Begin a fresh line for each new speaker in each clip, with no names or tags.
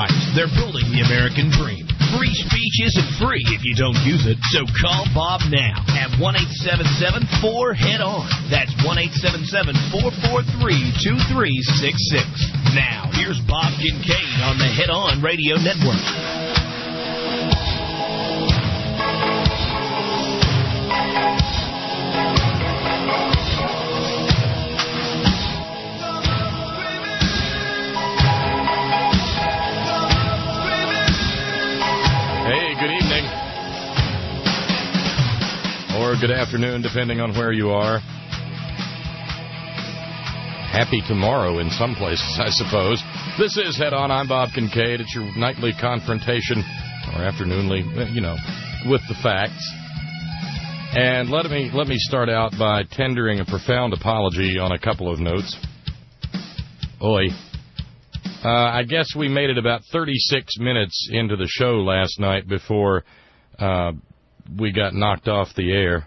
They're building the American dream. Free speech isn't free if you don't use it, so call Bob now at 1-877-4-HEAD-ON. That's 1-877-443-2366. Now, here's Bob Kincaid on the Head On Radio Network.
Or good afternoon, depending on where you are. Happy tomorrow in some places, I suppose. This is Head On. I'm Bob Kincaid. It's your nightly confrontation, or afternoonly, with the facts. And let me start out by tendering a profound apology on a couple of notes. I guess we made it about 36 minutes into the show last night before we got knocked off the air.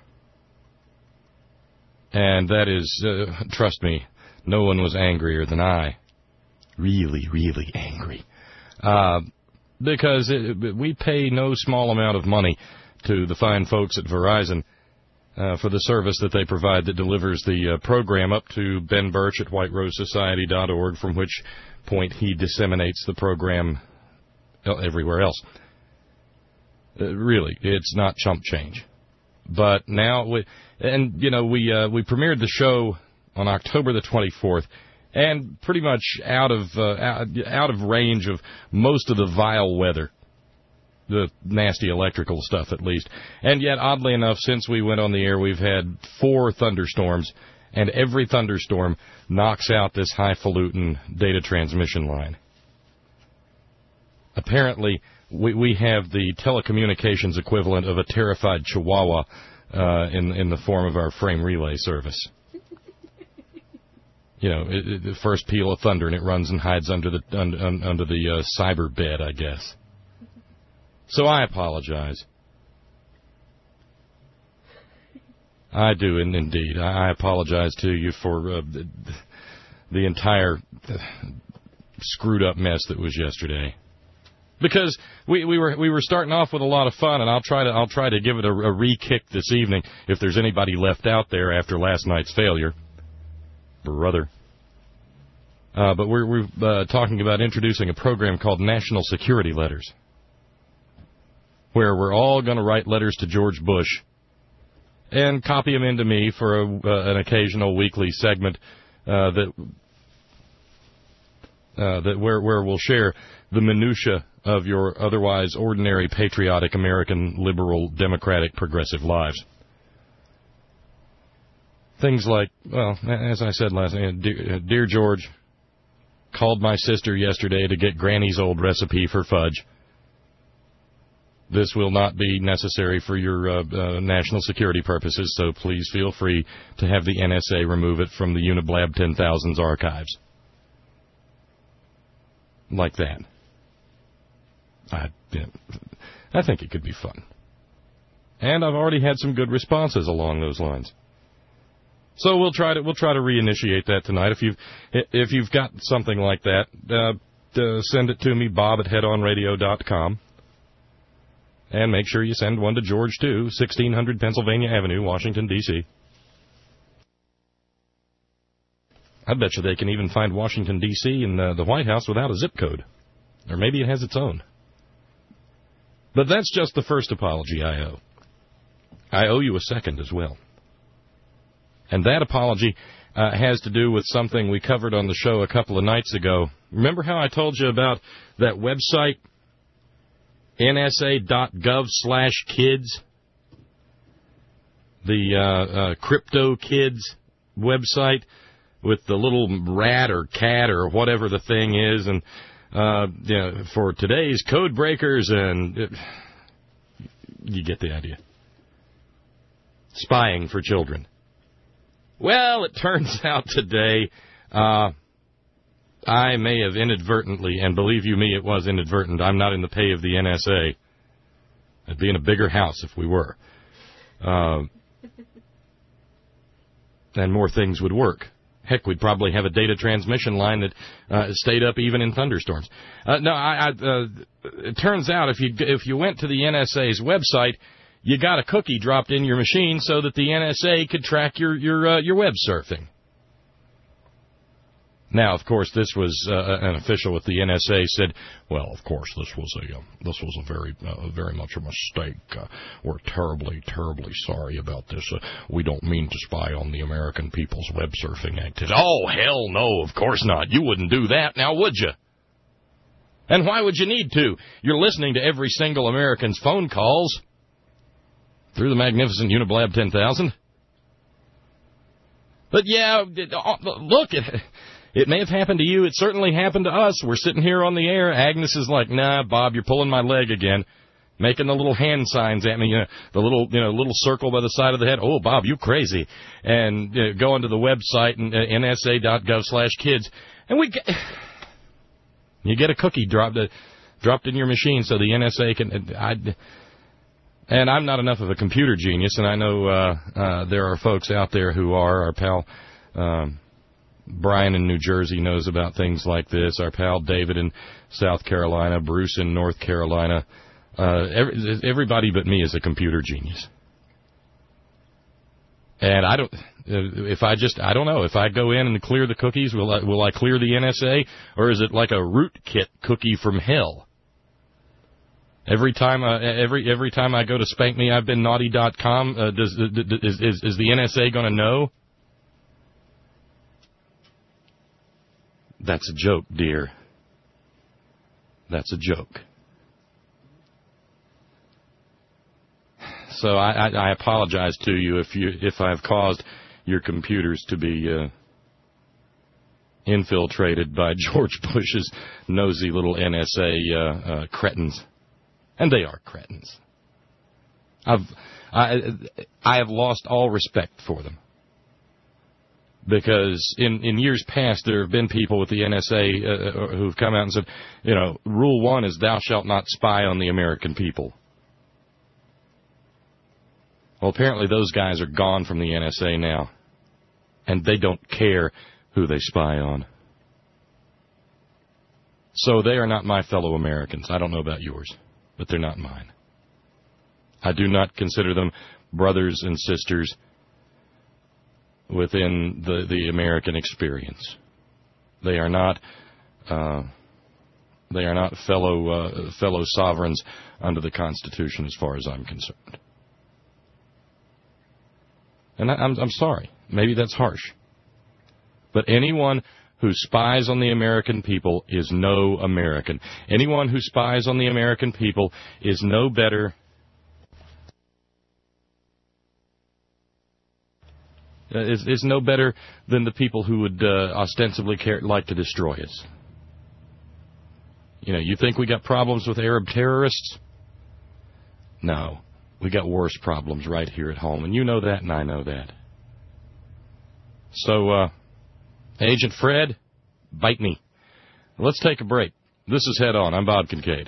And that is, trust me, no one was angrier than I. Really, really angry. Because we pay no small amount of money to the fine folks at Verizon for the service that they provide that delivers the program up to Ben Birch at whiterosesociety.org, from which point he disseminates the program everywhere else. Really, it's not chump change. But now, we premiered the show on October the 24th, and pretty much out of range of most of the vile weather, the nasty electrical stuff at least. And yet, oddly enough, since we went on the air, we've had 4 thunderstorms, and every thunderstorm knocks out this highfalutin data transmission line. Apparently, we have the telecommunications equivalent of a terrified chihuahua in the form of our frame relay service. The first peal of thunder, and it runs and hides under the cyber bed, I guess. So I apologize. I do, indeed. I apologize to you for the entire screwed up mess that was yesterday. Because we were starting off with a lot of fun, and I'll try to give it a re-kick this evening if there's anybody left out there after last night's failure, brother. But we're talking about introducing a program called National Security Letters, where we're all going to write letters to George Bush and copy them into me for an occasional weekly segment where we'll share the minutia of your otherwise ordinary, patriotic, American, liberal, democratic, progressive lives. Things like, well, as I said last night, Dear George, called my sister yesterday to get Granny's old recipe for fudge. This will not be necessary for your national security purposes, so please feel free to have the NSA remove it from the Uniblab 10,000's archives. Like that. I think it could be fun. And I've already had some good responses along those lines. So we'll try to reinitiate that tonight. If you've got something like that, send it to me, bob@headonradio.com. And make sure you send one to George, too, 1600 Pennsylvania Avenue, Washington, D.C. I bet you they can even find Washington, D.C. in the White House without a zip code. Or maybe it has its own. But that's just the first apology I owe. I owe you a second as well. And that apology has to do with something we covered on the show a couple of nights ago. Remember how I told you about that website, nsa.gov/kids? The Crypto Kids website with the little rat or cat or whatever the thing is, and for today's code breakers, and you get the idea. Spying for children. Well, it turns out today I may have inadvertently, and believe you me, it was inadvertent. I'm not in the pay of the NSA. I'd be in a bigger house if we were. And more things would work. Heck, we'd probably have a data transmission line that stayed up even in thunderstorms. It turns out if you went to the NSA's website, you got a cookie dropped in your machine so that the NSA could track your web surfing. Now, of course, this was an official with the NSA said, "Well, of course, this was a very much a mistake. We're terribly sorry about this. We don't mean to spy on the American people's web surfing activities." Oh, hell no, of course not. You wouldn't do that, now would you? And why would you need to? You're listening to every single American's phone calls through the magnificent Uniblab 10,000. But yeah, look. It may have happened to you. It certainly happened to us. We're sitting here on the air. Agnes is like, "Nah, Bob, you're pulling my leg again," making the little hand signs at me, the little circle by the side of the head. "Oh, Bob, you crazy!" And going to the website and nsa.gov/kids, and you get a cookie dropped in your machine so the NSA can. And I'm not enough of a computer genius, and I know there are folks out there who are. Our pal Brian in New Jersey knows about things like this. Our pal David in South Carolina, Bruce in North Carolina. Everybody but me is a computer genius. And I don't know. If I go in and clear the cookies, will I clear the NSA, or is it like a rootkit cookie from hell? Every time I go to spankmeI'vebeennaughty.com, is the NSA going to know? That's a joke, dear. That's a joke. So I apologize to you if I've caused your computers to be infiltrated by George Bush's nosy little NSA cretins. And they are cretins. I have lost all respect for them. Because in years past, there have been people with the NSA who've come out and said, Rule 1 is thou shalt not spy on the American people. Well, apparently those guys are gone from the NSA now. And they don't care who they spy on. So they are not my fellow Americans. I don't know about yours, but they're not mine. I do not consider them brothers and sisters within the American experience. They are not fellow sovereigns under the Constitution as far as I'm concerned. And I'm sorry. Maybe that's harsh. But anyone who spies on the American people is no American. Anyone who spies on the American people is no better is no better than the people who would ostensibly like to destroy us. You think we got problems with Arab terrorists? No. We got worse problems right here at home, and you know that, and I know that. So, Agent Fred, bite me. Let's take a break. This is Head On. I'm Bob Kincaid.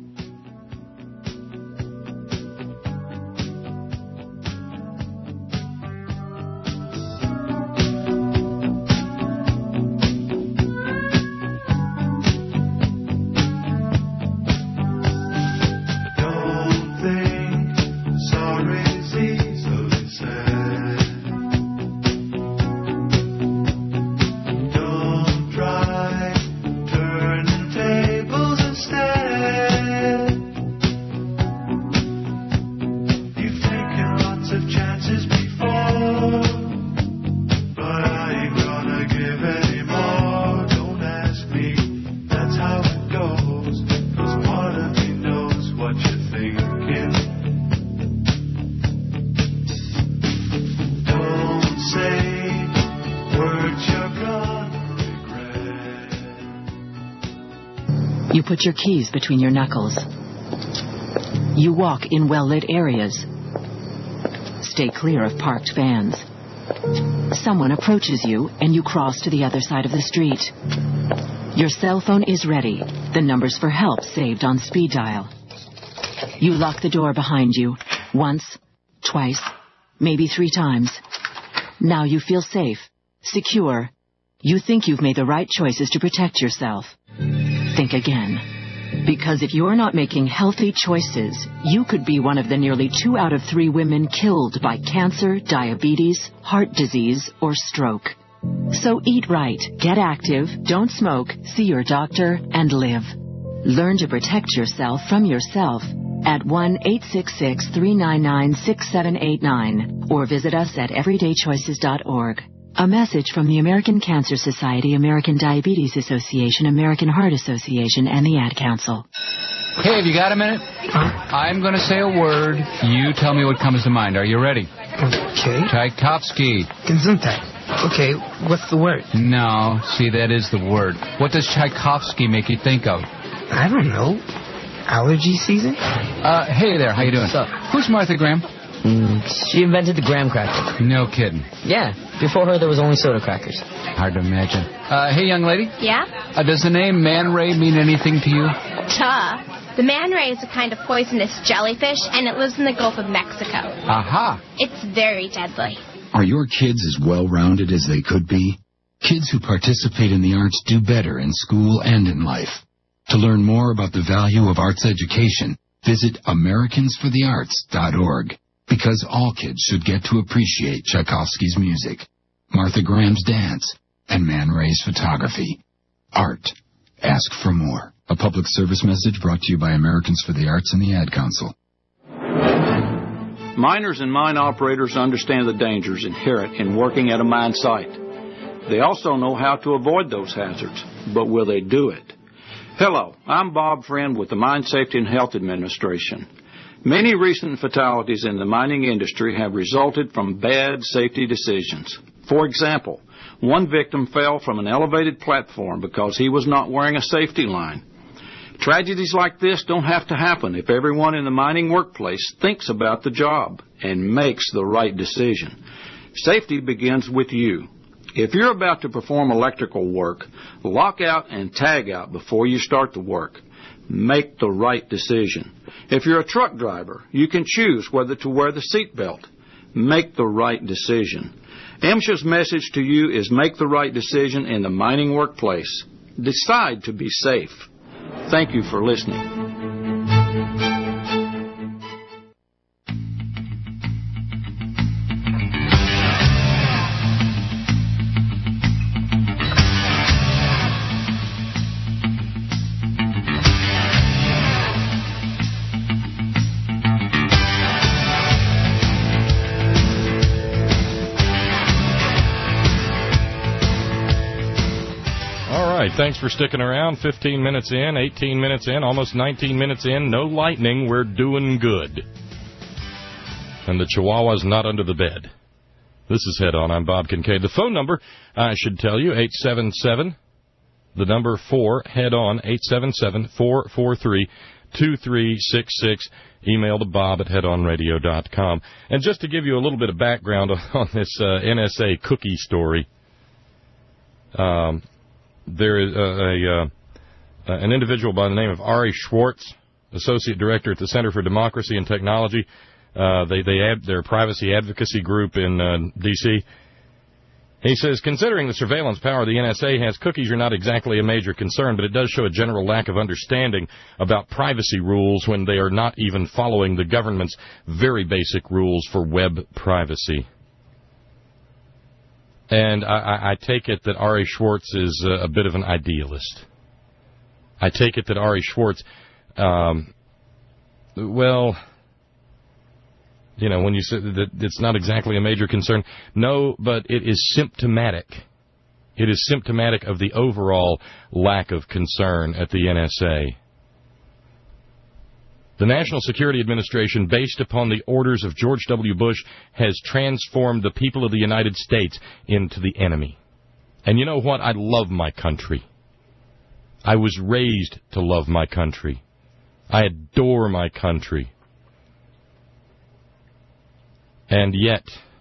You put your keys between your knuckles. You walk in well-lit areas. Stay clear of parked vans. Someone approaches you, and you cross to the other side of the street. Your cell phone is ready, the numbers for help saved on speed dial. You lock the door behind you, once, twice, maybe 3 times. Now you feel safe, secure, you think you've made the right choices to protect yourself. Think again. Because if you're not making healthy choices, you could be one of the nearly 2 out of 3 women killed by cancer, diabetes, heart disease, or stroke. So eat right, get active, don't smoke, see your doctor, and live. Learn to protect yourself from yourself at 1-866-399-6789 or visit us at everydaychoices.org. A message from the American Cancer Society, American Diabetes Association, American Heart Association, and the Ad Council.
Hey, have you got a minute? I'm going to say a word. You tell me what comes to mind. Are you ready?
Okay.
Tchaikovsky.
Gesundheit. Okay, what's the word?
No, see, that is the word. What does Tchaikovsky make you think of?
I don't know. Allergy season?
Hey there, how you doing?
What's up?
Who's Martha Graham?
She invented the graham cracker.
No kidding.
Yeah, before her there was only soda crackers.
Hard to imagine. Hey, young lady.
Yeah?
Does the name Man Ray mean anything to you?
Duh. The man ray is a kind of poisonous jellyfish, and it lives in the Gulf of Mexico.
Aha.
It's very deadly.
Are your kids as well-rounded as they could be? Kids who participate in the arts do better in school and in life. To learn more about the value of arts education, visit AmericansForTheArts.org. Because all kids should get to appreciate Tchaikovsky's music, Martha Graham's dance, and Man Ray's photography. Art. Ask for more. A public service message brought to you by Americans for the Arts and the Ad Council.
Miners and mine operators understand the dangers inherent in working at a mine site. They also know how to avoid those hazards, but will they do it? Hello, I'm Bob Friend with the Mine Safety and Health Administration. Many recent fatalities in the mining industry have resulted from bad safety decisions. For example, one victim fell from an elevated platform because he was not wearing a safety line. Tragedies like this don't have to happen if everyone in the mining workplace thinks about the job and makes the right decision. Safety begins with you. If you're about to perform electrical work, lock out and tag out before you start the work. Make the right decision. If you're a truck driver, you can choose whether to wear the seatbelt. Make the right decision. MSHA's message to you is make the right decision in the mining workplace. Decide to be safe. Thank you for listening.
Thanks for sticking around. 15 minutes in, 18 minutes in, almost 19 minutes in. No lightning. We're doing good. And the Chihuahua's not under the bed. This is Head On. I'm Bob Kincaid. The phone number, I should tell you, 877, the number 4, Head On, 877-443-2366. Email to Bob at headonradio.com. And just to give you a little bit of background on this NSA cookie story, there is an individual by the name of Ari Schwartz, Associate Director at the Center for Democracy and Technology. They're a privacy advocacy group in D.C. He says, considering the surveillance power the NSA has, cookies are not exactly a major concern, but it does show a general lack of understanding about privacy rules when they are not even following the government's very basic rules for web privacy. And I take it that Ari Schwartz is a bit of an idealist. I take it that Ari Schwartz, well, you know, when you say that it's not exactly a major concern, no, but it is symptomatic. It is symptomatic of the overall lack of concern at the NSA. The National Security Administration, based upon the orders of George W. Bush, has transformed the people of the United States into the enemy. And you know what? I love my country. I was raised to love my country. I adore my country. And yet,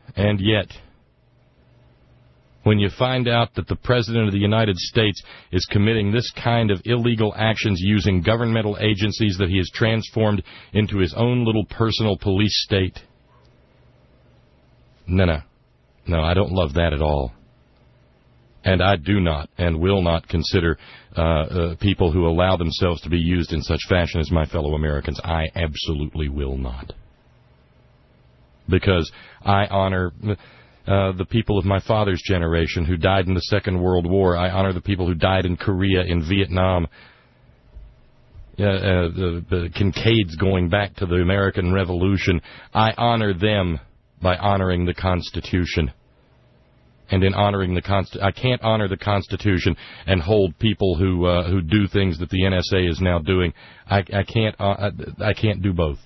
when you find out that the President of the United States is committing this kind of illegal actions using governmental agencies that he has transformed into his own little personal police state, no, I don't love that at all. And I do not and will not consider people who allow themselves to be used in such fashion as my fellow Americans. I absolutely will not. Because I honor the people of my father's generation who died in the Second World War. I honor the people who died in Korea, in Vietnam. The Kincaids going back to the American Revolution. I honor them by honoring the Constitution. And in honoring the I can't honor the Constitution and hold people who do things that the NSA is now doing. I can't do both.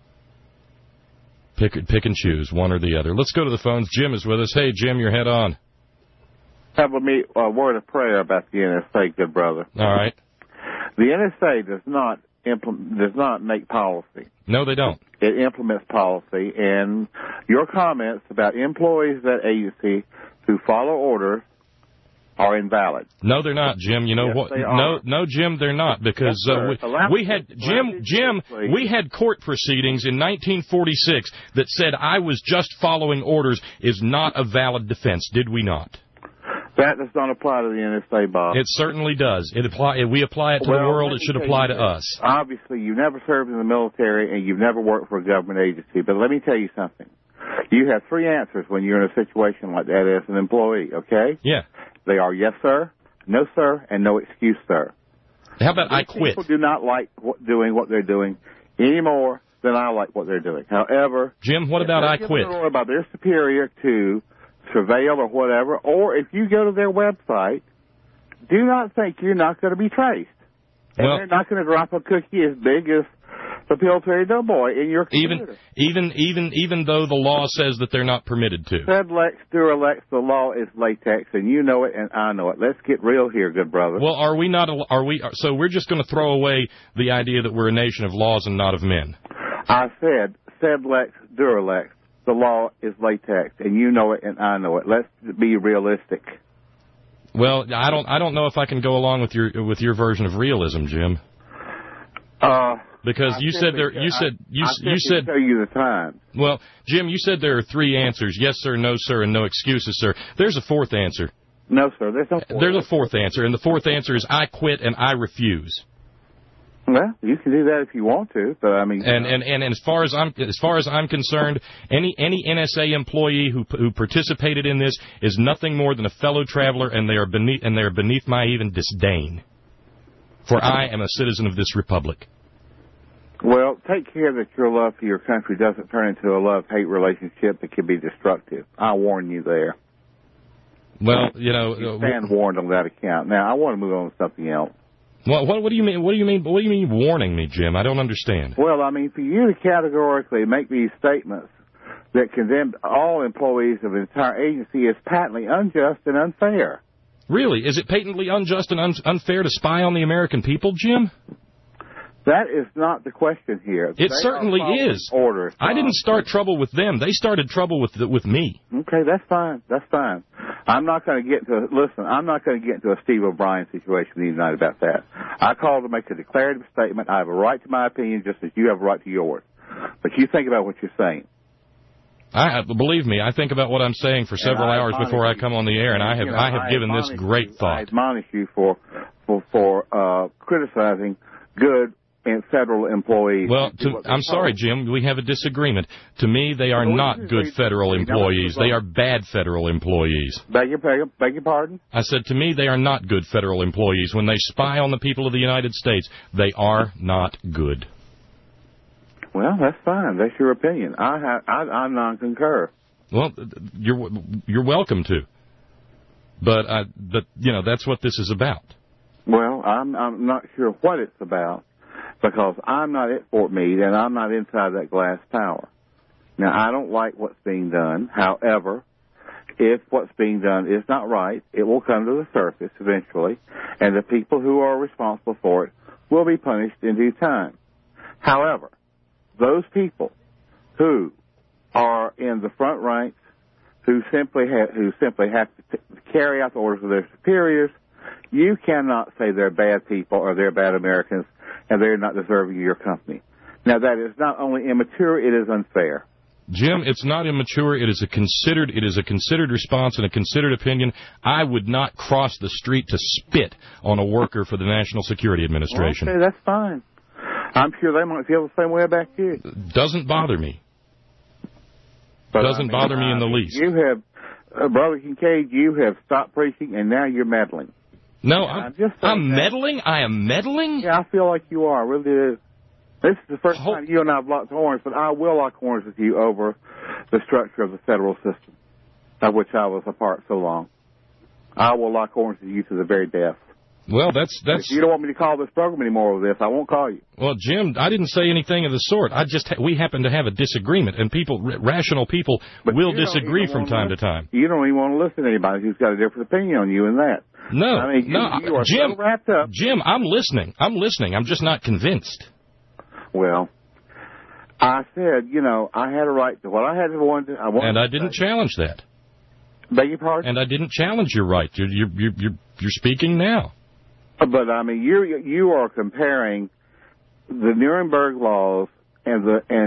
Pick and choose one or the other. Let's go to the phones. Jim is with us. Hey, Jim, your head on.
Have a word of prayer about the NSA, good brother.
All right.
The NSA does not make policy.
No, they don't.
It implements policy, and your comments about employees of that agency who follow orders are invalid.
No, they're not, Jim. You know
yes,
what?
They are.
No, Jim, they're not, because we had we had court proceedings in 1946 that said I was just following orders is not a valid defense. Did we not?
That does not apply to the NSA, Bob.
It certainly does. We apply it to the world. It should apply to us.
Obviously, you never served in the military and you've never worked for a government agency. But let me tell you something. You have three answers when you're in a situation like that as an employee, okay?
Yeah.
They are yes, sir, no, sir, and no excuse, sir.
How about I quit?
People do not like doing what they're doing any more than I like what they're doing. However,
Jim, what about I quit?
About their superior to surveil or whatever, or if you go to their website, do not think you're not going to be traced. And they're not going to drop a cookie as big as the Pillsbury Doughboy in your computer.
Even though the law says that they're not permitted to.
Said Lex, Duralex, the law is latex, and you know it, and I know it. Let's get real here, good brother.
Well, are we not? Are we? So we're just going to throw away the idea that we're a nation of laws and not of men.
I said Lex, Duralex, the law is latex, and you know it, and I know it. Let's be realistic.
Well, I don't know if I can go along with your version of realism, Jim. Because you said
tell you the time.
Well, Jim, you said there are three answers: yes, sir, no, sir, and no excuses, sir. There's a fourth answer.
No, sir. There's no fourth.
There's a fourth answer, and the fourth answer is I quit and I refuse.
Well, you can do that if you want to, but I mean.
And as far as I'm concerned, any NSA employee who participated in this is nothing more than a fellow traveler, and they are beneath my even disdain. For I am a citizen of this republic.
Well, take care that your love for your country doesn't turn into a love-hate relationship that can be destructive. I warn you there.
Well, you
stand warned on that account. Now, I want to move on to something else.
Well, what do you mean? What do you mean warning me, Jim? I don't understand.
Well, I mean, for you to categorically make these statements that condemn all employees of an entire agency is patently unjust and unfair.
Really? Is it patently unjust and unfair to spy on the American people, Jim?
That is not the question here.
It certainly is.
Orders.
I didn't start trouble with them. They started trouble with me.
Okay, that's fine. That's fine. I'm not going to get into a Steve O'Brien situation with United about that. I called to make a declarative statement. I have a right to my opinion just as you have a right to yours. But you think about what you're saying.
Believe me, I think about what I'm saying for several hours before I come on the air, and I have given this great thought.
I admonish you for criticizing good and federal employees.
Well, I'm sorry, Jim. We have a disagreement. To me, they are not good federal employees. They are bad federal employees.
Beg your pardon?
I said, to me, they are not good federal employees. When they spy on the people of the United States, they are not good.
Well, that's fine. That's your opinion. I non-concur.
Well, you're welcome to. But that's what this is about.
Well, I'm not sure what it's about, because I'm not at Fort Meade and I'm not inside that glass tower. Now, I don't like what's being done. However, if what's being done is not right, it will come to the surface eventually, and the people who are responsible for it will be punished in due time. However, those people who are in the front ranks, who simply have to carry out the orders of their superiors, you cannot say they're bad people or they're bad Americans and they're not deserving of your company. Now, that is not only immature, it is unfair.
Jim, it's not immature. It is a considered response and a considered opinion. I would not cross the street to spit on a worker for the National Security Administration.
Well, okay, that's fine. I'm sure they might feel the same way about you.
Doesn't bother me. Doesn't bother me in the least.
You have, Brother Kincaid, you have stopped preaching, and now you're meddling.
No, I'm meddling? I am meddling?
Yeah, I feel like you are. I really do. This is the first time you and I have locked horns, but I will lock horns with you over the structure of the federal system, of which I was a part so long. I will lock horns with you to the very death.
Well, that's.
If you don't want me to call this program anymore with this, I won't call you.
Well, Jim, I didn't say anything of the sort. We happen to have a disagreement, and rational people will disagree from time to time.
You don't even want to listen to anybody who's got a different opinion on you in that.
No,
I mean, you are
Jim,
so wrapped up.
Jim, I'm listening. I'm just not convinced.
Well, I said, I had a right to what I had to want.
And I didn't challenge that.
Beg your pardon?
And I didn't challenge your right. You're speaking now.
But I mean, you are comparing the Nuremberg laws and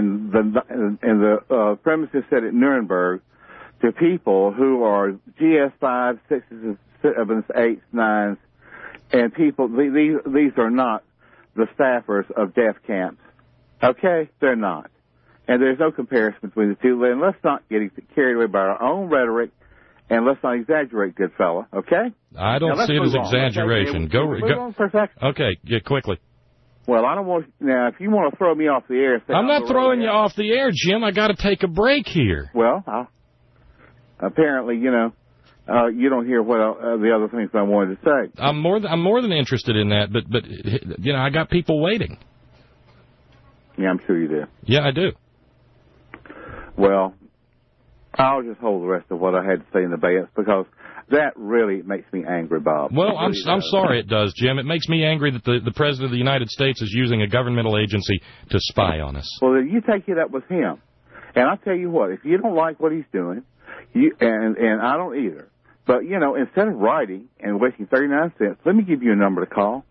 the premises set at Nuremberg to people who are GS5, 6s, 7s, 8s, 9s, and people. These are not the staffers of death camps. Okay, they're not, and there's no comparison between the two. And let's not get carried away by our own rhetoric. And let's not exaggerate, good fella, okay?
I don't see it as exaggeration. Go
on for a second.
Okay, get quickly.
Well, I don't want now. If you want to throw me off the air,
I'm not throwing you off the air, Jim. I got to take a break here.
Well, apparently, you don't hear what the other things I wanted to say.
I'm more than interested in that, but I got people waiting.
Yeah, I'm sure you do.
Yeah, I do.
Well, I'll just hold the rest of what I had to say in advance because that really makes me angry, Bob.
Well, I'm sorry it does, Jim. It makes me angry that the President of the United States is using a governmental agency to spy on us.
Well, then you take it up with him. And I'll tell you what, if you don't like what he's doing, and I don't either, but, instead of writing and wasting 39 cents, let me give you a number to call,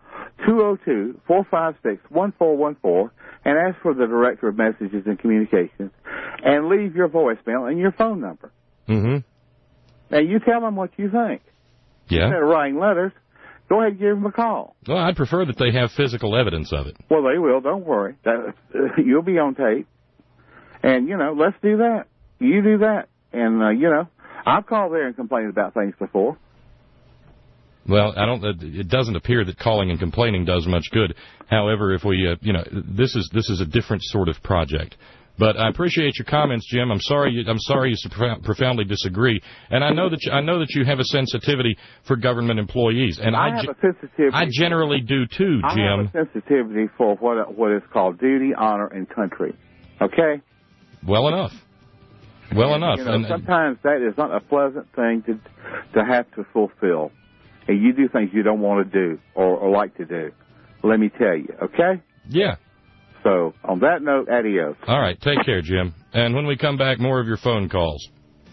202-456-1414, and ask for the Director of Messages and Communications, and leave your voicemail and your phone number.
Mm-hmm.
And you tell them what you think.
Yeah.
Instead of writing letters, go ahead and give them a call.
Well, I'd prefer that they have physical evidence of it.
Well, they will. Don't worry. You'll be on tape. And, let's do that. You do that. And, I've called there and complained about things before.
Well, it doesn't appear that calling and complaining does much good. However, if we, this is a different sort of project. But I appreciate your comments, Jim. I'm sorry you profoundly disagree, and I know that you have a sensitivity for government employees, and I have a sensitivity. I generally do too, Jim.
I have a sensitivity for what is called duty, honor, and country. Okay.
Well enough. Well enough.
And sometimes that is not a pleasant thing to have to fulfill. And you do things you don't want to do or like to do. Let me tell you, okay?
Yeah.
So, on that note, adios.
All right, take care, Jim. And when we come back, more of your phone calls.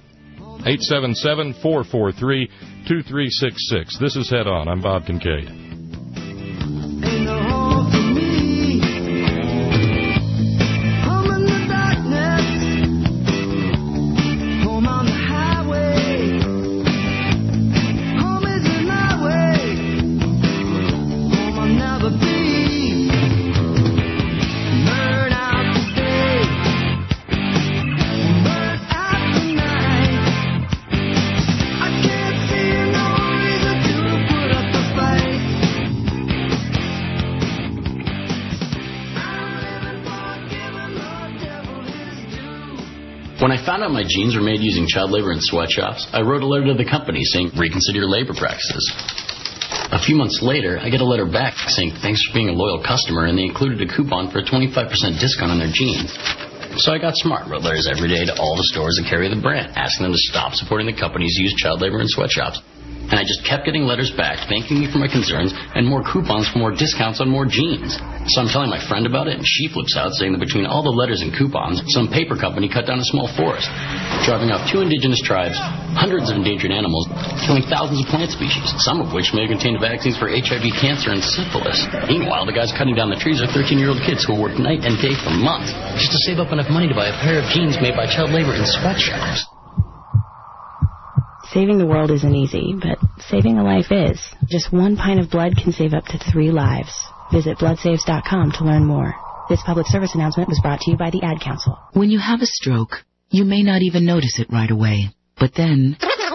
877-443-2366. This is Head On. I'm Bob Kincaid.
When I found out my jeans were made using child labor in sweatshops, I wrote a letter to the company saying, reconsider your labor practices. A few months later, I get a letter back saying, thanks for being a loyal customer, and they included a coupon for a 25% discount on their jeans. So I got smart, wrote letters every day to all the stores that carry the brand, asking them to stop supporting the companies who use child labor in sweatshops. And I just kept getting letters back, thanking me for my concerns, and more coupons for more discounts on more jeans. So I'm telling my friend about it, and she flips out, saying that between all the letters and coupons, some paper company cut down a small forest, driving off 2 indigenous tribes, hundreds of endangered animals, killing thousands of plant species, some of which may have contained vaccines for HIV, cancer, and syphilis. Meanwhile, the guys cutting down the trees are 13-year-old kids who will work night and day for months just to save up enough money to buy a pair of jeans made by child labor in sweatshops.
Saving the world isn't easy, but saving a life is. Just 1 pint of blood can save up to 3 lives. Visit bloodsaves.com to learn more. This public service announcement was brought to you by the Ad Council.
When you have a stroke, you may not even notice it right away. But then,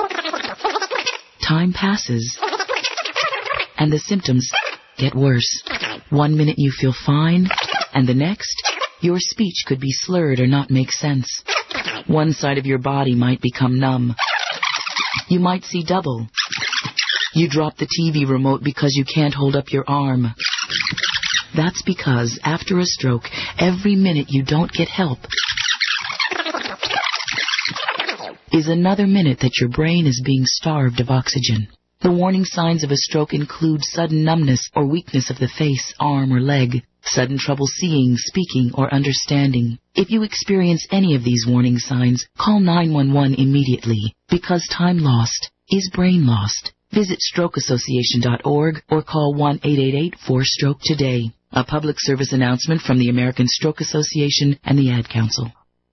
time passes, and the symptoms get worse. 1 minute you feel fine, and the next, your speech could be slurred or not make sense. One side of your body might become numb. You might see double. You drop the TV remote because you can't hold up your arm. That's because after a stroke, every minute you don't get help is another minute that your brain is being starved of oxygen. The warning signs of a stroke include sudden numbness or weakness of the face, arm, or leg, sudden trouble seeing, speaking, or understanding. If you experience any of these warning signs, call 911 immediately, because time lost is brain lost. Visit strokeassociation.org or call 1-888-4STROKE today. A public service announcement from the American Stroke Association and the Ad Council.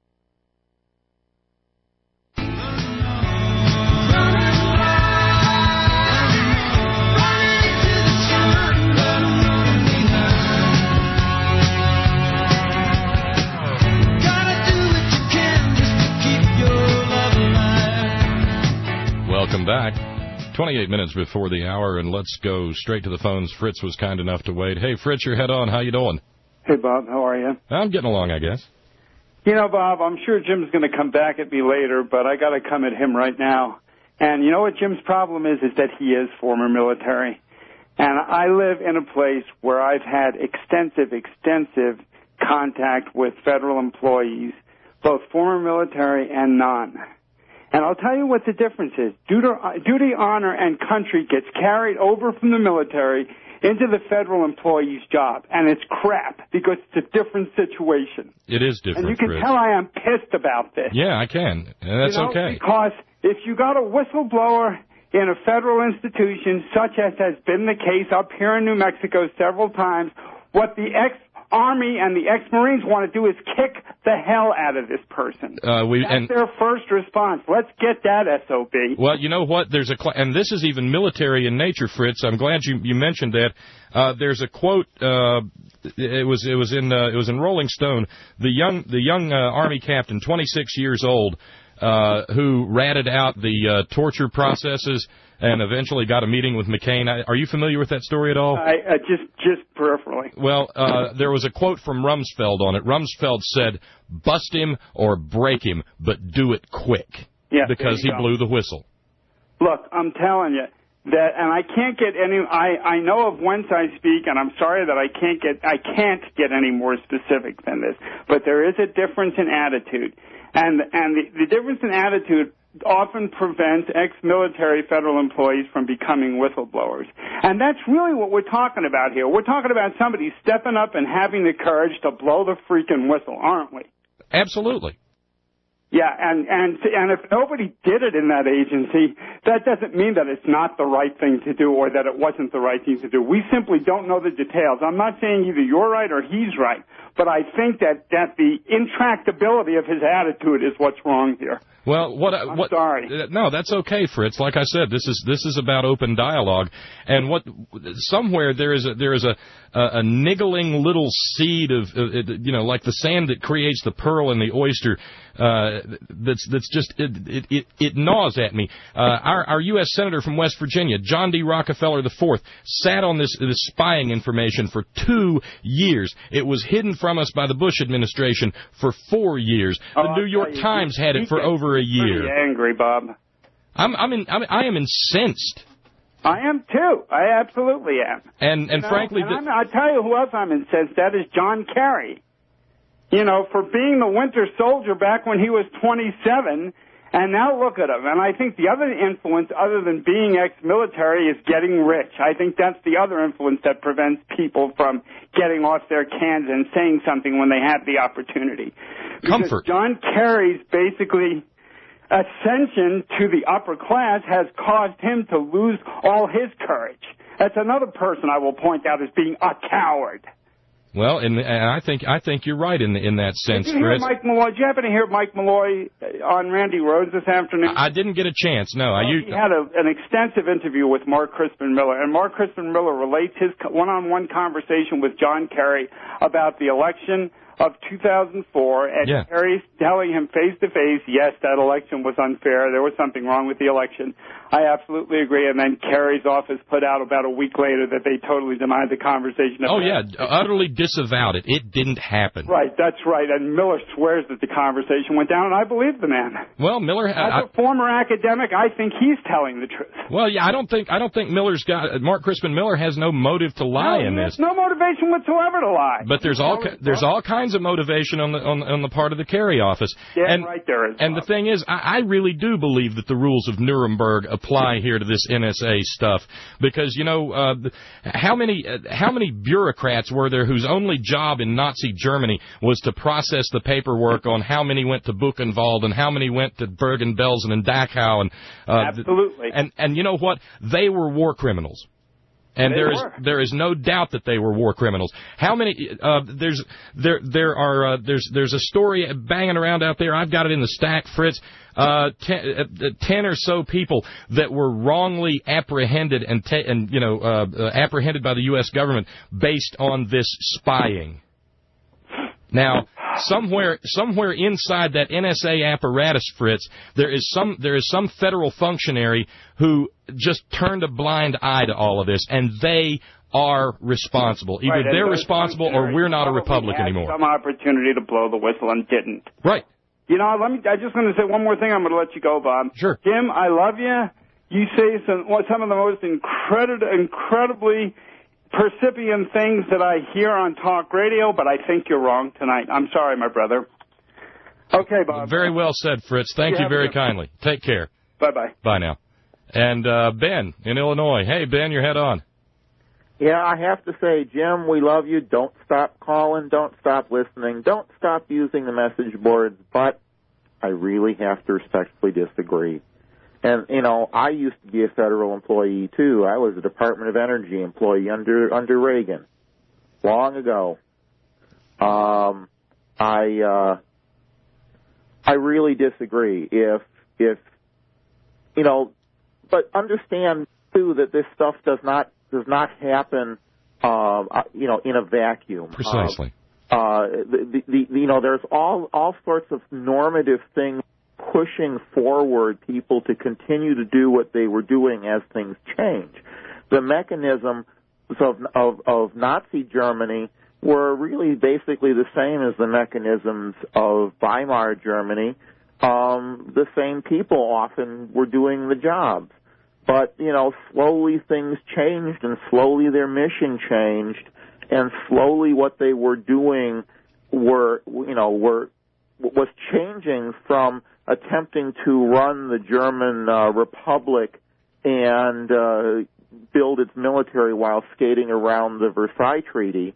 Welcome back. 28 minutes before the hour, and let's go straight to the phones. Fritz was kind enough to wait. Hey, Fritz, you're head on. How you doing?
Hey, Bob. How are you?
I'm getting along, I guess.
You know, Bob, I'm sure Jim's going to come back at me later, but I got to come at him right now. And you know what Jim's problem is that he is former military. And I live in a place where I've had extensive contact with federal employees, both former military and non. And I'll tell you what the difference is. Duty, honor, and country gets carried over from the military into the federal employee's job. And it's crap because it's a different situation.
It is different,
and you can
Fritz.
tell I am pissed about this.
Yeah, I can. And that's okay.
Because if you got a whistleblower in a federal institution, such as has been the case up here in New Mexico several times, what the ex-Army and the ex-Marines want to do is kick the hell out of this person. That's their first response. Let's get that SOB.
Well, you know what? There's and this is even military in nature, Fritz. I'm glad you mentioned that. There's a quote. It was in Rolling Stone. The young Army captain, 26 years old, who ratted out the torture processes and eventually got a meeting with McCain. Are you familiar with that story at all?
Just peripherally.
Well, there was a quote from Rumsfeld on it. Rumsfeld said, "Bust him or break him, but do it quick."
Yeah,
because he blew the whistle.
Look, I'm telling you that, and I can't get any. I know of whence I speak, and I'm sorry that I can't get any more specific than this. But there is a difference in attitude, and the difference in attitude often prevents ex-military federal employees from becoming whistleblowers. And that's really what we're talking about here. We're talking about somebody stepping up and having the courage to blow the freaking whistle, aren't we?
Absolutely.
Yeah, and if nobody did it in that agency, that doesn't mean that it's not the right thing to do or that it wasn't the right thing to do. We simply don't know the details. I'm not saying either you're right or he's right, but I think that the intractability of his attitude is what's wrong here.
Well,
I'm sorry.
No, that's okay, Fritz. Like I said, this is about open dialogue, and somewhere there is a niggling little seed of like the sand that creates the pearl and the oyster. That's just it gnaws at me. Our U.S. Senator from West Virginia, John D. Rockefeller IV, sat on this spying information for 2 years. It was hidden from us by the Bush administration for 4 years. The New York Times had it for over a year.
Pretty angry, Bob.
I am incensed.
I am too. I absolutely am.
And frankly,
I'll tell you who else I'm incensed at is John Kerry. You know, for being the Winter Soldier back when he was 27 And now look at him. And I think the other influence, other than being ex-military, is getting rich. I think that's the other influence that prevents people from getting off their cans and saying something when they have the opportunity.
Comfort.
Because John Kerry's basically ascension to the upper class has caused him to lose all his courage. That's another person I will point out as being a coward.
Well, and I think you're right in that sense,
Did you hear
Fritz.
Mike Malloy? Did you happen to hear Mike Malloy on Randy Rhoads this afternoon?
I didn't get a chance. No,
He had an extensive interview with Mark Crispin Miller, and Mark Crispin Miller relates his one-on-one conversation with John Kerry about the election of 2004, and Kerry's telling him face-to-face, yes, that election was unfair, there was something wrong with the election. I absolutely agree, and then Kerry's office put out about a week later that they totally denied the conversation.
Utterly disavowed it. It didn't happen.
Right, that's right, and Miller swears that the conversation went down, and I believe the man.
Well, Miller...
As a former academic, I think he's telling the truth.
Well, yeah, I don't think Miller's got... Mark Crispin Miller has no motive to lie in this.
No motivation whatsoever to lie.
But there's all kinds of motivation on the part of the Kerry office.
Right there is.
And the thing is, I really do believe that the rules of Nuremberg apply here to this NSA stuff, because how many bureaucrats were there whose only job in Nazi Germany was to process the paperwork on how many went to Buchenwald and how many went to Bergen-Belsen and Dachau and
absolutely.
And you know what? They were war criminals. And there is no doubt that they were war criminals. How many? There's a story banging around out there. I've got it in the stack, Fritz. 10 or so people that were wrongly apprehended apprehended by the U.S. government based on this spying. Now, somewhere inside that NSA apparatus, Fritz, there is some federal functionary who just turned a blind eye to all of this, and they are responsible. Either they're responsible or we're not a republic anymore.
Some opportunity to blow the whistle and didn't.
Right.
I just want to say one more thing. I'm going to let you go, Bob.
Sure.
Jim, I love you. You say some of the most incredibly percipient things that I hear on talk radio, but I think you're wrong tonight. I'm sorry, my brother. Okay, Bob.
Very well said, Fritz. Thank you very kindly. Take care.
Bye-bye.
Bye now. And Ben in Illinois. Hey, Ben, you're head on.
Yeah, I have to say, Jim, we love you. Don't stop calling. Don't stop listening. Don't stop using the message boards. But I really have to respectfully disagree. And, I used to be a federal employee, too. I was a Department of Energy employee under Reagan, long ago. I really disagree. But understand, too, that this stuff does not happen, in a vacuum.
Precisely.
There's all sorts of normative things pushing forward people to continue to do what they were doing as things change. The mechanisms of Nazi Germany were really basically the same as the mechanisms of Weimar Germany. The same people often were doing the jobs. But, slowly things changed, and slowly their mission changed, and slowly what they were doing was changing from attempting to run the German Republic and build its military while skating around the Versailles Treaty,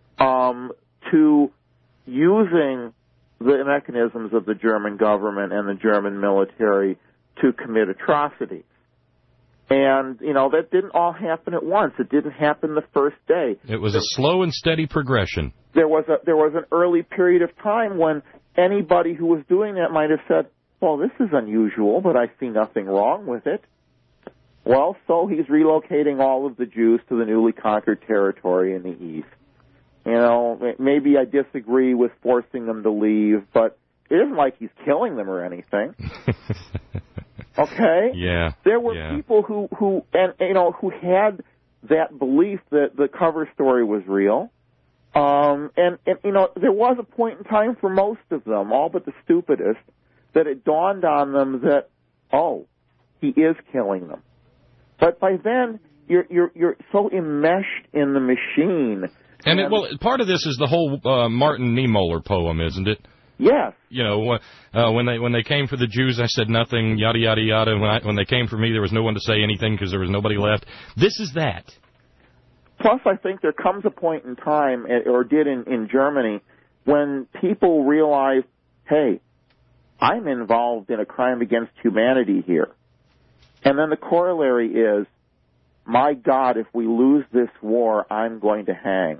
to using the mechanisms of the German government and the German military to commit atrocities. And, that didn't all happen at once. It didn't happen the first day.
It was a slow and steady progression.
There was an early period of time when anybody who was doing that might have said, well, this is unusual, but I see nothing wrong with it. Well, so he's relocating all of the Jews to the newly conquered territory in the East. Maybe I disagree with forcing them to leave, but it isn't like he's killing them or anything. Okay?
Yeah.
There were people who had that belief that the cover story was real. And there was a point in time for most of them, all but the stupidest, that it dawned on them that, he is killing them. But by then, you're so enmeshed in the machine.
And part of this is the whole Martin Niemöller poem, isn't it?
Yes.
You know, when they came for the Jews, I said nothing, yada, yada, yada. When they came for me, there was no one to say anything because there was nobody left. This is that.
Plus, I think there comes a point in time, or did in Germany, when people realize, hey, I'm involved in a crime against humanity here. And then the corollary is, my God, if we lose this war, I'm going to hang.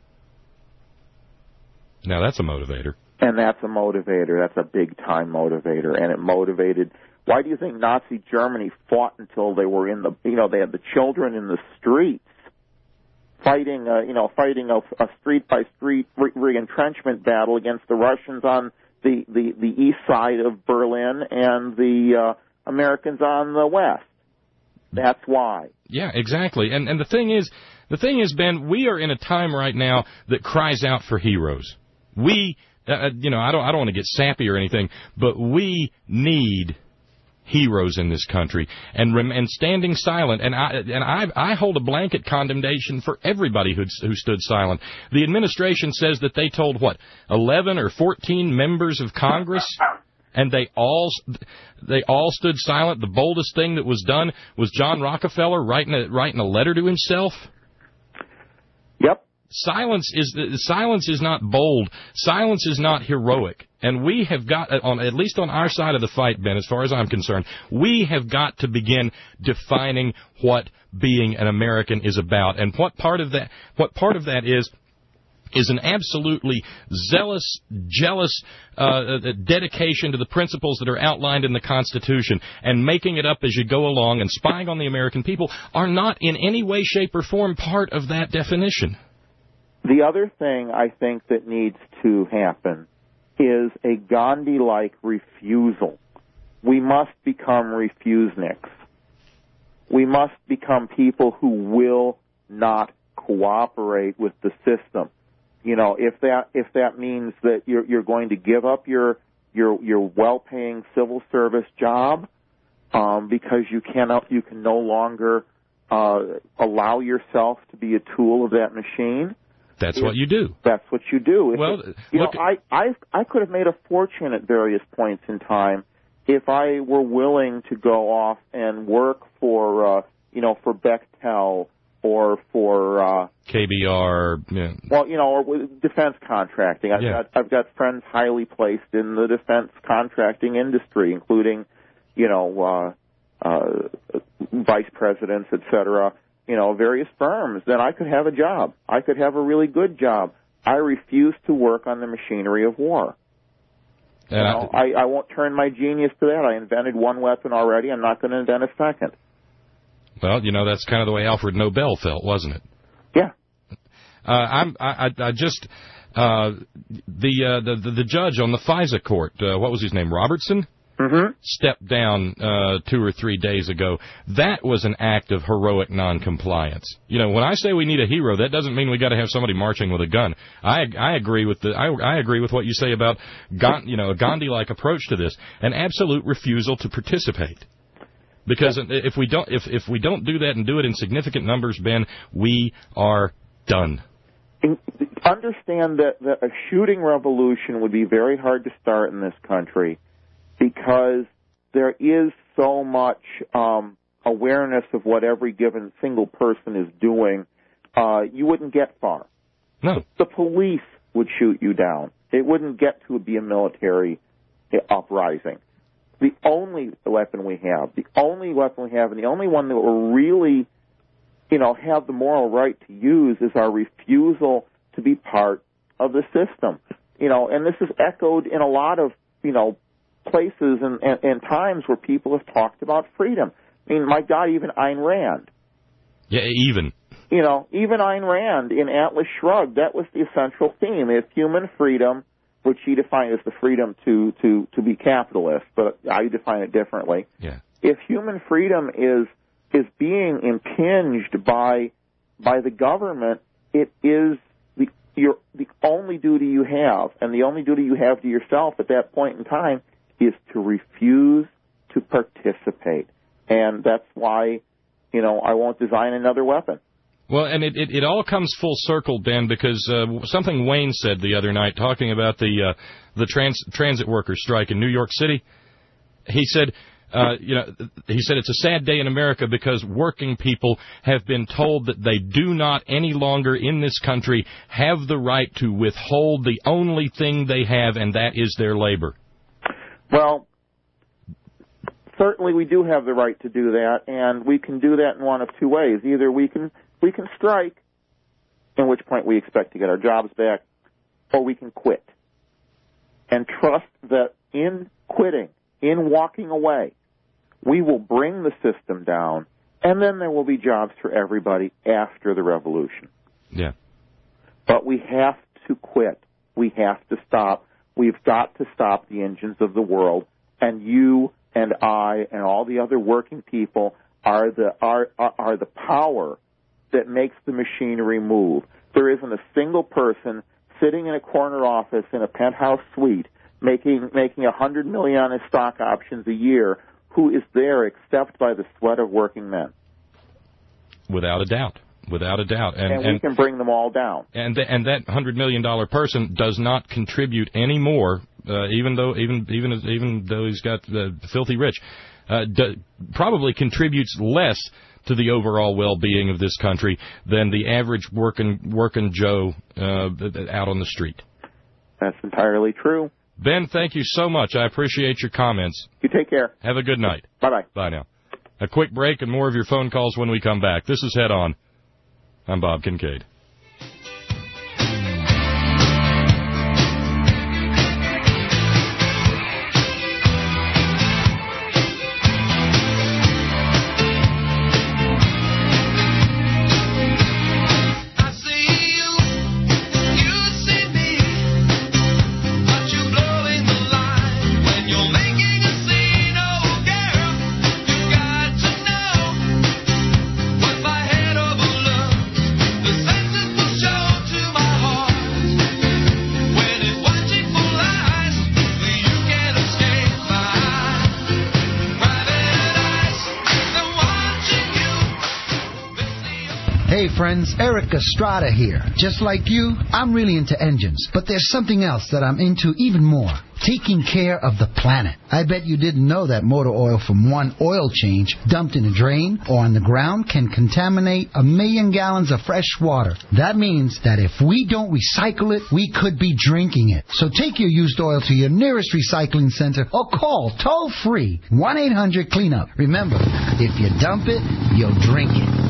Now, that's a motivator.
And that's a motivator. That's a big-time motivator. And it motivated... Why do you think Nazi Germany fought until they were in the... You know, they had the children in the streets fighting a street-by-street re-entrenchment battle against the Russians on the east side of Berlin and the Americans on the west. That's why.
Yeah, exactly. And the thing is, Ben, we are in a time right now that cries out for heroes. We, I don't want to get sappy or anything, but we need heroes in this country, and standing silent. And I hold a blanket condemnation for everybody who stood silent. The administration says that they told 11 or 14 members of Congress, and they all stood silent. The boldest thing that was done was John Rockefeller writing a letter to himself.
Yep.
Silence is not bold. Silence is not heroic. And we have got, at least on our side of the fight, Ben, as far as I'm concerned, we have got to begin defining what being an American is about. And what part of that is an absolutely zealous, jealous dedication to the principles that are outlined in the Constitution, and making it up as you go along and spying on the American people are not in any way, shape, or form part of that definition.
The other thing I think that needs to happen is a Gandhi-like refusal. We must become refuseniks. We must become people who will not cooperate with the system. You know, if that means that you're going to give up your well-paying civil service job because you can no longer allow yourself to be a tool of that machine.
That's what you do.
That's what you do. I could have made a fortune at various points in time if I were willing to go off and work for Bechtel or for
KBR. Yeah.
Well, or defense contracting. I've got friends highly placed in the defense contracting industry, including, vice presidents, et cetera. Various firms, then I could have a job. I could have a really good job. I refuse to work on the machinery of war. I won't turn my genius to that. I invented one weapon already. I'm not going to invent a second.
Well, that's kind of the way Alfred Nobel felt, wasn't it?
Yeah.
The judge on the FISA court, what was his name, Robertson?
Mm-hmm.
Stepped down 2 or 3 days ago. That was an act of heroic noncompliance. When I say we need a hero, that doesn't mean we got to have somebody marching with a gun. I agree with I agree with what you say about a Gandhi-like approach to this, an absolute refusal to participate. Because if we don't do that and do it in significant numbers, Ben, we are done.
Understand that a shooting revolution would be very hard to start in this country, because there is so much awareness of what every given single person is doing, you wouldn't get far.
No.
The police would shoot you down. It wouldn't get to be a military uprising. The only weapon we have, and the only one that will really, have the moral right to use is our refusal to be part of the system. And this is echoed in a lot of, places and times where people have talked about freedom. I mean, my God, even Ayn Rand.
Yeah, even.
Even Ayn Rand in Atlas Shrugged, that was the essential theme. If human freedom, which she defined as the freedom to be capitalist, but I define it differently.
Yeah.
If human freedom is being impinged by the government, it is the only duty you have, and the only duty you have to yourself at that point in time is to refuse to participate. And that's why, I won't design another weapon.
Well, and it all comes full circle, Ben, because something Wayne said the other night talking about the transit workers strike in New York City. He said, it's a sad day in America because working people have been told that they do not any longer in this country have the right to withhold the only thing they have, and that is their labor.
Well, certainly we do have the right to do that, and we can do that in one of two ways. Either we can strike, in which point we expect to get our jobs back, or we can quit. And trust that in quitting, in walking away, we will bring the system down, and then there will be jobs for everybody after the revolution.
Yeah.
But we have to quit. We have to stop. We've got to stop the engines of the world, and you and I and all the other working people are the power that makes the machinery move. There isn't a single person sitting in a corner office in a penthouse suite making $100 million on his stock options a year who is there except by the sweat of working men.
Without a doubt. Without a doubt.
And we can bring them all down.
And that $100 million person does not contribute any more, even though he's got filthy rich, probably contributes less to the overall well-being of this country than the average working Joe out on the street.
That's entirely true.
Ben, thank you so much. I appreciate your comments.
You take care.
Have a good night.
Bye-bye.
Bye now. A quick break and more of your phone calls when we come back. This is Head On. I'm Bob Kincaid.
Friends, Eric Estrada here. Just like you, I'm really into engines, but there's something else that I'm into even more. Taking care of the planet. I bet you didn't know that motor oil from one oil change dumped in a drain or on the ground can contaminate 1 million gallons of fresh water. That means that if we don't recycle it, we could be drinking it. So take your used oil to your nearest recycling center or call toll-free 1-800-CLEANUP. Remember, if you dump it, you'll drink it.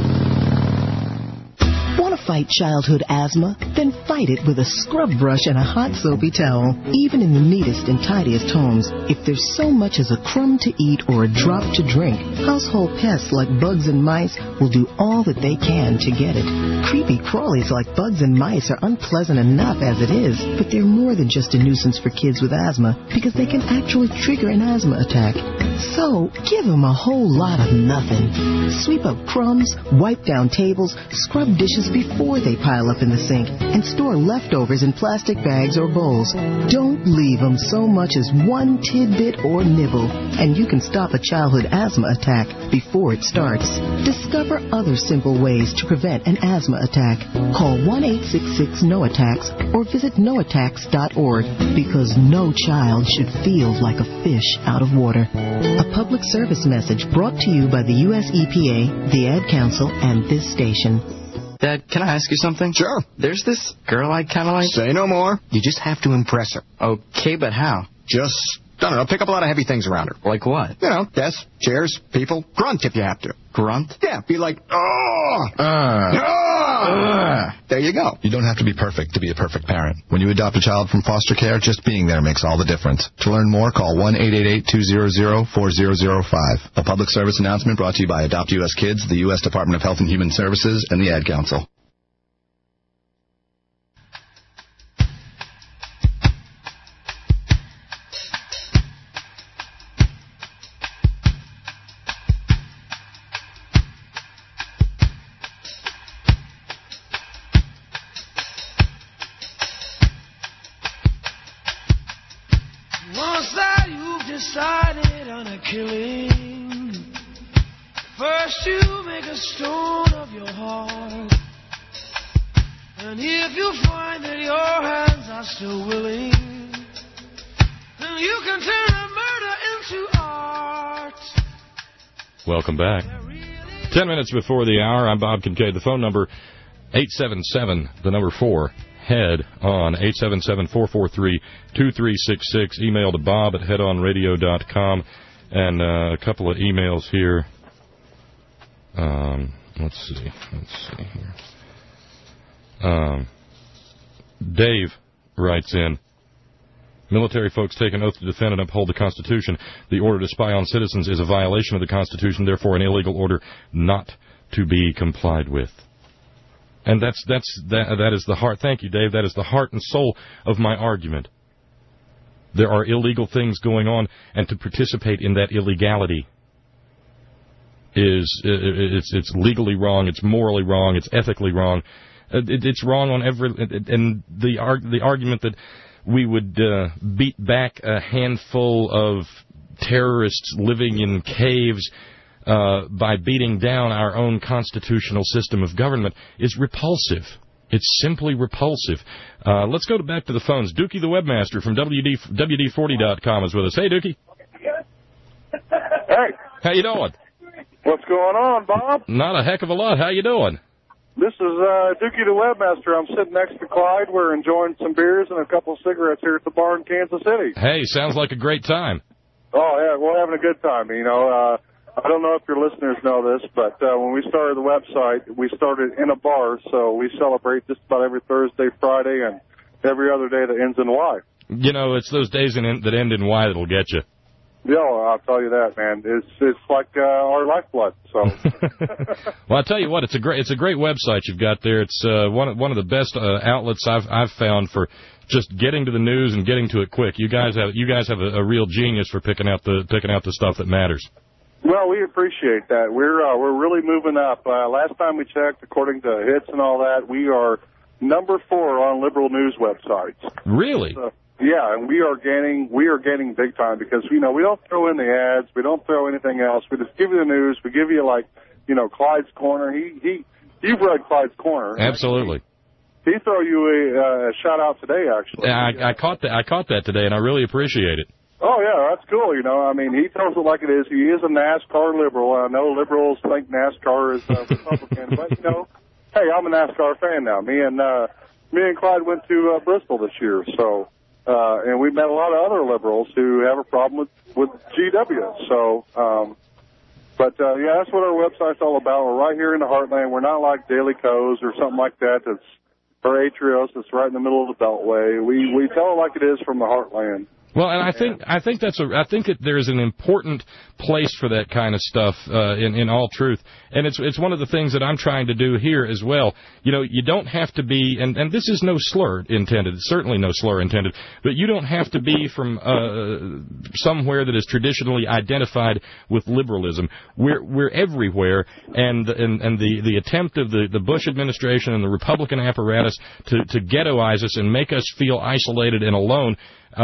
Want to fight childhood asthma? Then fight it with a scrub brush and a hot soapy towel. Even in the neatest and tidiest homes, if there's so much as a crumb to eat or a drop to drink, household pests like bugs and mice will do all that they can to get it. Creepy crawlies like bugs and mice are unpleasant enough as it is, but they're more than just a nuisance for kids with asthma because they can actually trigger an asthma attack. So, give them a whole lot of nothing. Sweep up crumbs, wipe down tables, scrub dishes before they pile up in the sink, and store leftovers in plastic bags or bowls. Don't leave them so much as one tidbit or nibble, and you can stop a childhood asthma attack before it starts. Discover other simple ways to prevent an asthma attack. Call 1-866-NO-ATTACKS or visit noattacks.org, because no child should feel like a fish out of water. A public service message brought to you by the U.S. EPA, the Ad Council, and this station.
Dad, can I ask you something?
Sure.
There's this girl I kind of like.
Say no more. You just have to impress her.
Okay, but how?
Just, I don't know, pick up a lot of heavy things around her.
Like what?
You know, desks, chairs, people. Grunt if you have to.
Grunt?
Yeah, be like, There you go.
You don't have to be perfect to be a perfect parent. When you adopt a child from foster care, just being there makes all the difference. To learn more, call 1-888-200-4005. A public service announcement brought to you by Adopt U.S. Kids, the U.S. Department of Health and Human Services, and the Ad Council.
Once that you've decided on a killing, first you make a stone of your heart. And if you find that your hands are still willing, then you can turn a murder into art.
Welcome back. 10 minutes before the hour, I'm Bob Kincaid. The phone number, 877, the number 4, head on, 877-443-2366. Email to bob at headonradio.com. And a couple of emails here. Let's see here. Dave writes in, military folks take an oath to defend and uphold the Constitution. The order to spy on citizens is a violation of the Constitution, therefore an illegal order not to be complied with. And that is the heart. Thank you, Dave. That is the heart and soul of my argument. There are illegal things going on, and to participate in that illegality it's legally wrong, it's morally wrong, it's ethically wrong. It's wrong on every, and the argument that we would beat back a handful of terrorists living in caves by beating down our own constitutional system of government is repulsive. It's simply repulsive. Let's go back to the phones. Dookie the Webmaster from WD40.com is with us. Hey, Dookie.
Hey.
How you doing?
What's going on, Bob?
Not a heck of a lot. How you doing?
This is Dookie the Webmaster. I'm sitting next to Clyde. We're enjoying some beers and a couple of cigarettes here at the bar in Kansas City.
Hey, sounds like a great time.
Oh, yeah, we're having a good time. You know, I don't know if your listeners know this, but when we started the website, we started in a bar, so we celebrate just about every Thursday, Friday, and every other day that ends in Y.
You know, it's those days that end in Y that'll get you.
Yeah, I'll tell you that, man. It's like our lifeblood. So.
Well, I tell you what, it's a great website you've got there. It's one of the best outlets I've found for just getting to the news and getting to it quick. You guys have a real genius for picking out the stuff that matters.
Well, we appreciate that. We're really moving up. Last time we checked, according to hits and all that, we are number 4 on liberal news websites.
Really?
Yeah, and we are gaining big time because, you know, we don't throw in the ads, we don't throw anything else. We just give you the news. We give you, like, you know, Clyde's Corner. You've read Clyde's Corner.
Absolutely.
He throw you a shout out today, actually.
I caught that today, and I really appreciate it.
Oh yeah, that's cool. You know, I mean, he tells it like it is. He is a NASCAR liberal. I know liberals think NASCAR is Republican, but you know, hey, I'm a NASCAR fan now. Me and Clyde went to Bristol this year, so. And we met a lot of other liberals who have a problem with GW. So, yeah, that's what our website's all about. We're right here in the heartland. We're not like Daily Kos or something like that. Or Atrios that's right in the middle of the Beltway. We tell it like it is from the heartland.
Well, and I think that there's an important place for that kind of stuff in all truth, and it's one of the things that I'm trying to do here as well. You know, you don't have to be, and this is no slur intended, certainly no slur intended, but you don't have to be from somewhere that is traditionally identified with liberalism. We're everywhere, and the attempt of the Bush administration and the Republican apparatus to ghettoize us and make us feel isolated and alone.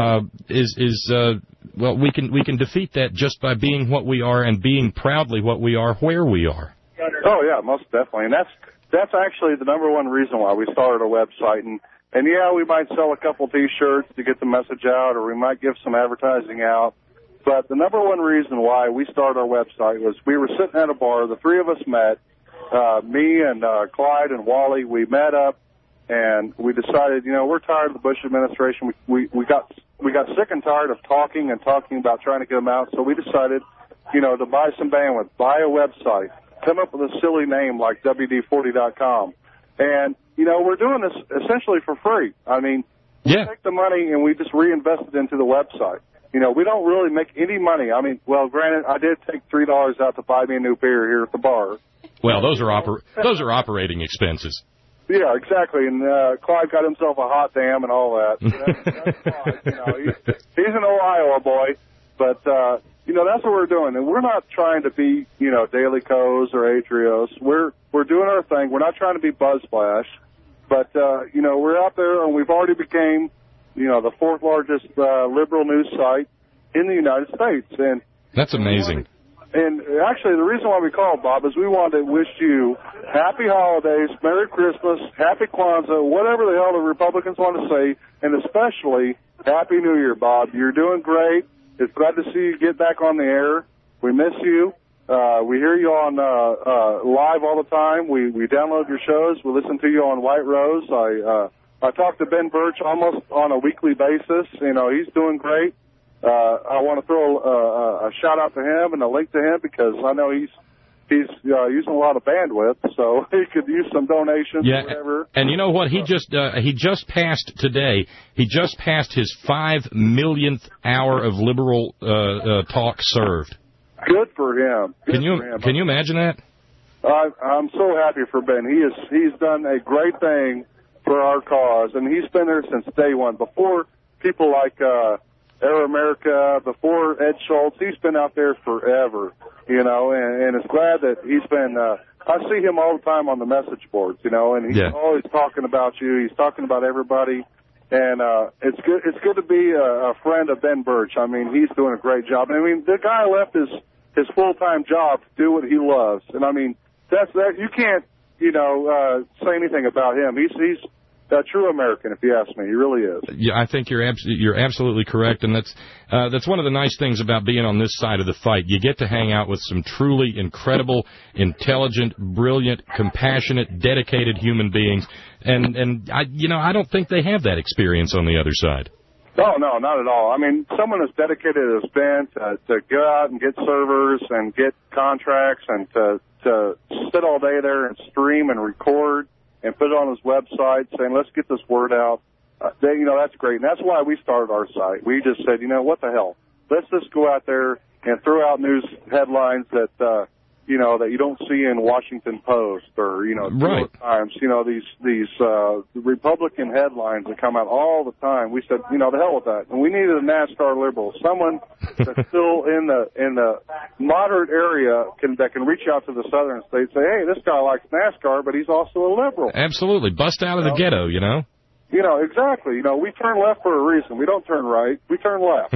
Well, we can defeat that just by being what we are and being proudly what we are where we are.
Oh yeah, most definitely, and that's actually the number one reason why we started a website. And yeah, we might sell a couple T-shirts to get the message out, or we might give some advertising out. But the number one reason why we started our website was we were sitting at a bar. The three of us met, me and Clyde and Wally. We met up. And we decided, you know, we're tired of the Bush administration. We got sick and tired of talking about trying to get them out. So we decided, you know, to buy some bandwidth, buy a website, come up with a silly name like WD40.com. And, you know, we're doing this essentially for free. I mean, we take the money and we just reinvest it into the website. You know, we don't really make any money. I mean, well, granted, I did take $3 out to buy me a new beer here at the bar.
Well, those are operating expenses.
Yeah, exactly. And Clyde got himself a hot dam and all that. That's Clyde. You know, he's an Ohio boy, but you know, that's what we're doing. And we're not trying to be, you know, Daily Kos or Atrios. We're doing our thing. We're not trying to be BuzzFlash, but you know, we're out there and we've already became, you know, the 4th largest liberal news site in the United States. And
that's amazing.
And actually, the reason why we called, Bob, is we wanted to wish you happy holidays, Merry Christmas, Happy Kwanzaa, whatever the hell the Republicans want to say, and especially Happy New Year, Bob. You're doing great. It's glad to see you get back on the air. We miss you. We hear you on live all the time. We download your shows. We listen to you on White Rose. I talk to Ben Birch almost on a weekly basis. You know, he's doing great. I want to throw a shout out to him and a link to him because I know he's using a lot of bandwidth, so he could use some donations or whatever.
And you know what? He just passed today. He just passed his 5 millionth hour of liberal talk served.
Good for him.
Can you imagine that?
I'm so happy for Ben. He's done a great thing for our cause, and he's been there since day one. Before people like Air America, before Ed Schultz, he's been out there forever, you know, and it's glad that he's been, I see him all the time on the message boards, you know, and he's always talking about you, he's talking about everybody, and it's good to be a friend of Ben Birch. I mean, he's doing a great job. I mean, the guy left his full-time job to do what he loves, and I mean, you can't, you know, say anything about him. He's a true American, if you ask me. He really is.
Yeah, I think you're absolutely correct, and that's one of the nice things about being on this side of the fight. You get to hang out with some truly incredible, intelligent, brilliant, compassionate, dedicated human beings, and I don't think they have that experience on the other side.
Oh, no, not at all. I mean, someone as dedicated as Ben to go out and get servers and get contracts and to sit all day there and stream and record and put it on his website saying, let's get this word out. That's great. And that's why we started our site. We just said, what the hell? Let's just go out there and throw out news headlines that, that you don't see in Washington Post or, New York Times. These Republican headlines that come out all the time. We said, the hell with that. And we needed a NASCAR liberal, someone that's still in the moderate area that can reach out to the southern states, say, hey, this guy likes NASCAR, but he's also a liberal.
Absolutely. Bust out of the ghetto,
Exactly. We turn left for a reason. We don't turn right. We turn left.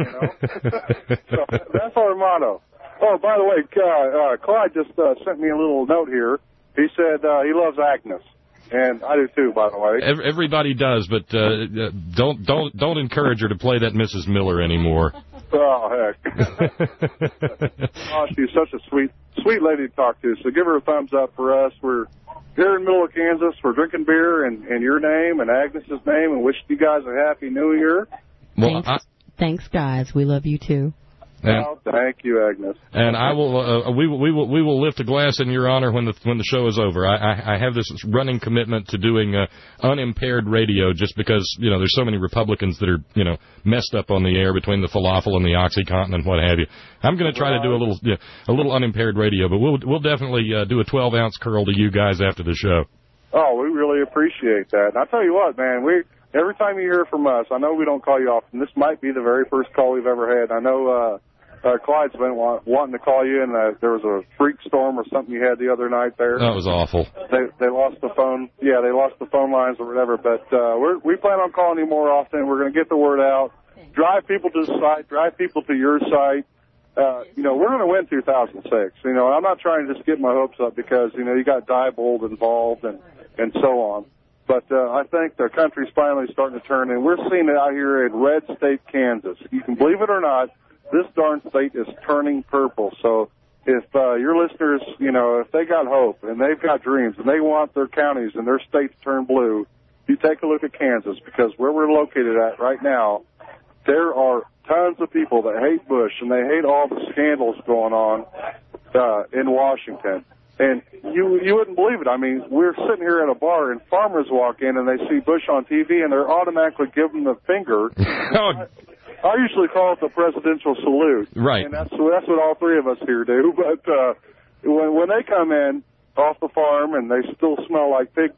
So that's our motto. Oh, by the way, Clyde just sent me a little note here. He said he loves Agnes, and I do too, by the way.
Everybody does, but don't encourage her to play that Mrs. Miller anymore.
Oh, heck. Oh, she's such a sweet lady to talk to, so give her a thumbs up for us. We're here in the middle of Kansas. We're drinking beer in your name and Agnes's name and wishing you guys a Happy New Year.
Well,
Thanks, guys. We love you, too.
Well, thank you, Agnes.
And I will. We will lift a glass in your honor when the show is over. I have this running commitment to doing unimpaired radio, just because there's so many Republicans that are messed up on the air between the falafel and the OxyContin and what have you. I'm going to try to do a little unimpaired radio, but we'll definitely do a 12-ounce curl to you guys after the show.
Oh, we really appreciate that. And I tell you what, man, every time you hear from us, I know we don't call you often. This might be the very first call we've ever had. I know Clyde's been wanting to call you, and there was a freak storm or something you had the other night there.
That was awful.
They lost the phone. Yeah, they lost the phone lines or whatever. But we plan on calling you more often. We're going to get the word out. Drive people to the site. Drive people to your site. We're going to win 2006. I'm not trying to just get my hopes up because, you got Diebold involved and so on. But I think the country's finally starting to turn, and we're seeing it out here in red state Kansas. You can believe it or not, this darn state is turning purple. So if your listeners, if they got hope and they've got dreams and they want their counties and their state to turn blue, you take a look at Kansas, because where we're located at right now, there are tons of people that hate Bush and they hate all the scandals going on in Washington. And you wouldn't believe it. I mean, we're sitting here at a bar and farmers walk in and they see Bush on TV and they're automatically giving the finger. I usually call it the presidential salute.
Right.
And that's what all three of us here do. But when they come in off the farm and they still smell like pig,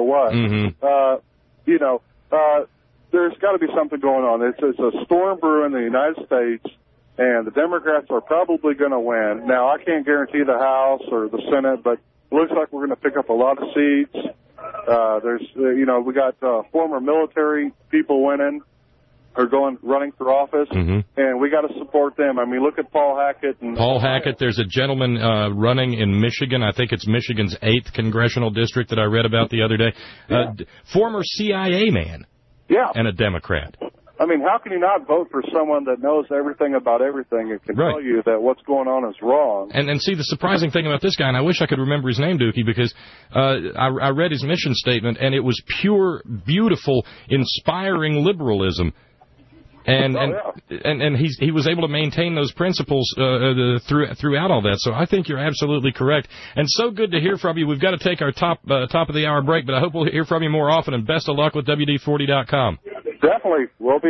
there's got to be something going on. It's a storm brewing in the United States. And the Democrats are probably going to win. Now, I can't guarantee the House or the Senate, but it looks like we're going to pick up a lot of seats. We got former military people winning. are running for office, and we got to support them. I mean, look at Paul Hackett.
Paul Hackett. There's a gentleman running in Michigan. I think it's Michigan's 8th congressional district that I read about the other day. Former CIA man.
Yeah.
And a Democrat.
I mean, how can you not vote for someone that knows everything about everything and can tell you that what's going on is wrong?
And see, the surprising thing about this guy, and I wish I could remember his name, Dookie, because I read his mission statement, and it was pure, beautiful, inspiring liberalism. And he was able to maintain those principles throughout all that. So I think you're absolutely correct. And so good to hear from you. We've got to take our top of the hour break, but I hope we'll hear from you more often. And best of luck with WD40.com.
Definitely, we'll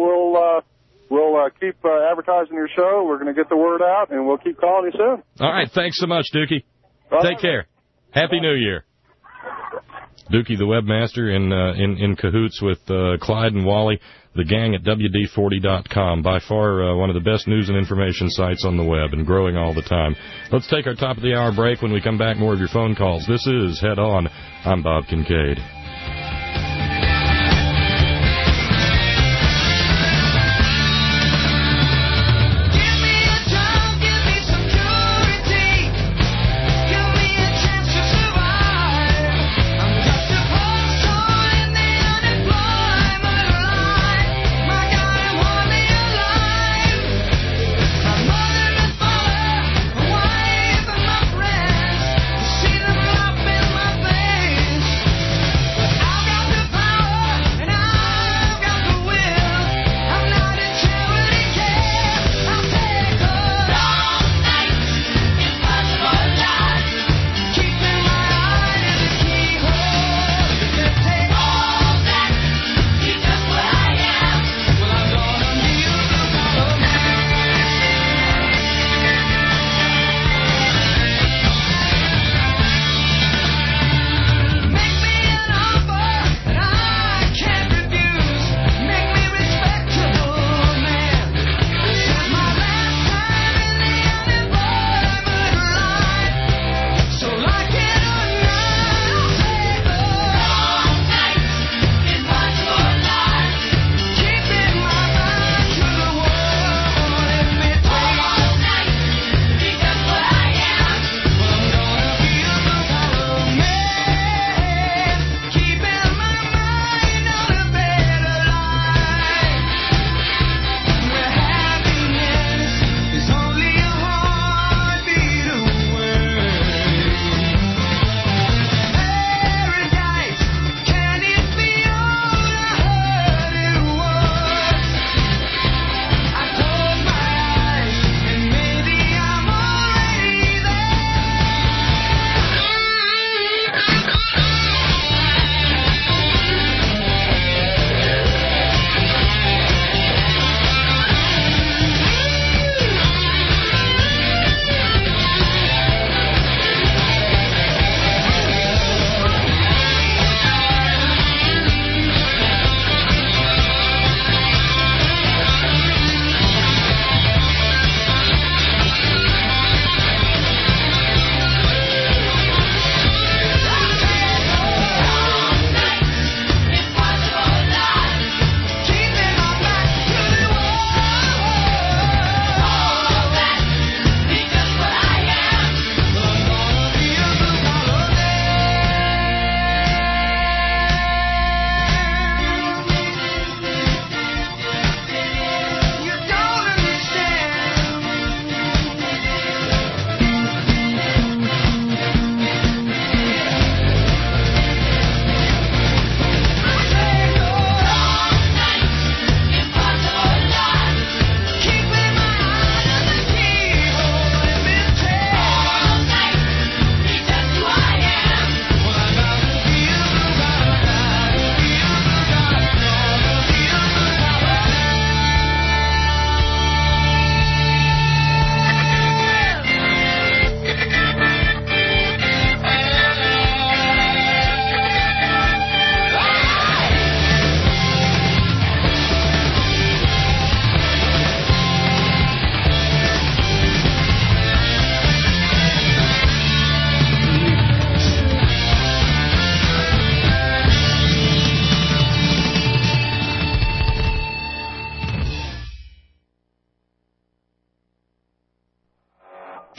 keep advertising your show. We're going to get the word out, and we'll keep calling you soon.
All right, thanks so much, Dookie. Take care. Happy New Year. Dookie, the webmaster, in cahoots with Clyde and Wally, the gang at WD40.com. By far one of the best news and information sites on the web, and growing all the time. Let's take our top of the hour break. When we come back, more of your phone calls. This is Head On. I'm Bob Kincaid.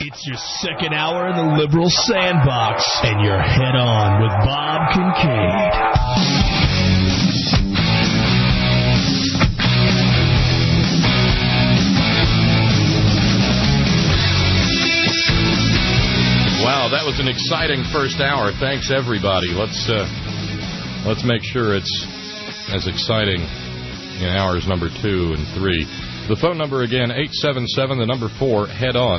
It's your second hour in the liberal sandbox, and you're head on with Bob Kincaid.
Wow, that was an exciting first hour. Thanks, everybody. Let's make sure it's as exciting in hours number 2 and 3. The phone number again, 877, the number 4, head on,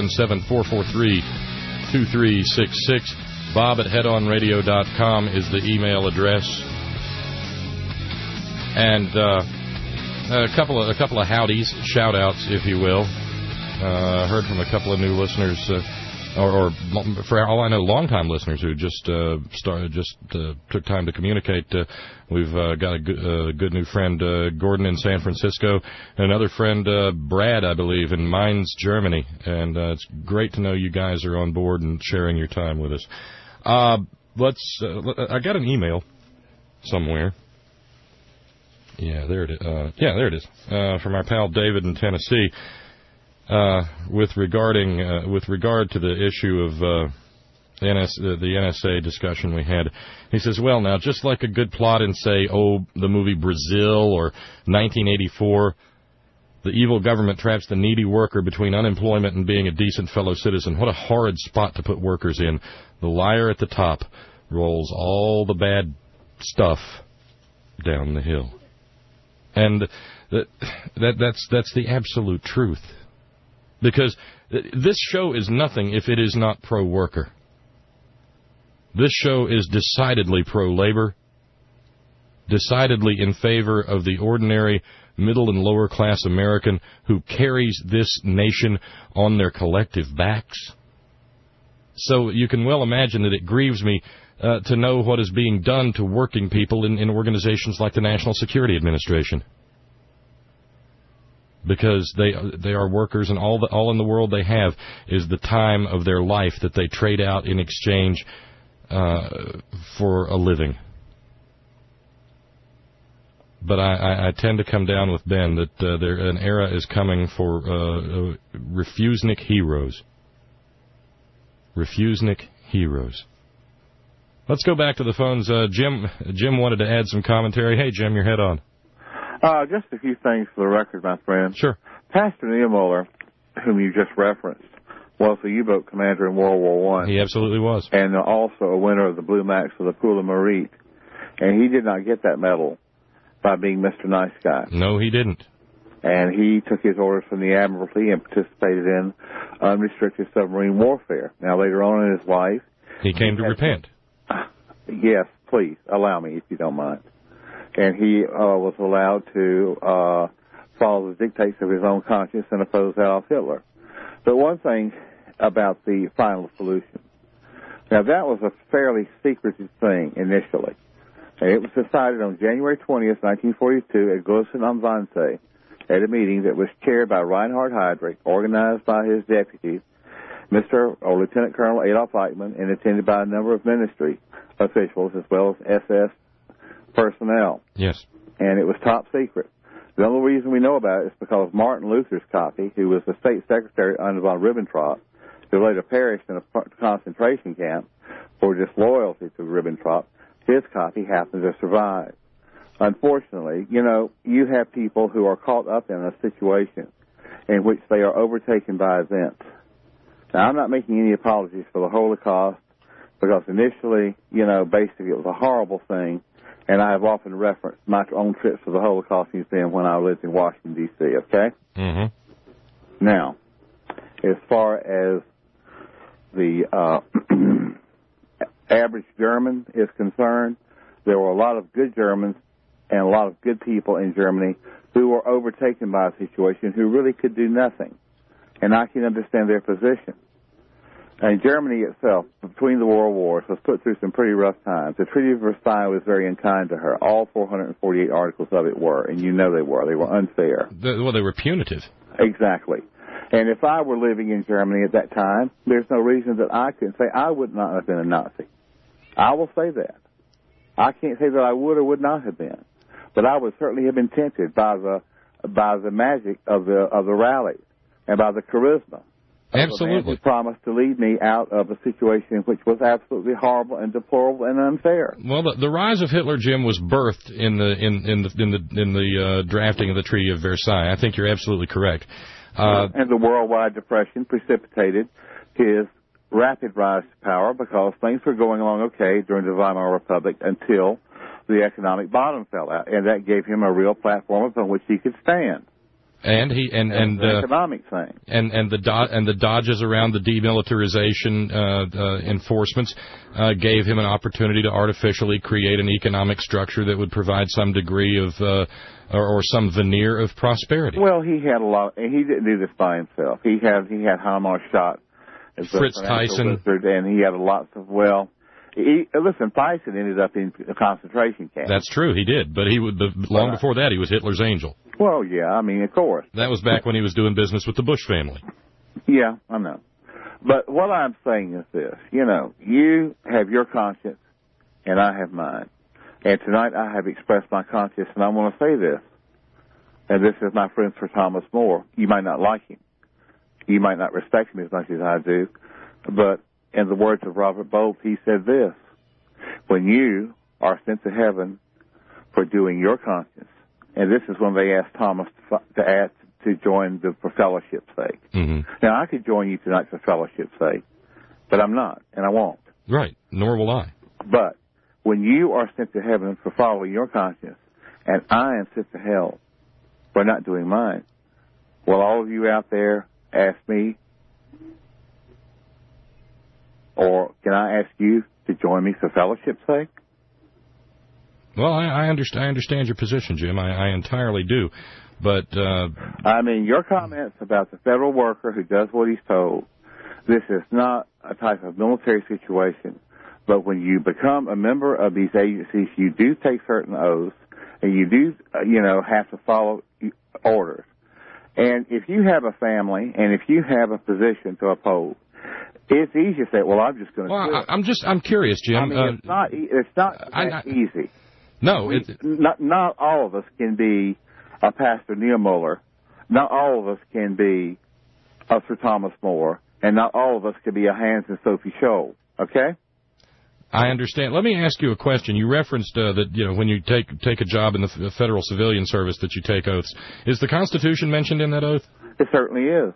877-443-2366. Bob@headonradio.com is the email address. And a couple of howdies, shout-outs, if you will. Heard from a couple of new listeners, or for all I know, long-time listeners who just took time to communicate. We've got a good new friend, Gordon in San Francisco, and another friend, Brad, I believe, in Mainz, Germany. And it's great to know you guys are on board and sharing your time with us. I got an email somewhere. Yeah, there it is. There it is. From our pal David in Tennessee. With regard to the issue of the NSA discussion we had, he says, well, now, just like a good plot in, say, the movie Brazil or 1984, the evil government traps the needy worker between unemployment and being a decent fellow citizen. What a horrid spot to put workers in. The liar at the top rolls all the bad stuff down the hill. And that's the absolute truth. Because this show is nothing if it is not pro-worker. This show is decidedly pro-labor, decidedly in favor of the ordinary middle and lower class American who carries this nation on their collective backs. So you can well imagine that it grieves me to know what is being done to working people in organizations like the National Security Administration. Because they are workers, and all in the world they have is the time of their life that they trade out in exchange for a living. But I tend to come down with Ben that an era is coming for refusnik heroes. Refusnik heroes. Let's go back to the phones. Jim wanted to add some commentary. Hey, Jim, your head on.
Just a few things for the record, my friend.
Sure.
Pastor Niemöller, whom you just referenced, was the U-boat commander in World War I.
He absolutely was.
And also a winner of the Blue Max of the Pool of Merite. And he did not get that medal by being Mr. Nice Guy.
No, he didn't.
And he took his orders from the Admiralty and participated in unrestricted submarine warfare. Now, later on in his life...
He came to repent.
Yes, please, allow me, if you don't mind. And he was allowed to follow the dictates of his own conscience and oppose Adolf Hitler. But one thing about the final solution. Now, that was a fairly secretive thing initially. And it was decided on January 20th, 1942 at Grossen am Wannsee at a meeting that was chaired by Reinhard Heydrich, organized by his deputy, Lieutenant Colonel Adolf Eichmann, and attended by a number of ministry officials as well as SS personnel.
Yes.
And it was top secret. The only reason we know about it is because Martin Luther's copy, who was the state secretary under von Ribbentrop, who later perished in a concentration camp for disloyalty to Ribbentrop, his copy happened to survive. Unfortunately, you have people who are caught up in a situation in which they are overtaken by events. Now, I'm not making any apologies for the Holocaust because initially, basically it was a horrible thing. And I have often referenced my own trips to the Holocaust Museum when I lived in Washington, D.C., okay?
Mm-hmm.
Now, as far as the average German is concerned, there were a lot of good Germans and a lot of good people in Germany who were overtaken by a situation who really could do nothing. And I can understand their position. And Germany itself, between the world wars, was put through some pretty rough times. The Treaty of Versailles was very unkind to her. All 448 articles of it were, and they were. They were unfair.
They were punitive.
Exactly. And if I were living in Germany at that time, there's no reason that I couldn't say I would not have been a Nazi. I will say that. I can't say that I would or would not have been. But I would certainly have been tempted by the magic of the rallies and by the charisma
Absolutely.
A man who promised to lead me out of a situation which was absolutely horrible and deplorable and unfair.
Well, the rise of Hitler, Jim, was birthed in the drafting of the Treaty of Versailles. I think you're absolutely correct.
And the worldwide depression precipitated his rapid rise to power because things were going along okay during the Weimar Republic until the economic bottom fell out, and that gave him a real platform upon which he could stand.
And the
economic thing,
and the dodges around the demilitarization enforcements gave him an opportunity to artificially create an economic structure that would provide some degree of or some veneer of prosperity.
Well, he had a lot, and he didn't do this by himself. He had Hamar shot as
Fritz Thyssen,
wizard, and he had lots of listen, Thyssen ended up in a concentration camp.
That's true, he did. But long before that, he was Hitler's angel.
Well, yeah, I mean, of course.
That was back when he was doing business with the Bush family.
Yeah, I know. But what I'm saying is this. You have your conscience, and I have mine. And tonight I have expressed my conscience, and I want to say this. And this is my friend Sir Thomas More. You might not like him. You might not respect him as much as I do. But in the words of Robert Bolt, he said this: when you are sent to heaven for doing your conscience, and this is when they asked Thomas to join for fellowship's sake.
Mm-hmm.
Now, I could join you tonight for fellowship's sake, but I'm not, and I won't.
Right, nor will I.
But when you are sent to heaven for following your conscience, and I am sent to hell for not doing mine, will all of you out there ask me, or can I ask you to join me for fellowship's sake?
Well, I understand your position, Jim. I entirely do. But
I mean, your comments about the federal worker who does what he's told, this is not a type of military situation. But when you become a member of these agencies, you do take certain oaths, and you do, have to follow orders. And if you have a family, and if you have a position to uphold, it's easy to say, well, I'm just going to do it.
I'm curious, Jim.
I mean, it's not that easy.
No.
Not all of us can be a Pastor Neil Muller. Not all of us can be a Sir Thomas More. And not all of us can be a Hans and Sophie Scholl. Okay?
I understand. Let me ask you a question. You referenced that when you take a job in the federal civilian service that you take oaths. Is the Constitution mentioned in that oath?
It certainly is.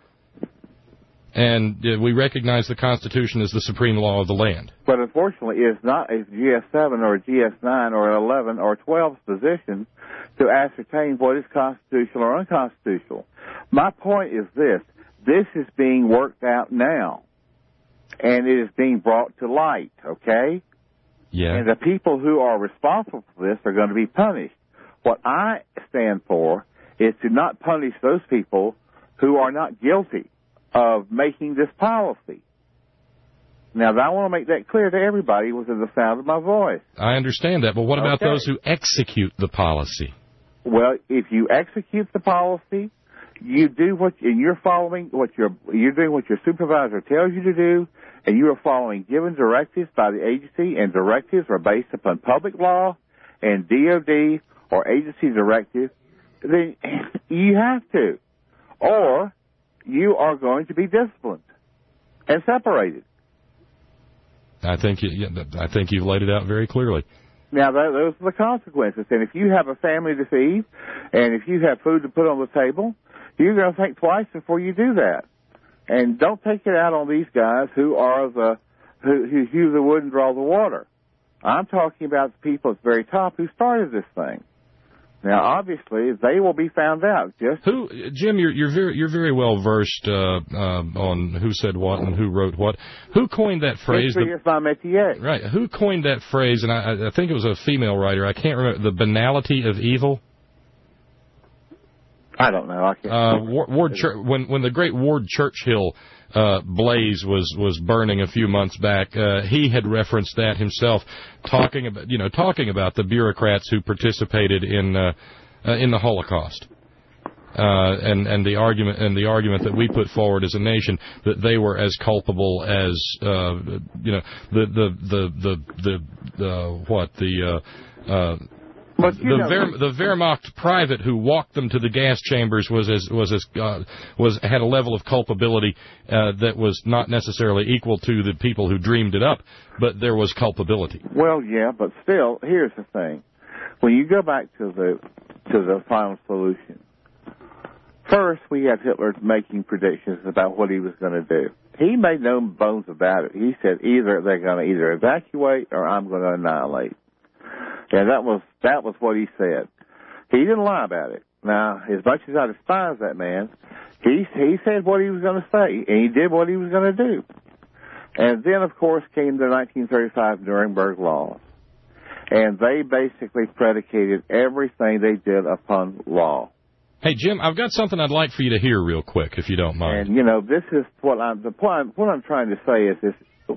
And we recognize the Constitution as the supreme law of the land.
But unfortunately, it's not a GS7 or a GS9 or an 11 or 12's position to ascertain what is constitutional or unconstitutional. My point is this. This is being worked out now, and it is being brought to light, okay?
Yeah.
And the people who are responsible for this are going to be punished. What I stand for is to not punish those people who are not guilty of making this policy. Now, I want to make that clear to everybody within the sound of my voice.
I understand that, but what about those who execute the policy?
Well, if you execute the policy, you do you're following you're doing what your supervisor tells you to do, and you are following given directives by the agency, and directives are based upon public law and DOD or agency directive, then you have to. Or you are going to be disciplined and separated.
I think you've laid it out very clearly.
Now, those are the consequences. And if you have a family to feed, and if you have food to put on the table, you're going to think twice before you do that. And don't take it out on these guys who hew the wood and draw the water. I'm talking about the people at the very top who started this thing. Now, obviously, they will be found out.
Jim, you're very well versed on who said what and who wrote what. Who coined that phrase?
History is my métier.
Right. Who coined that phrase? And I think it was a female writer. I can't remember. The banality of evil.
I don't know. I can't.
When the great Ward Churchill blaze was burning a few months back, he had referenced that himself, talking about the bureaucrats who participated in the Holocaust, and the argument that we put forward as a nation that they were as culpable as the Wehrmacht private who walked them to the gas chambers had a level of culpability that was not necessarily equal to the people who dreamed it up, but there was culpability.
Well, yeah, but still, here's the thing: when you go back to the final solution, first we had Hitler making predictions about what he was going to do. He made no bones about it. He said either they're going to either evacuate or I'm going to annihilate. And that was what he said. He didn't lie about it. Now, as much as I despise that man, he said what he was going to say, and he did what he was going to do. And then, of course, came the 1935 Nuremberg Laws. And they basically predicated everything they did upon law.
Hey, Jim, I've got something I'd like for you to hear real quick, if you don't mind.
And, this is what I'm trying to say is this.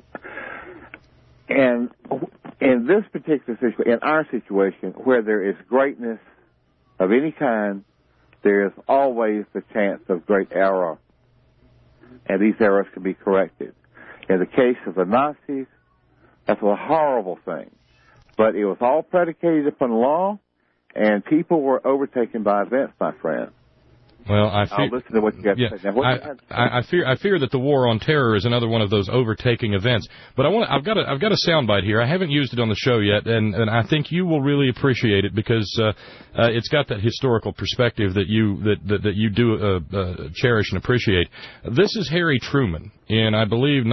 And in this particular situation, in our situation, where there is greatness of any kind, there is always the chance of great error. And these errors can be corrected. In the case of the Nazis, that's a horrible thing. But it was all predicated upon law, and people were overtaken by events, my friend.
Well, I'll
listen to what you got to say. Now,
I fear that the war on terror is another one of those overtaking events. But I've got a soundbite here. I haven't used it on the show yet, and I think you will really appreciate it because it's got that historical perspective that you do cherish and appreciate. This is Harry Truman in, I believe,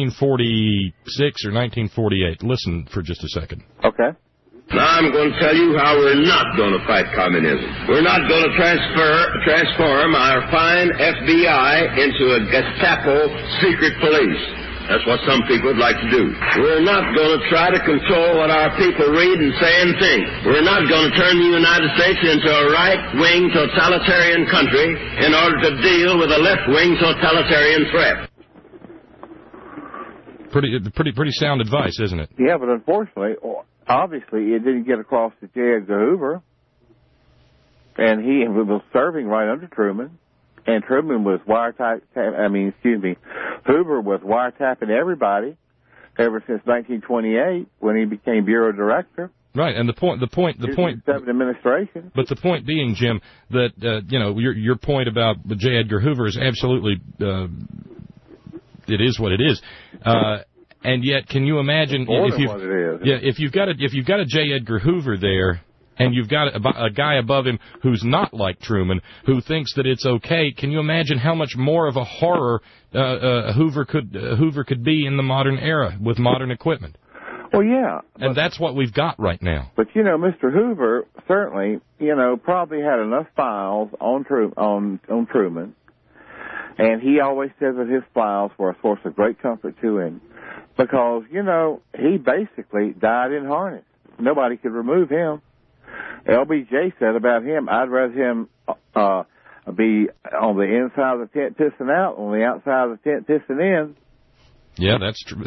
1946 or 1948. Listen for just a second.
Okay.
Now I'm going to tell you how we're not going to fight communism. We're not going to transform our fine FBI into a Gestapo secret police. That's what some people would like to do. We're not going to try to control what our people read and say and think. We're not going to turn the United States into a right-wing totalitarian country in order to deal with a left-wing totalitarian threat.
Pretty sound advice, isn't it?
Yeah, but unfortunately, obviously, it didn't get across to J. Edgar Hoover, and he was serving right under Truman, and Truman was Hoover was wiretapping everybody ever since 1928 when he became bureau director.
Right, and the point.
7 administration.
But the point being, Jim, that your point about J. Edgar Hoover is absolutely. It is what it is. And yet, can you imagine if you've got a J. Edgar Hoover there, and you've got a guy above him who's not like Truman, who thinks that it's okay? Can you imagine how much more of a horror Hoover could be in the modern era with modern equipment?
Well, yeah,
and that's what we've got right now.
But Mr. Hoover certainly, probably had enough files on Truman, and he always said that his files were a source of great comfort to him. Because, he basically died in harness. Nobody could remove him. LBJ said about him, I'd rather him be on the inside of the tent pissing out, on the outside of the tent pissing in.
Yeah, that's true.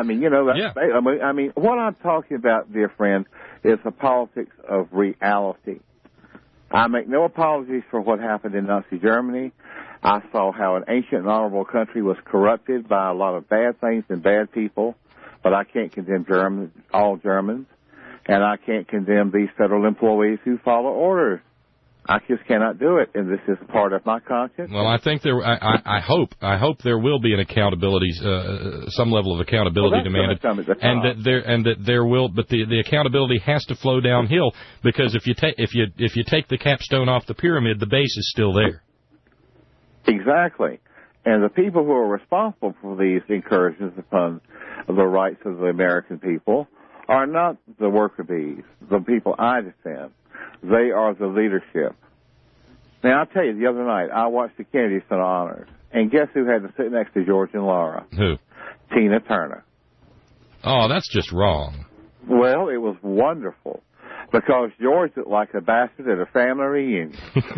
What I'm talking about, dear friend, is the politics of reality. I make no apologies for what happened in Nazi Germany. I saw how an ancient and honorable country was corrupted by a lot of bad things and bad people, but I can't condemn all Germans, and I can't condemn these federal employees who follow orders. I just cannot do it, and this is part of my conscience.
Well, I think I hope there will be an accountability, some level of accountability demanded, and that there will, but the accountability has to flow downhill because if you take the capstone off the pyramid, the base is still there.
Exactly. And the people who are responsible for these incursions upon the rights of the American people are not the worker bees, the people I defend. They are the leadership. Now, I'll tell you, the other night, I watched the Kennedy Center Honors, and guess who had to sit next to George and Laura?
Who?
Tina Turner.
Oh, that's just wrong.
Well, it was wonderful. Because George looked like a bastard at a family reunion.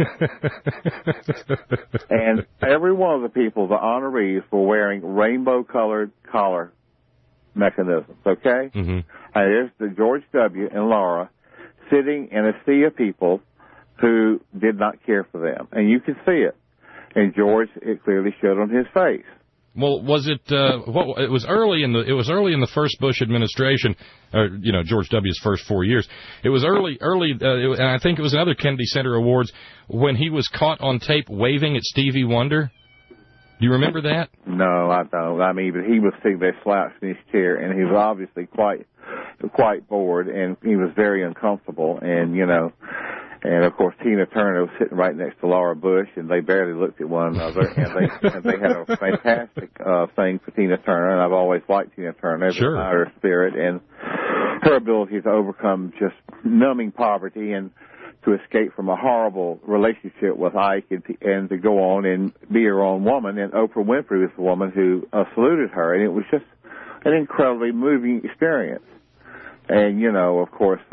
And every one of the people, the honorees, were wearing rainbow-colored collar mechanisms, okay?
Mm-hmm.
And there's the George W. and Laura sitting in a sea of people who did not care for them. And you can see it. And George, it clearly showed on his face.
Well, was it? It was early in the first Bush administration, or George W.'s first 4 years. It was early, and I think it was another Kennedy Center Awards when he was caught on tape waving at Stevie Wonder. Do you remember that?
No, I don't. I mean, but he was sitting there slouched in his chair, and he was obviously quite bored, and he was very uncomfortable, and and of course Tina Turner was sitting right next to Laura Bush, and they barely looked at one another, and they had a fantastic thing for Tina Turner, and I've always liked Tina Turner,
sure,
her spirit and her ability to overcome just numbing poverty and to escape from a horrible relationship with Ike and to go on and be her own woman. And Oprah Winfrey was the woman who saluted her, and it was just an incredibly moving experience. And, of course,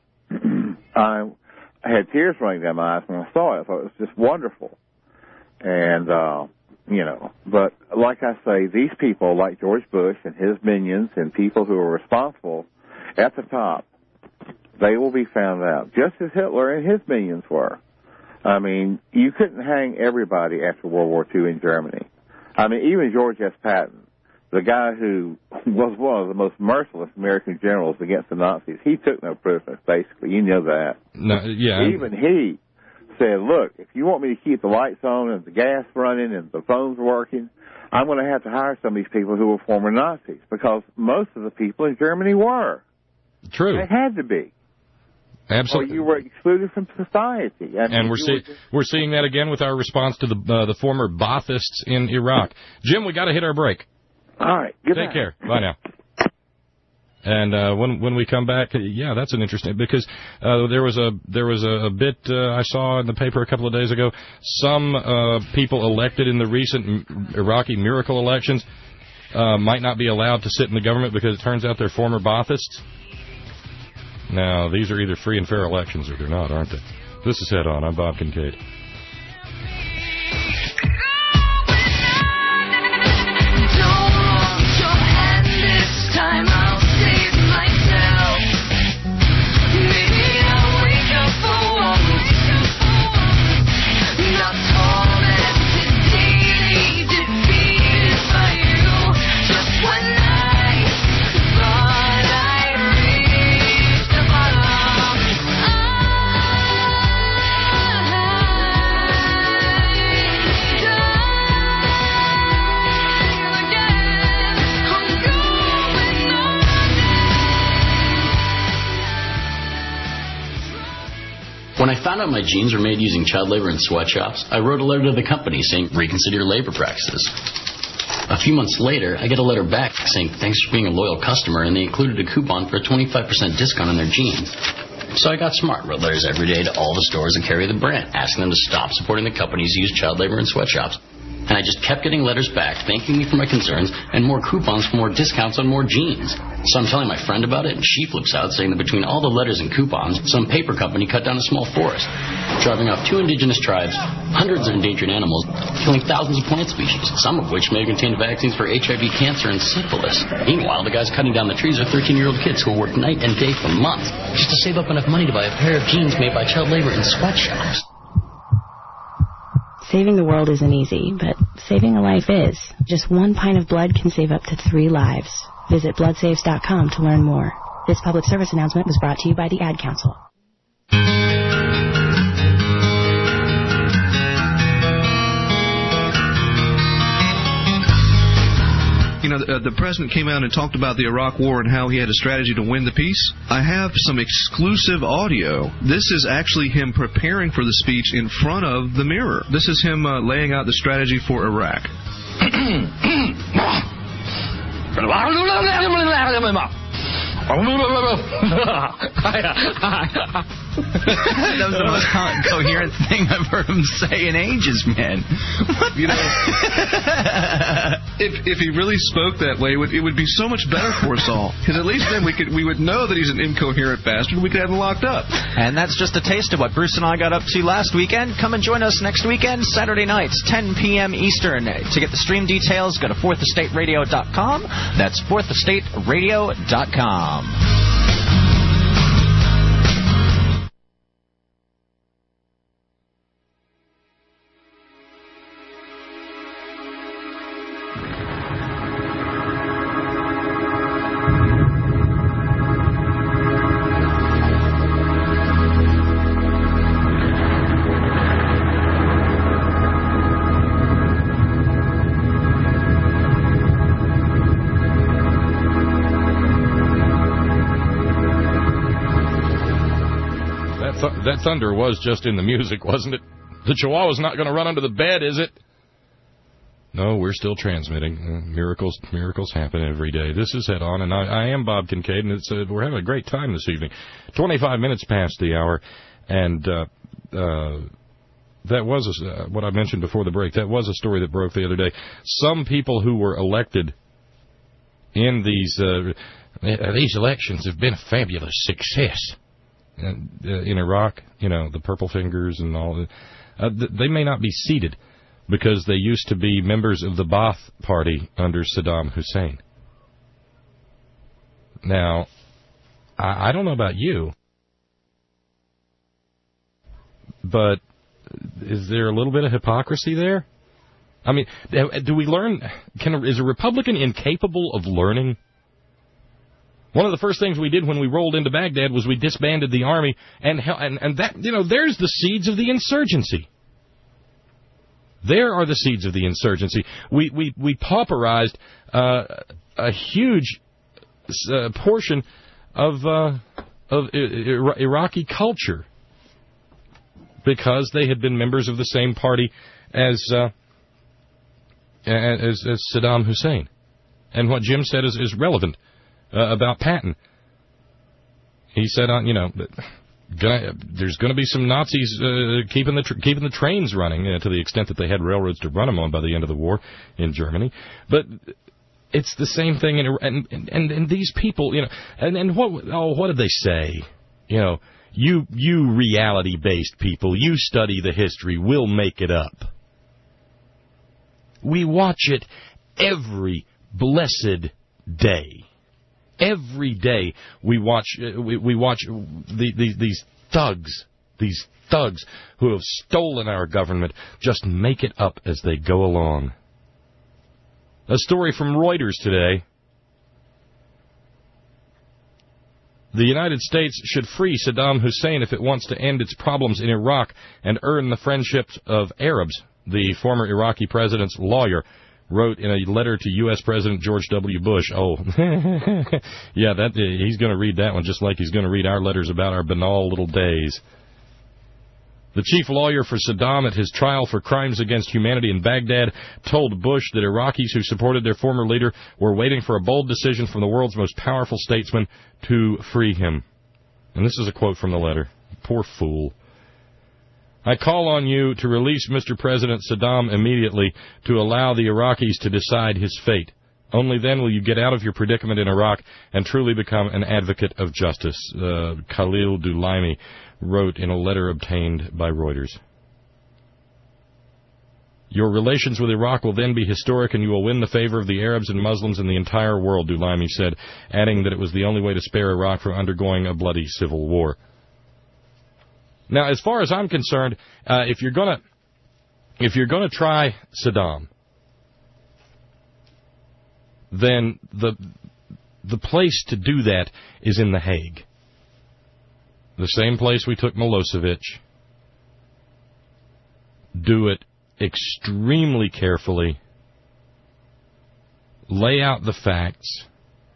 I had tears running down my eyes when I saw it. I thought it was just wonderful. And, but like I say, these people like George Bush and his minions and people who are responsible at the top, they will be found out, just as Hitler and his minions were. I mean, you couldn't hang everybody after World War II in Germany. I mean, even George S. Patton, the guy who was one of the most merciless American generals against the Nazis, he took no prisoners, basically. You know that.
No, yeah.
Even he said, look, if you want me to keep the lights on and the gas running and the phones working, I'm going to have to hire some of these people who were former Nazis, because most of the people in Germany were.
True.
They had to be.
Absolutely.
Or you were excluded from society.
And we're seeing that again with our response to the former Baathists in Iraq. Jim, we got to hit our break.
All right. Good
Take care. Bye now. And when we come back, that's an interesting, because there was a bit I saw in the paper a couple of days ago. Some people elected in the recent Iraqi miracle elections might not be allowed to sit in the government because it turns out they're former Baathists. Now, these are either free and fair elections or they're not, aren't they? This is Head On. I'm Bob Kincaid.
When I found out my jeans were made using child labor in sweatshops, I wrote a letter to the company saying, reconsider your labor practices. A few months later, I get a letter back saying, thanks for being a loyal customer, and they included a coupon for a 25% discount on their jeans. So I got smart, wrote letters every day to all the stores that carry the brand, asking them to stop supporting the companies who use child labor in sweatshops. And I just kept getting letters back, thanking me for my concerns, and more coupons for more discounts on more jeans. So I'm telling my friend about it, and she flips out, saying that between all the letters and coupons, some paper company cut down a small forest, driving off 2 indigenous tribes, hundreds of endangered animals, killing thousands of plant species, some of which may have contained vaccines for HIV, cancer, and syphilis. Meanwhile, the guys cutting down the trees are 13-year-old kids who will work night and day for months just to save up enough money to buy a pair of jeans made by child labor in sweatshops.
Saving the world isn't easy, but saving a life is. Just 1 pint of blood can save up to 3 lives. Visit bloodsaves.com to learn more. This public service announcement was brought to you by the Ad Council.
The president came out and talked about the Iraq War and how he had a strategy to win the peace. I have some exclusive audio. This is actually him preparing for the speech in front of the mirror. This is him laying out the strategy for Iraq.
That was the most coherent thing I've heard him say in ages, man.
If he really spoke that way, it would be so much better for us all. Because at least then we would know that he's an incoherent bastard and we could have him locked up.
And that's just a taste of what Bruce and I got up to last weekend. Come and join us next weekend, Saturday nights, 10 p.m. Eastern. To get the stream details, go to fourthestateradio.com. That's fourthestateradio.com.
that thunder was just in the music, wasn't it? The Chihuahua's not going to run under the bed, is it? No, we're still transmitting. Miracles happen every day. This is Head On, and I am Bob Kincaid, and we're having a great time this evening. 25 minutes past the hour, and that was what I mentioned before the break. That was a story that broke the other day. Some people who were elected in these elections have been a fabulous success in Iraq. You know, the Purple Fingers and all. They may not be seated, because they used to be members of the Ba'ath Party under Saddam Hussein. Now, I don't know about you, but is there a little bit of hypocrisy there? I mean, do we learn? Is a Republican incapable of learning? One of the first things we did when we rolled into Baghdad was we disbanded the army, and that, you know, there's the seeds of the insurgency. There are the seeds of the insurgency. We pauperized a huge portion of Iraqi culture because they had been members of the same party as Saddam Hussein. And what Jim said is relevant about Patton. He said, there's going to be some Nazis keeping the trains running to the extent that they had railroads to run them on by the end of the war in Germany. But it's the same thing, and these people, you know, and what did they say? You know, you reality-based people, you study the history, we'll make it up. We watch it every blessed day. Every day we watch these thugs who have stolen our government just make it up as they go along. A story from Reuters today. The United States should free Saddam Hussein if it wants to end its problems in Iraq and earn the friendships of Arabs, the former Iraqi president's lawyer wrote in a letter to U.S. President George W. Bush. Oh, yeah, he's going to read that one just like he's going to read our letters about our banal little days. The chief lawyer for Saddam at his trial for crimes against humanity in Baghdad told Bush that Iraqis who supported their former leader were waiting for a bold decision from the world's most powerful statesman to free him. And this is a quote from the letter. Poor fool. I call on you to release Mr. President Saddam immediately to allow the Iraqis to decide his fate. Only then will you get out of your predicament in Iraq and truly become an advocate of justice, Khalil Dulaimi wrote in a letter obtained by Reuters. Your relations with Iraq will then be historic and you will win the favor of the Arabs and Muslims in the entire world, Dulaimi said, adding that it was the only way to spare Iraq from undergoing a bloody civil war. Now, as far as I'm concerned, if you're gonna try Saddam, then the place to do that is in The Hague, the same place we took Milosevic. Do it extremely carefully. Lay out the facts.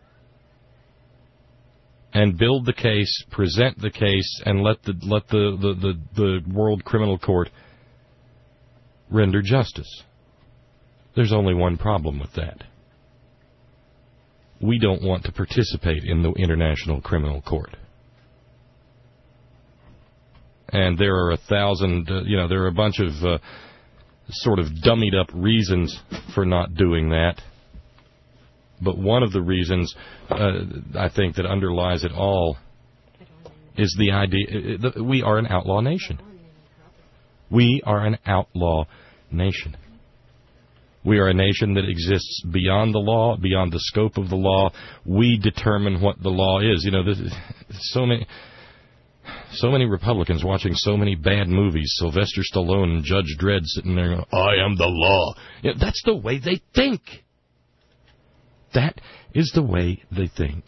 And build the case, present the case, and let the World Criminal Court render justice. There's only one problem with that. We don't want to participate in the International Criminal Court. And there are 1,000, there are a bunch of sort of dummied up reasons for not doing that. But one of the reasons I think that underlies it all is the idea that we are an outlaw nation. We are an outlaw nation. We are a nation that exists beyond the law, beyond the scope of the law. We determine what the law is. You know, so many Republicans watching so many bad movies. Sylvester Stallone and Judge Dredd sitting there going, I am the law. You know, that's the way they think. That is the way they think.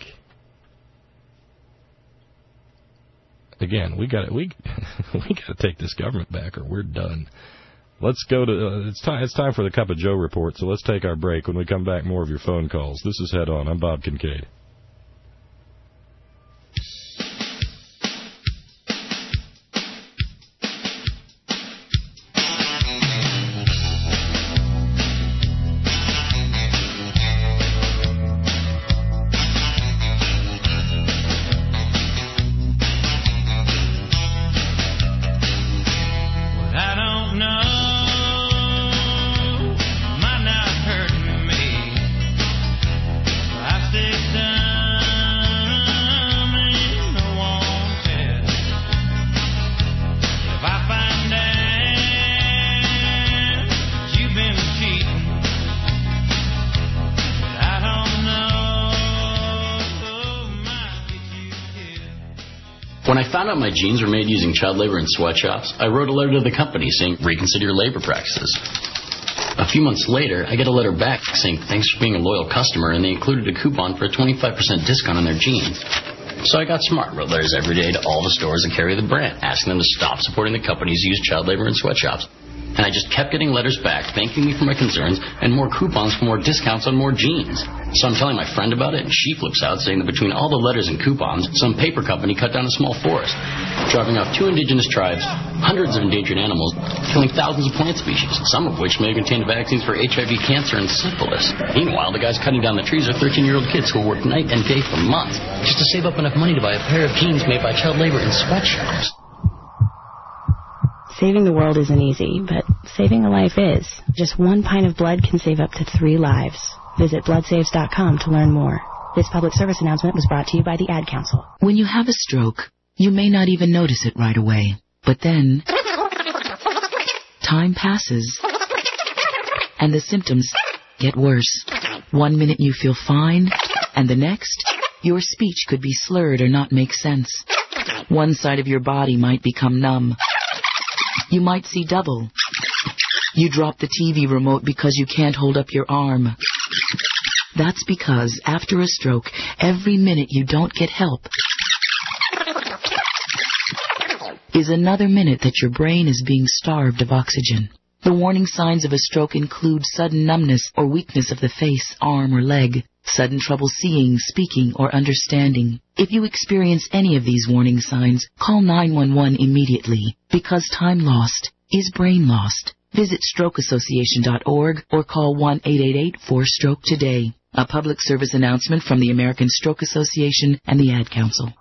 Again, we got to take this government back, or we're done. Let's go to. It's time for the Cup of Joe report. So let's take our break. When we come back, more of your phone calls. This is Head On. I'm Bob Kincaid.
found out my jeans were made using child labor in sweatshops, I wrote a letter to the company saying, reconsider your labor practices. A few months later, I get a letter back saying, thanks for being a loyal customer, and they included a coupon for a 25% discount on their jeans. So I got smart, wrote letters every day to all the stores that carry the brand, asking them to stop supporting the companies who use child labor in sweatshops. And I just kept getting letters back, thanking me for my concerns, and more coupons for more discounts on more jeans. So I'm telling my friend about it, and she flips out, saying that between all the letters and coupons, some paper company cut down a small forest, driving off 2 indigenous tribes, hundreds of endangered animals, killing thousands of plant species, some of which may have contained vaccines for HIV, cancer, and syphilis. Meanwhile, the guys cutting down the trees are 13-year-old kids who work night and day for months just to save up enough money to buy a pair of jeans made by child labor in sweatshops.
Saving the world isn't easy, but saving a life is. Just 1 pint of blood can save up to 3 lives. Visit bloodsaves.com to learn more. This public service announcement was brought to you by the Ad Council.
When you have a stroke, you may not even notice it right away. But then, time passes, and the symptoms get worse. 1 minute you feel fine, and the next, your speech could be slurred or not make sense. One side of your body might become numb. You might see double. You drop the TV remote because you can't hold up your arm. That's because after a stroke, every minute you don't get help is another minute that your brain is being starved of oxygen. The warning signs of a stroke include sudden numbness or weakness of the face, arm, or leg, sudden trouble seeing, speaking, or understanding. If you experience any of these warning signs, call 911 immediately, because time lost is brain lost. Visit strokeassociation.org or call 1-888-4STROKE today. A public service announcement from the American Stroke Association and the Ad Council.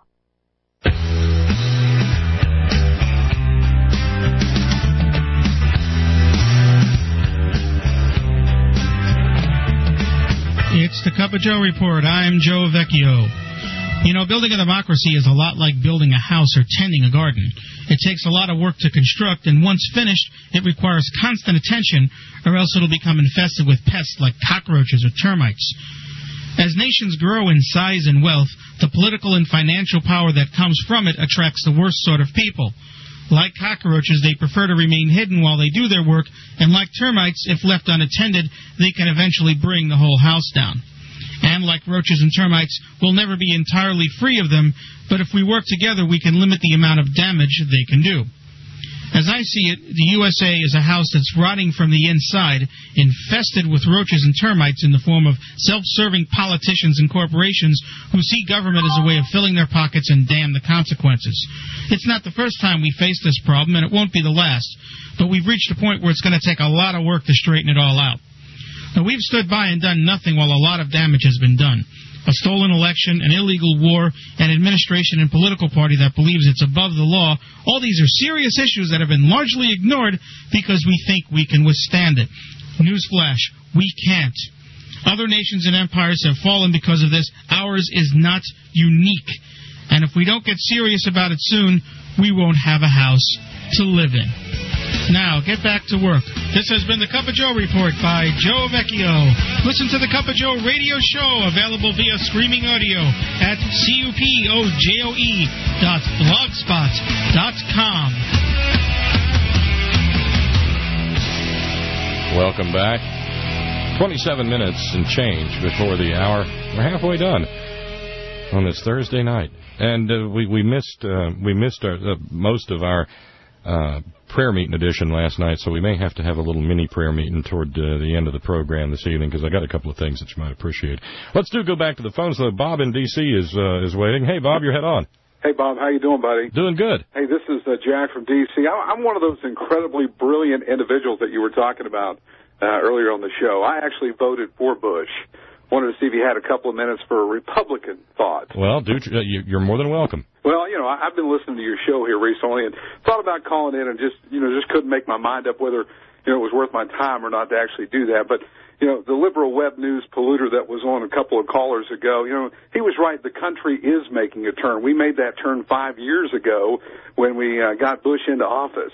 It's the Cup of Joe Report. I'm Joe Vecchio. You know, building a democracy is a lot like building a house or tending a garden. It takes a lot of work to construct, and once finished, it requires constant attention, or else it'll become infested with pests like cockroaches or termites. As nations grow in size and wealth, the political and financial power that comes from it attracts the worst sort of people. Like cockroaches, they prefer to remain hidden while they do their work, and like termites, if left unattended, they can eventually bring the whole house down. And like roaches and termites, we'll never be entirely free of them, but if we work together, we can limit the amount of damage they can do. As I see it, the USA is a house that's rotting from the inside, infested with roaches and termites in the form of self-serving politicians and corporations who see government as a way of filling their pockets and damn the consequences. It's not the first time we face this problem, and it won't be the last, but we've reached a point where it's going to take a lot of work to straighten it all out. Now, we've stood by and done nothing while a lot of damage has been done. A stolen election, an illegal war, an administration and political party that believes it's above the law, all these are serious issues that have been largely ignored because we think we can withstand it. Newsflash, we can't. Other nations and empires have fallen because of this. Ours is not unique. And if we don't get serious about it soon, we won't have a house to live in. Now, get back to work. This has been the Cup of Joe Report by Joe Vecchio. Listen to the Cup of Joe radio show, available via streaming audio at cupojoe.blogspot.com.
Welcome back. 27 minutes and change before the hour. We're halfway done on this Thursday night. And we missed most of our prayer meeting edition last night, so we may have to have a little mini prayer meeting toward the end of the program this evening, because I got a couple of things that you might appreciate. Let's go back to the phones, though. Bob in D.C. is waiting. Hey, Bob, you're head on.
Hey, Bob, how you doing, buddy?
Doing good.
Hey, this is Jack from D.C. I'm one of those incredibly brilliant individuals that you were talking about earlier on the show. I actually voted for Bush. Wanted to see if you had a couple of minutes for a Republican thought.
Well, dude, you're more than welcome.
Well, you know, I've been listening to your show here recently and thought about calling in and just couldn't make my mind up whether, it was worth my time or not to actually do that. But, the liberal web news polluter that was on a couple of callers ago, he was right. The country is making a turn. We made that turn 5 years ago when we got Bush into office.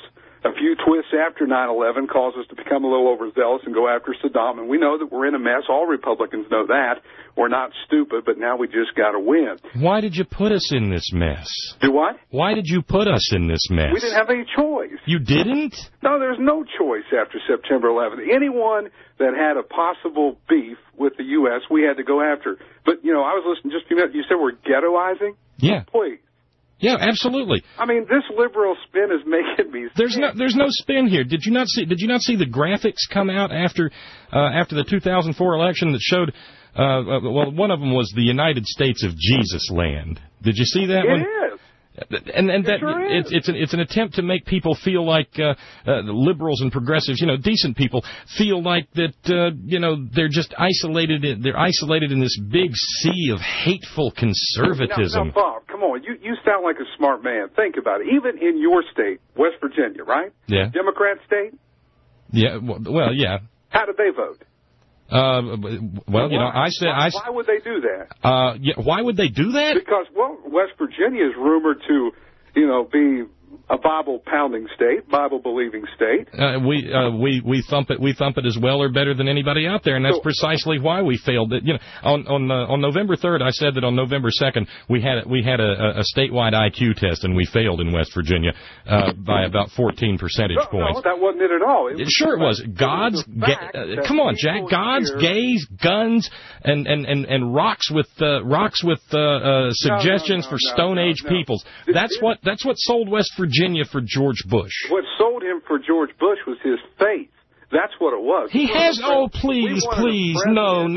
a few twists after 9/11 caused us to become a little overzealous and go after Saddam, and we know that we're in a mess. All Republicans know that. We're not stupid, but now we just got to win.
Why did you put us in this mess?
Do what?
Why did you put us in this mess?
We didn't have any choice.
You didn't?
No, there's no choice after September 11th. Anyone that had a possible beef with the U.S., we had to go after. But, you know, I was listening just a few minutes. You said we're ghettoizing?
Yeah.
Please.
Yeah, absolutely.
I mean, this liberal spin is making me
There's no spin here. Did you not see the graphics come out after the 2004 election that showed well, one of them was the United States of Jesus land. Did you see that one?
Yes.
And that it's an attempt to make people feel like liberals and progressives, you know, decent people feel like that you know, they're just isolated. They're isolated in this big sea of hateful conservatism.
Now, Bob, come on, you sound like a smart man. Think about it. Even in your state, West Virginia, right?
Yeah.
Democrat state.
Yeah. Well, yeah.
How did they vote?
Well, you know,
why would they do that?
Yeah, why would they do that?
Because, well, West Virginia is rumored to, you know, be a Bible-pounding state, Bible-believing state.
We thump it as well or better than anybody out there, and that's precisely why we failed. You know, on November 3rd, I said that on November 2nd we had a statewide IQ test, and we failed in West Virginia by about 14 percentage points.
No, that wasn't it at all.
Sure it was. Gods, come on, Jack. Gods, gays, guns, and rocks with suggestions for Stone Age peoples. That's what sold West Virginia for George Bush.
What sold him for George Bush was his faith. That's what it was.
He has. Oh, please. No.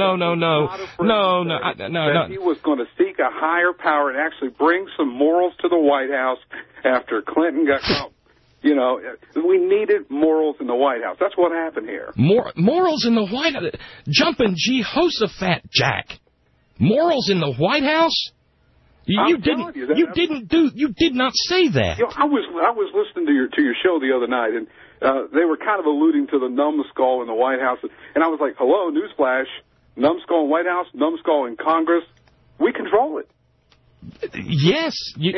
He was going to seek a higher power and actually bring some morals to the White House after Clinton got caught. You know, we needed morals in the White House. That's what happened here.
Morals in the White House? Jumping Jehoshaphat, Jack. Morals in the White House? You did not say that.
You know, I was listening to your show the other night, and they were kind of alluding to the numbskull in the White House, and I was like, "Hello, newsflash! Numbskull in White House, numbskull in Congress. We control it."
Yes,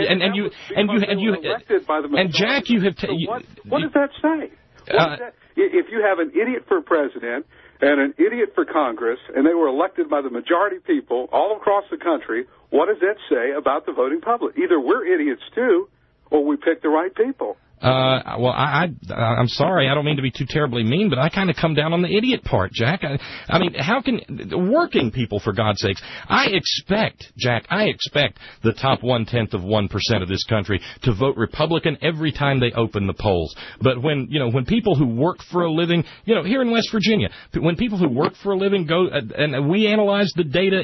and Jack, you have.
What does that say? If you have an idiot for president and an idiot for Congress, and they were elected by the majority people all across the country, what does that say about the voting public? Either we're idiots too, or we picked the right people.
Well, I'm sorry. I don't mean to be too terribly mean, but I kind of come down on the idiot part, Jack. I mean, how can working people, for God's sakes? I expect the top 0.1% of this country to vote Republican every time they open the polls. But when people who work for a living, you know, here in West Virginia, when people who work for a living go and we analyze the data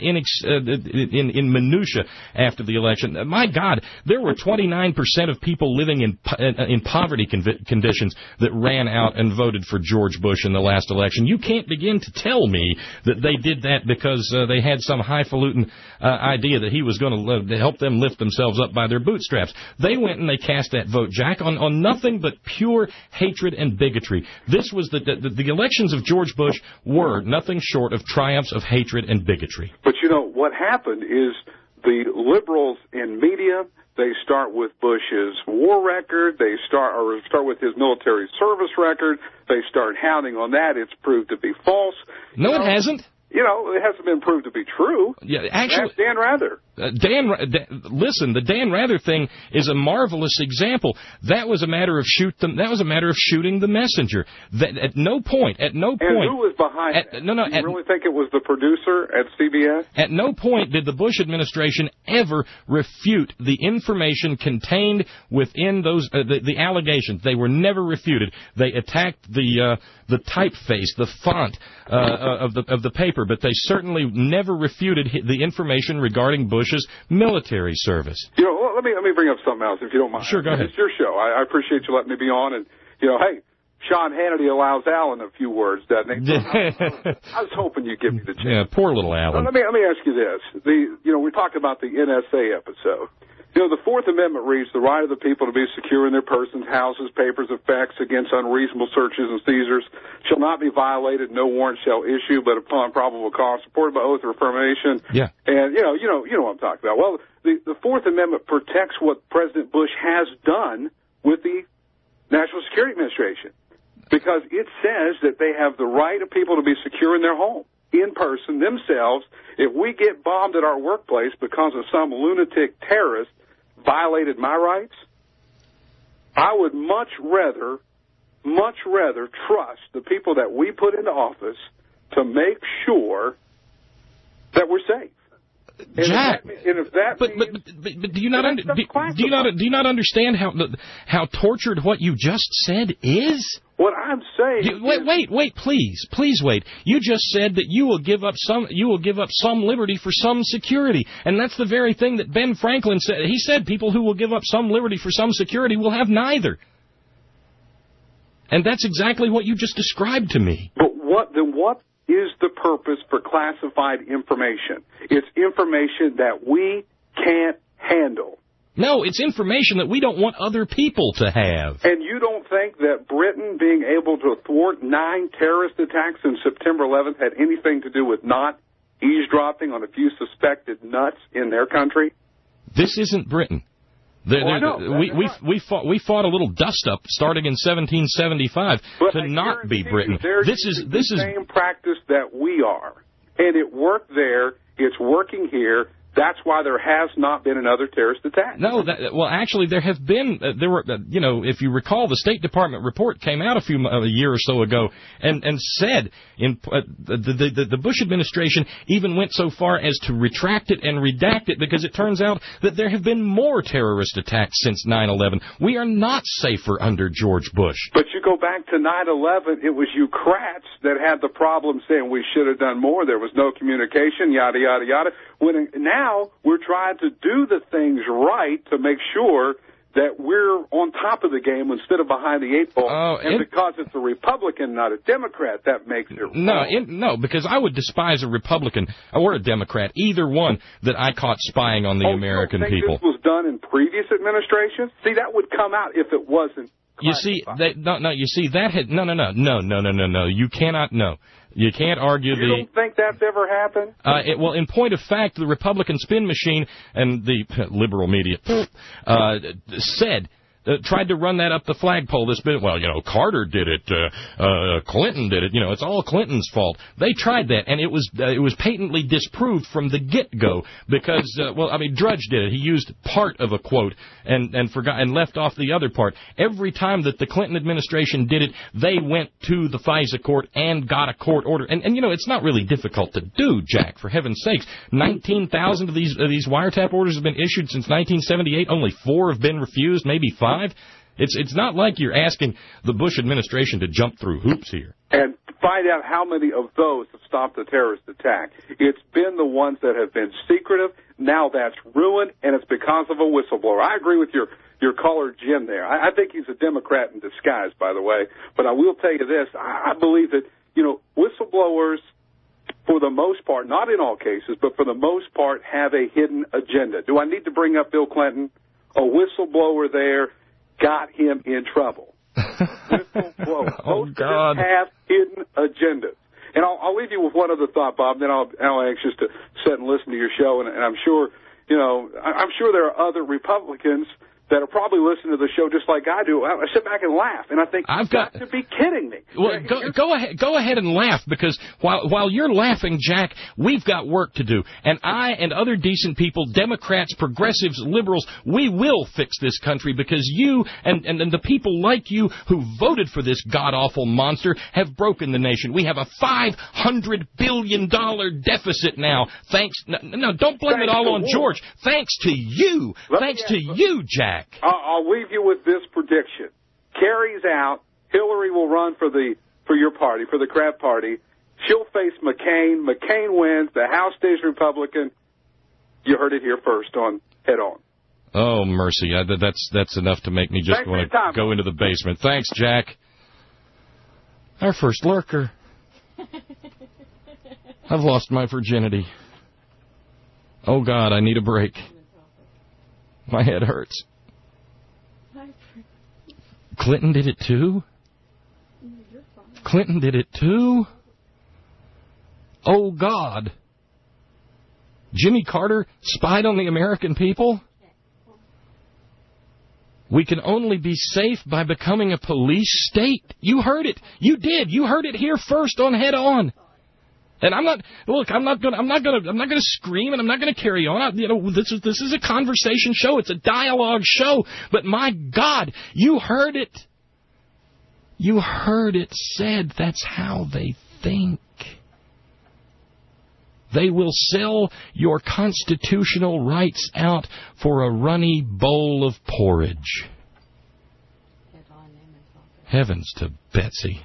in minutia after the election, my God, there were 29% of people living in poverty conditions that ran out and voted for George Bush in the last election. You can't begin to tell me that they did that because they had some highfalutin idea that he was going to help them lift themselves up by their bootstraps. They went and they cast that vote, Jack, on nothing but pure hatred and bigotry. This was the elections of George Bush were nothing short of triumphs of hatred and bigotry.
But you know what happened is the liberals in media, they start with Bush's war record. They start with his military service record. They start hounding on that. It's proved to be false.
No, it hasn't.
You know, it hasn't been proved to be true.
Yeah, actually,
ask Dan Rather.
Listen, the Dan Rather thing is a marvelous example. That was a matter of shooting the messenger. That at no point.
And who was behind that? You really think it was the producer at CBS?
At no point did the Bush administration ever refute the information contained within those the allegations. They were never refuted. They attacked the typeface, the font of the paper, but they certainly never refuted the information regarding Bush's military service.
You know, let me bring up something else, if you don't mind.
Sure, go ahead.
It's your show. I appreciate you letting me be on, and you know, hey, Sean Hannity allows Alan a few words, doesn't he? I was hoping you'd give me the chance.
Yeah, poor little Alan.
Let me ask you this. We talked about the NSA episode. You know, the Fourth Amendment reads the right of the people to be secure in their persons, houses, papers, effects against unreasonable searches and seizures shall not be violated. No warrant shall issue, but upon probable cause, supported by oath or affirmation.
Yeah.
And you know what I'm talking about. Well, the Fourth Amendment protects what President Bush has done with the National Security Administration, because it says that they have the right of people to be secure in their home, in person, themselves. If we get bombed at our workplace because of some lunatic terrorist violated my rights, I would much rather trust the people that we put into office to make sure that we're safe.
Jack,
but
do you not understand how tortured what you just said is?
What I'm saying.
Wait, please wait. You just said that you will give up some liberty for some security, and that's the very thing that Ben Franklin said. He said people who will give up some liberty for some security will have neither. And that's exactly what you just described to me.
But what is the purpose for classified information? It's information that we can't handle.
No, it's information that we don't want other people to have.
And you don't think that Britain being able to thwart 9 terrorist attacks on September 11th had anything to do with not eavesdropping on a few suspected nuts in their country?
This isn't Britain. We fought a little dust-up starting in 1775 to not be Britain.
This is the same practice that we are. And it worked there. It's working here. That's why there has not been another terrorist attack.
No, actually, there have been. If you recall, the State Department report came out a year or so ago and said the Bush administration even went so far as to retract it and redact it because it turns out that there have been more terrorist attacks since 9/11. We are not safer under George Bush.
But you go back to 9/11, it was you Krats that had the problem saying we should have done more. There was no communication, yada, yada, yada. Now we're trying to do the things right to make sure that we're on top of the game instead of behind the 8 ball. Because it's a Republican, not a Democrat, that makes it wrong.
No, because I would despise a Republican or a Democrat, either one, that I caught spying on the American people.
You don't think this was done in previous administrations? See, that would come out if it wasn't.
You see, no. You cannot know. You can't argue
You don't think that's ever happened?
Well, in point of fact, the Republican spin machine and the liberal media tried to run that up the flagpole this bit. Well, Carter did it, Clinton did it. It's all Clinton's fault. They tried that, and it was patently disproved from the get-go because, Drudge did it. He used part of a quote and forgot and left off the other part. Every time that the Clinton administration did it, they went to the FISA court and got a court order. And it's not really difficult to do, Jack, for heaven's sakes. 19,000 of these wiretap orders have been issued since 1978. Only 4 have been refused, maybe 5. It's not like you're asking the Bush administration to jump through hoops here.
And find out how many of those have stopped the terrorist attack. It's been the ones that have been secretive. Now that's ruined, and it's because of a whistleblower. I agree with your caller, Jim, there. I think he's a Democrat in disguise, by the way. But I will tell you this. I believe that, whistleblowers, for the most part, not in all cases, but for the most part, have a hidden agenda. Do I need to bring up Bill Clinton? A whistleblower there got him in trouble. Whistleblower.
Oh, God.
Have hidden agendas. And I'll leave you with one other thought, Bob. Then I'm anxious to sit and listen to your show. And I'm sure, I'm sure there are other Republicans that are probably listening to the show just like I do. I sit back and laugh, and I think, you've got to be kidding me.
Well, go ahead and laugh, because while you're laughing, Jack, we've got work to do. And I and other decent people, Democrats, progressives, liberals, we will fix this country, because you and the people like you who voted for this god-awful monster have broken the nation. We have a $500 billion deficit now. No, don't blame it all on George. Thanks to you. Thanks to you, Jack.
I'll leave you with this prediction. Kerry's out. Hillary will run for your party, for the Crab Party. She'll face McCain. McCain wins. The House stays Republican. You heard it here first on Head On.
Oh, mercy. That's enough to make me just want to go into the basement. Thanks, Jack. Our first lurker. I've lost my virginity. Oh, God, I need a break. My head hurts. Clinton did it too? Clinton did it too? Oh, God. Jimmy Carter spied on the American people? We can only be safe by becoming a police state. You heard it. You did. You heard it here first on Head On. And I'm not gonna scream, and I'm not gonna carry on. This is a conversation show. It's a dialogue show. But my God, you heard it. You heard it said. That's how they think. They will sell your constitutional rights out for a runny bowl of porridge. Heavens to Betsy.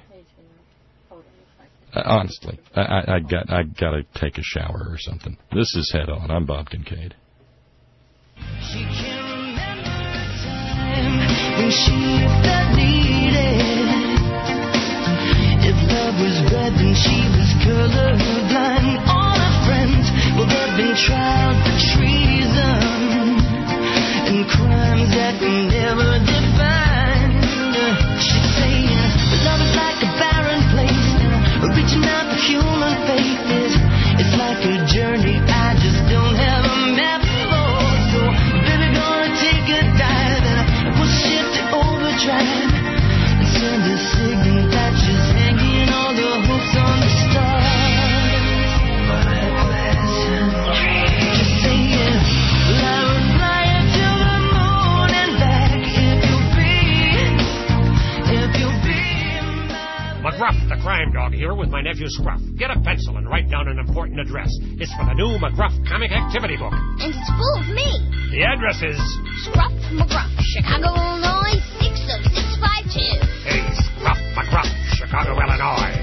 Honestly, I got to take a shower or something. This is Head On. I'm Bob Kincaid.
She can't remember a time when she felt needed. If love was red, then she was colorblind. All her friends, well, they've been tried for treason and crimes that we never defined. She'd say, love is like a barren place, reaching out for human faith. It's like a journey I just don't have a map for. So, baby, gonna take a dive and push it to overdrive and send a signal that she's hanging all the hooks on the stars. My blessing, just say it. Well, I would fly it to the moon and back if you'll be
McGruff, the crime dog, here with my nephew Scruff. Get a pencil and write down an important address. It's for the new McGruff comic activity book.
And it's full of me.
The address is
Scruff McGruff, Chicago, Illinois, 60652.
Hey, Scruff McGruff, Chicago, Illinois,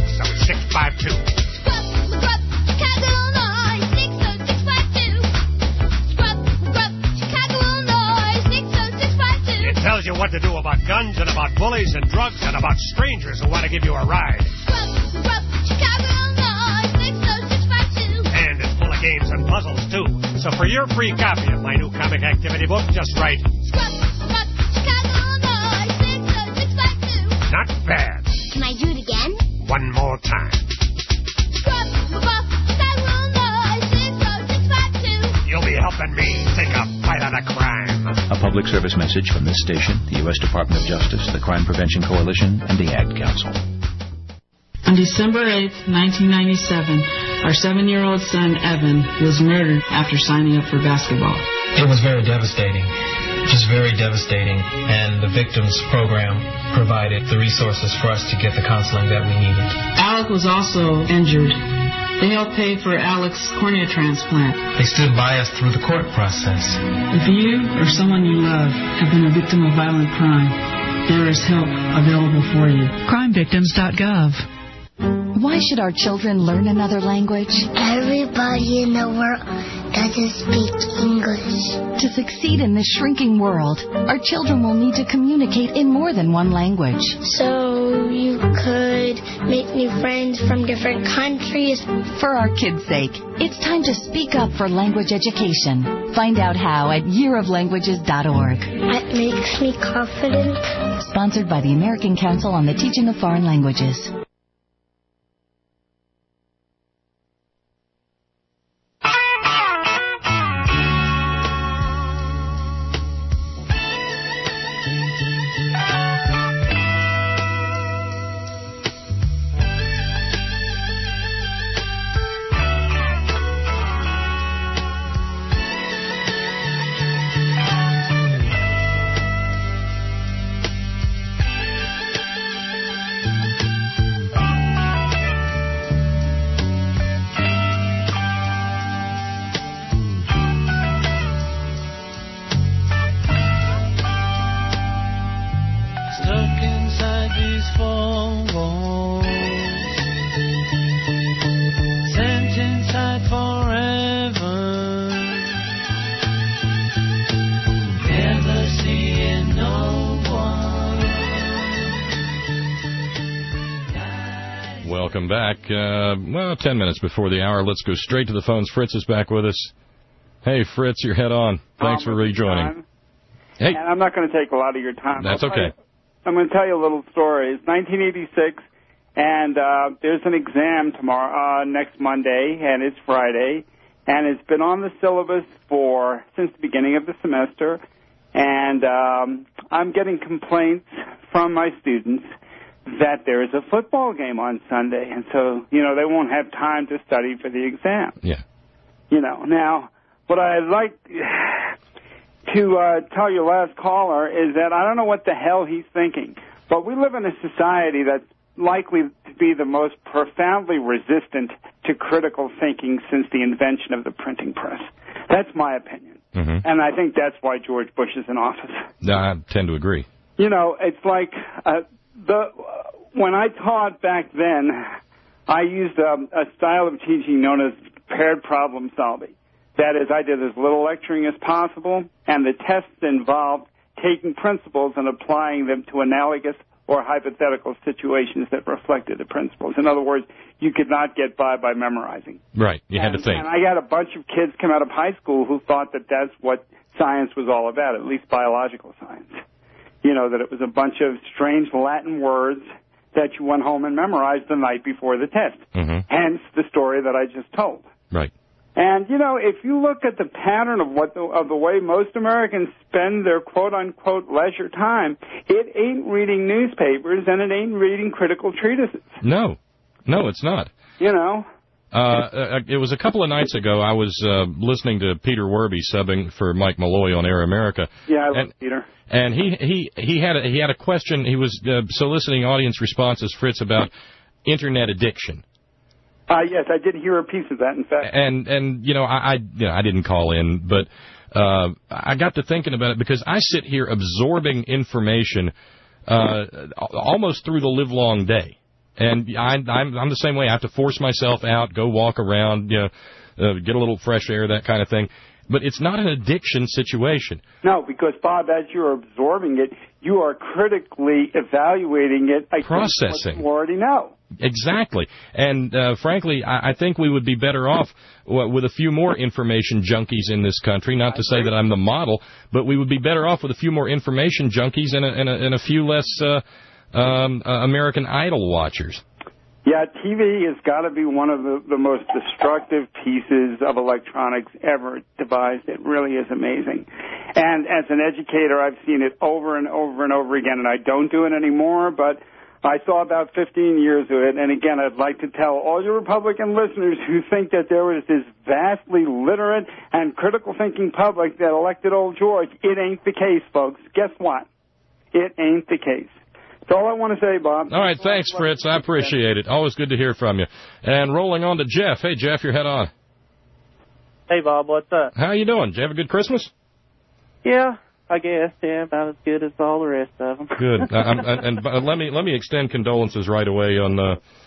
60652.
Scruff McGruff, Chicago, Illinois, 60652. Scruff McGruff, Chicago, Illinois, 60652.
It tells you what to do about guns and about bullies and drugs and about strangers who want to give you a ride.
Scruff McGruff, Chicago, Illinois, 60652.
And it's full of games and puzzles, too. So for your free copy of my new comic activity book, just write
Scruff McGruff, Chicago, Illinois, 60652.
Not bad.
Can I do it again?
One more time.
Scruff McGruff, Chicago, Illinois, 60652.
You'll be helping me take a fight on a crime.
A public service message from this station, the U.S. Department of Justice, the Crime Prevention Coalition, and the Ad Council.
On December 8th, 1997, our 7-year-old son, Evan, was murdered after signing up for basketball.
It was very devastating, just very devastating, and the victims program provided the resources for us to get the counseling that we needed.
Alec was also injured. They helped pay for Alec's cornea transplant.
They stood by us through the court process.
If you or someone you love have been a victim of violent crime, there is help available for you.
CrimeVictims.gov. Why should our children learn another language?
Everybody in the world doesn't speak English.
To succeed in this shrinking world, our children will need to communicate in more than one language.
So you could make new friends from different countries.
For our kids' sake, it's time to speak up for language education. Find out how at yearoflanguages.org.
That makes me confident.
Sponsored by the American Council on the Teaching of Foreign Languages.
Welcome back. 10 minutes before the hour. Let's go straight to the phones. Fritz is back with us. Hey, Fritz, you're head on. Thanks for rejoining. Hey.
And I'm not going to take a lot of your time.
That's okay.
I'm going to tell you a little story. It's 1986, and there's an exam tomorrow, next Monday, and it's Friday, and it's been on the syllabus since the beginning of the semester. And I'm getting complaints from my students that there is a football game on Sunday, and so, they won't have time to study for the exam.
Yeah.
Now, what I'd like to tell your last caller is that I don't know what the hell he's thinking, but we live in a society that's likely to be the most profoundly resistant to critical thinking since the invention of the printing press. That's my opinion.
Mm-hmm.
And I think that's why George Bush is in office.
I tend to agree.
It's like when I taught back then, I used a style of teaching known as paired problem solving. That is, I did as little lecturing as possible, and the tests involved taking principles and applying them to analogous or hypothetical situations that reflected the principles. In other words, you could not get by memorizing.
Right. You had to think.
And I got a bunch of kids come out of high school who thought that that's what science was all about, at least biological science. That it was a bunch of strange Latin words that you went home and memorized the night before the test.
Mm-hmm.
Hence the story that I just told.
Right.
And, if you look at the pattern of the way most Americans spend their quote-unquote leisure time, it ain't reading newspapers and it ain't reading critical treatises.
No, it's not. It was a couple of nights ago. I was listening to Peter Werby subbing for Mike Malloy on Air America.
Yeah, I love Peter.
And he had a question. He was soliciting audience responses, Fritz, about Internet addiction.
Yes, I did hear a piece of that, in fact.
And I didn't call in, but I got to thinking about it because I sit here absorbing information almost through the livelong day. And I'm the same way. I have to force myself out, go walk around, get a little fresh air, that kind of thing. But it's not an addiction situation.
No, because, Bob, as you're absorbing it, you are critically evaluating it against
processing
what you already know.
Exactly. And, frankly, I think we would be better off with a few more information junkies in this country. Not to say that I'm the model, but we would be better off with a few more information junkies and a few less American Idol watchers.
Yeah, TV has got to be one of the most destructive pieces of electronics ever devised. It really is amazing. And as an educator, I've seen it over and over and over again, and I don't do it anymore, but I saw about 15 years of it. And again, I'd like to tell all your Republican listeners who think that there was this vastly literate and critical thinking public that elected old George, it ain't the case, folks. Guess what? It ain't the case. That's all I want to say, Bob.
All right, thanks, Fritz. I appreciate it. Always good to hear from you. And rolling on to Jeff. Hey, Jeff, your head on.
Hey, Bob, what's up?
How you doing? Did you have a good Christmas?
Yeah, I guess. Yeah, about as good as all the rest of them.
Good. And let me extend condolences right away on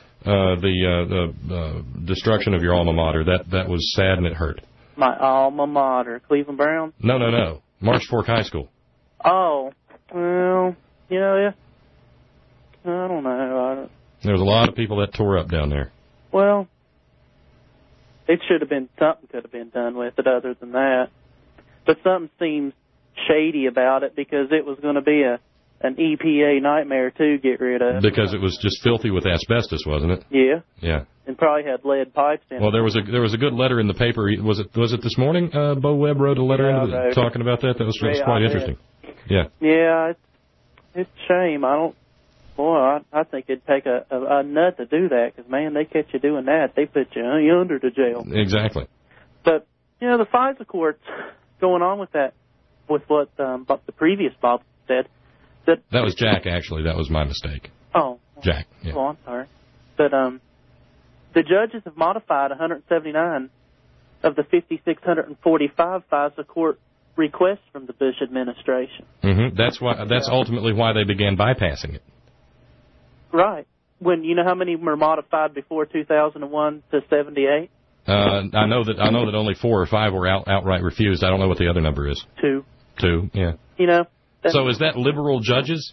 the destruction of your alma mater. That was sad and it hurt.
My alma mater, Cleveland Browns?
No. Marsh Fork High School.
Oh, well, yeah. I don't know.
There was a lot of people that tore up down there.
Well, it should have been something could have been done with it other than that. But something seems shady about it because it was going to be an EPA nightmare to get rid of.
Because it was just filthy with asbestos, wasn't it?
Yeah.
Yeah.
And probably had lead pipes in it.
Well, there was a good letter in the paper. Was it this morning? Bo Webb wrote a letter talking about that. That was quite interesting. Yeah.
Yeah, it's a shame. I think it'd take a nut to do that because, man, they catch you doing that, they put you under the jail.
Exactly.
But, the FISA court's going on with that, with what the previous Bob said. That
was Jack, actually. That was my mistake.
Oh.
Jack, yeah.
Oh, I'm sorry. But the judges have modified 179 of the 5,645 FISA court requests from the Bush administration.
Mm-hmm. That's ultimately why they began bypassing it.
Right. When you know how many were modified before 2001 to 78?
I know that only 4 or 5 were outright refused. I don't know what the other number is.
2.
2, yeah. So is that liberal judges?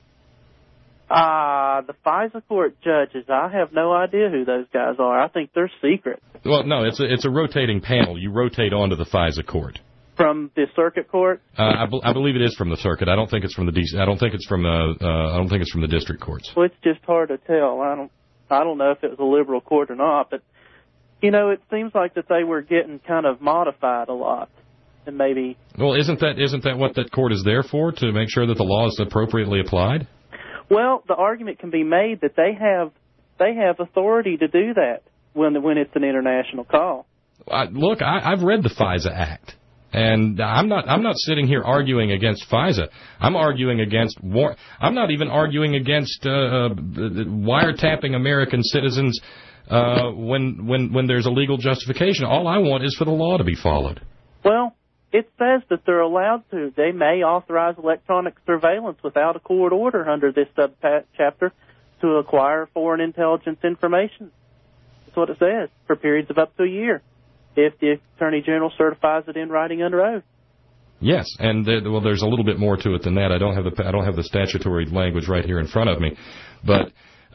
The FISA court judges, I have no idea who those guys are. I think they're secret.
Well, no, it's a rotating panel. You rotate onto the FISA court.
From the circuit court?
I believe it is from the circuit. I don't think it's from the I don't think it's from the district courts.
Well, it's just hard to tell. I don't know if it was a liberal court or not, but it seems like that they were getting kind of modified a lot. and maybe.
Well, isn't that what that court is there for, to make sure that the law is appropriately applied?
Well, the argument can be made that they have authority to do that when it's an international call.
Look, I've read the FISA Act, and I'm not sitting here arguing against FISA. I'm arguing against I'm not even arguing against wiretapping American citizens when there's a legal justification. All I want is for the law to be followed.
Well, it says that they're allowed to. They may authorize electronic surveillance without a court order under this subchapter to acquire foreign intelligence information. That's what it says, for periods of up to a year, if the Attorney General certifies it in writing under oath.
Yes, and there's a little bit more to it than that. I don't have the statutory language right here in front of me, but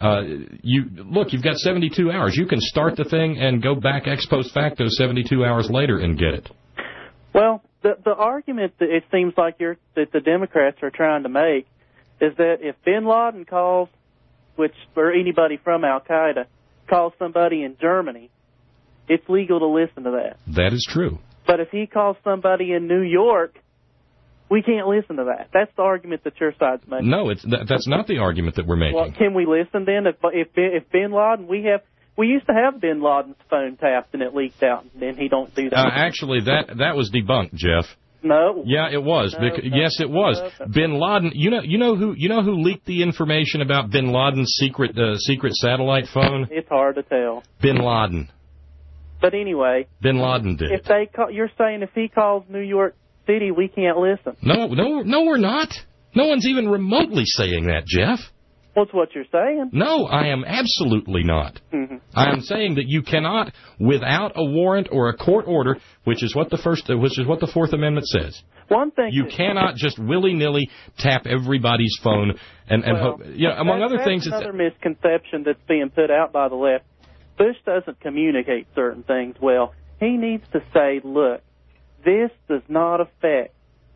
you've got 72 hours. You can start the thing and go back ex post facto 72 hours later and get it.
Well, the argument that it seems like that the Democrats are trying to make is that if bin Laden calls, or anybody from Al-Qaeda calls somebody in Germany, it's legal to listen to that.
That is true.
But if he calls somebody in New York, we can't listen to that. That's the argument that your side's making.
No, that's not the argument that we're making.
Well, can we listen then? If bin Laden, we used to have bin Laden's phone tapped and it leaked out, and then he don't do that.
Actually, that was debunked, Jeff.
No.
Yeah, it was. Yes, it was. Bin Laden. You know who leaked the information about bin Laden's secret satellite phone?
It's hard to tell.
Bin Laden.
But anyway,
bin Laden did.
You're saying if he calls New York City, we can't listen?
No, we're not. No one's even remotely saying that, Jeff.
What's what you're saying?
No, I am absolutely not.
Mm-hmm.
I am saying that you cannot, without a warrant or a court order, which is what the Fourth Amendment says.
One thing
you cannot just willy-nilly tap everybody's phone and hope. Among other things,
that's another misconception that's being put out by the left. Bush doesn't communicate certain things well. He needs to say, look, this does not affect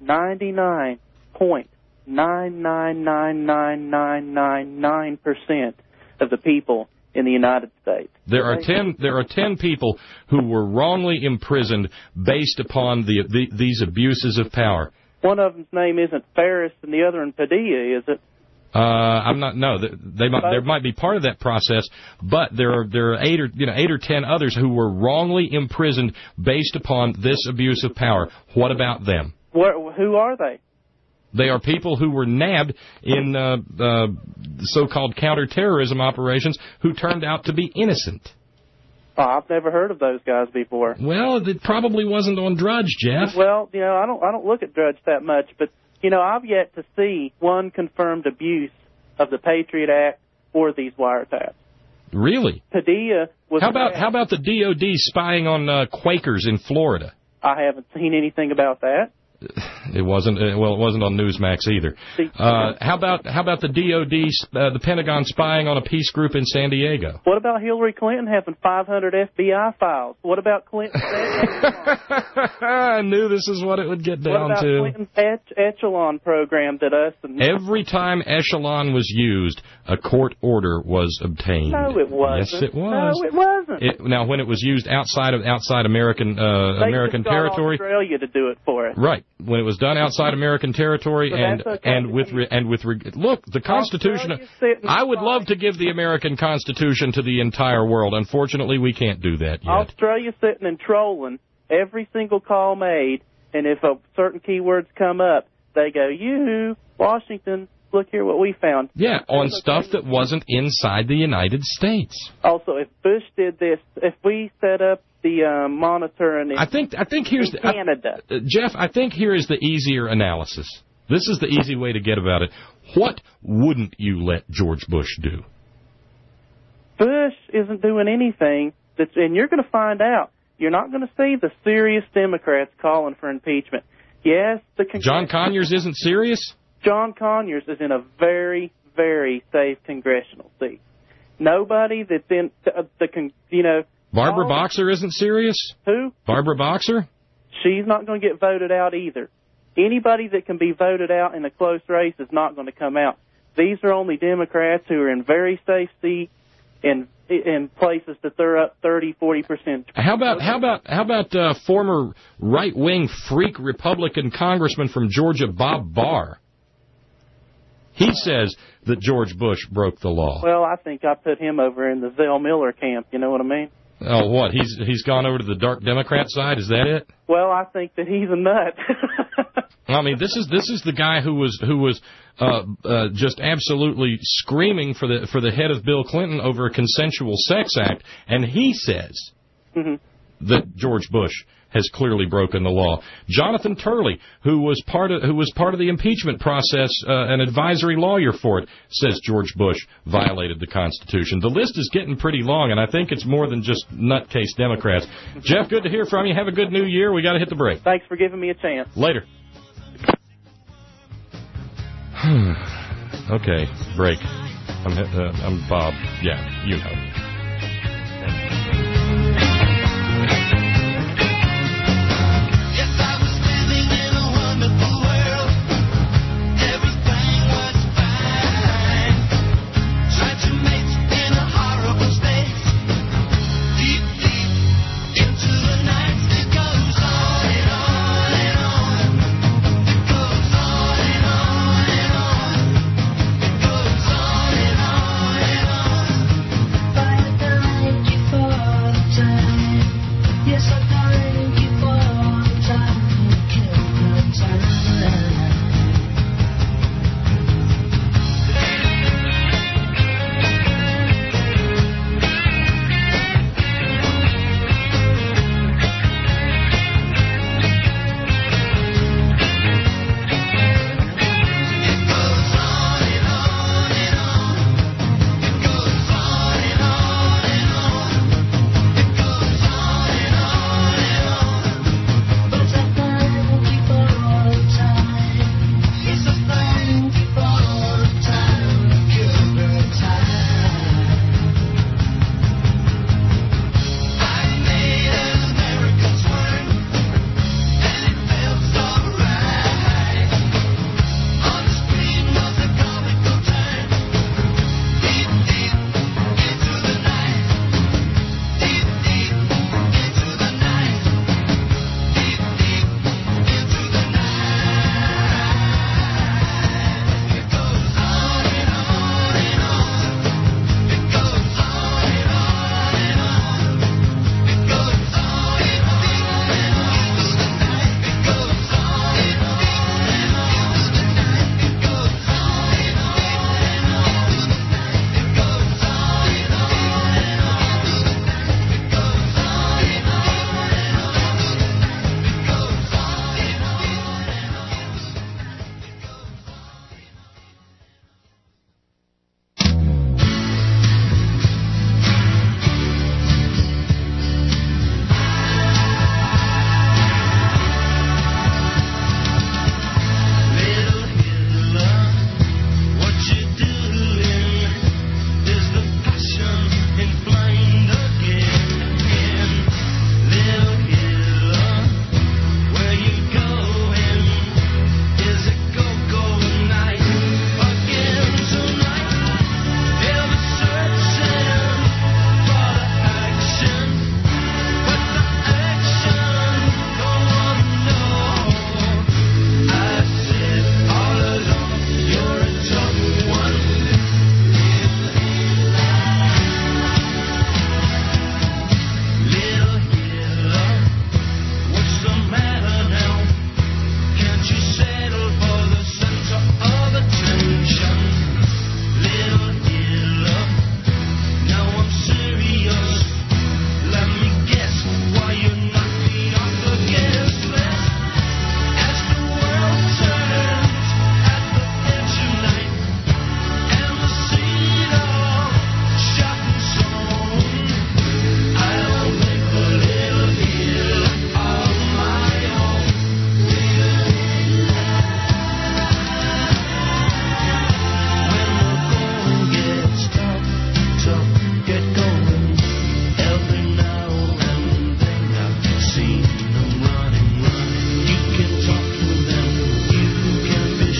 99.9999999% of the people in the United States.
There are 10 people who were wrongly imprisoned based upon these abuses of power.
One of them's name isn't Ferris, and the other in Padilla, is it?
I'm not. No, there might be part of that process, but there are 8 or 10 others who were wrongly imprisoned based upon this abuse of power. What about them?
Who are they?
They are people who were nabbed in so-called counterterrorism operations who turned out to be innocent.
Oh, I've never heard of those guys before.
Well, it probably wasn't on Drudge, Jeff.
Well, I don't look at Drudge that much, but I've yet to see one confirmed abuse of the Patriot Act or these wiretaps.
Really?
Padilla was.
How about the DOD spying on Quakers in Florida?
I haven't seen anything about that.
It wasn't on Newsmax either. How about the DOD, the Pentagon spying on a peace group in San Diego?
What about Hillary Clinton having 500 FBI files? What about Clinton?
I knew this is what it would get down to.
What about Clinton's Echelon program that us and
every time Echelon was used, a court order was obtained.
No, it wasn't.
Yes, it was.
No, it wasn't.
Now, when it was used outside American territory,
Australia to do it for it.
Right. When it was done outside American territory, look, the Constitution. I would love to give the American Constitution to the entire world. Unfortunately, we can't do that yet.
Australia's sitting and trolling every single call made, and if certain keywords come up, they go, "Yoo-hoo, Washington, look here what we found."
Yeah, on stuff that wasn't inside the United States.
Also, if Bush did this, if we set up the monitor in Canada.
Jeff, I think here is the easier analysis. This is the easy way to get about it. What wouldn't you let George Bush do?
Bush isn't doing anything, and you're going to find out. You're not going to see the serious Democrats calling for impeachment. Yes,
John Conyers isn't serious?
John Conyers is in a very, very safe congressional seat. Nobody that's in
Barbara Boxer isn't serious?
Who?
Barbara Boxer?
She's not going to get voted out either. Anybody that can be voted out in a close race is not going to come out. These are only Democrats who are in very safe seats, in places that they're up 30-40%.
How about former right-wing freak Republican Congressman from Georgia, Bob Barr? He says that George Bush broke the law.
Well, I think I put him over in the Zell Miller camp. You know what I mean?
Oh, what? He's gone over to the dark Democrat side. Is that it?
Well, I think that he's a nut.
I mean, this is the guy who was just absolutely screaming for the head of Bill Clinton over a consensual sex act, and he says that George Bush has clearly broken the law. Jonathan Turley, who was part of the impeachment process, an advisory lawyer for it, says George Bush violated the Constitution. The list is getting pretty long, and I think it's more than just nutcase Democrats. Jeff, good to hear from you. Have a good New Year. We got to hit the break.
Thanks for giving me a chance.
Later. Okay, break. I'm Bob. Yeah, you know.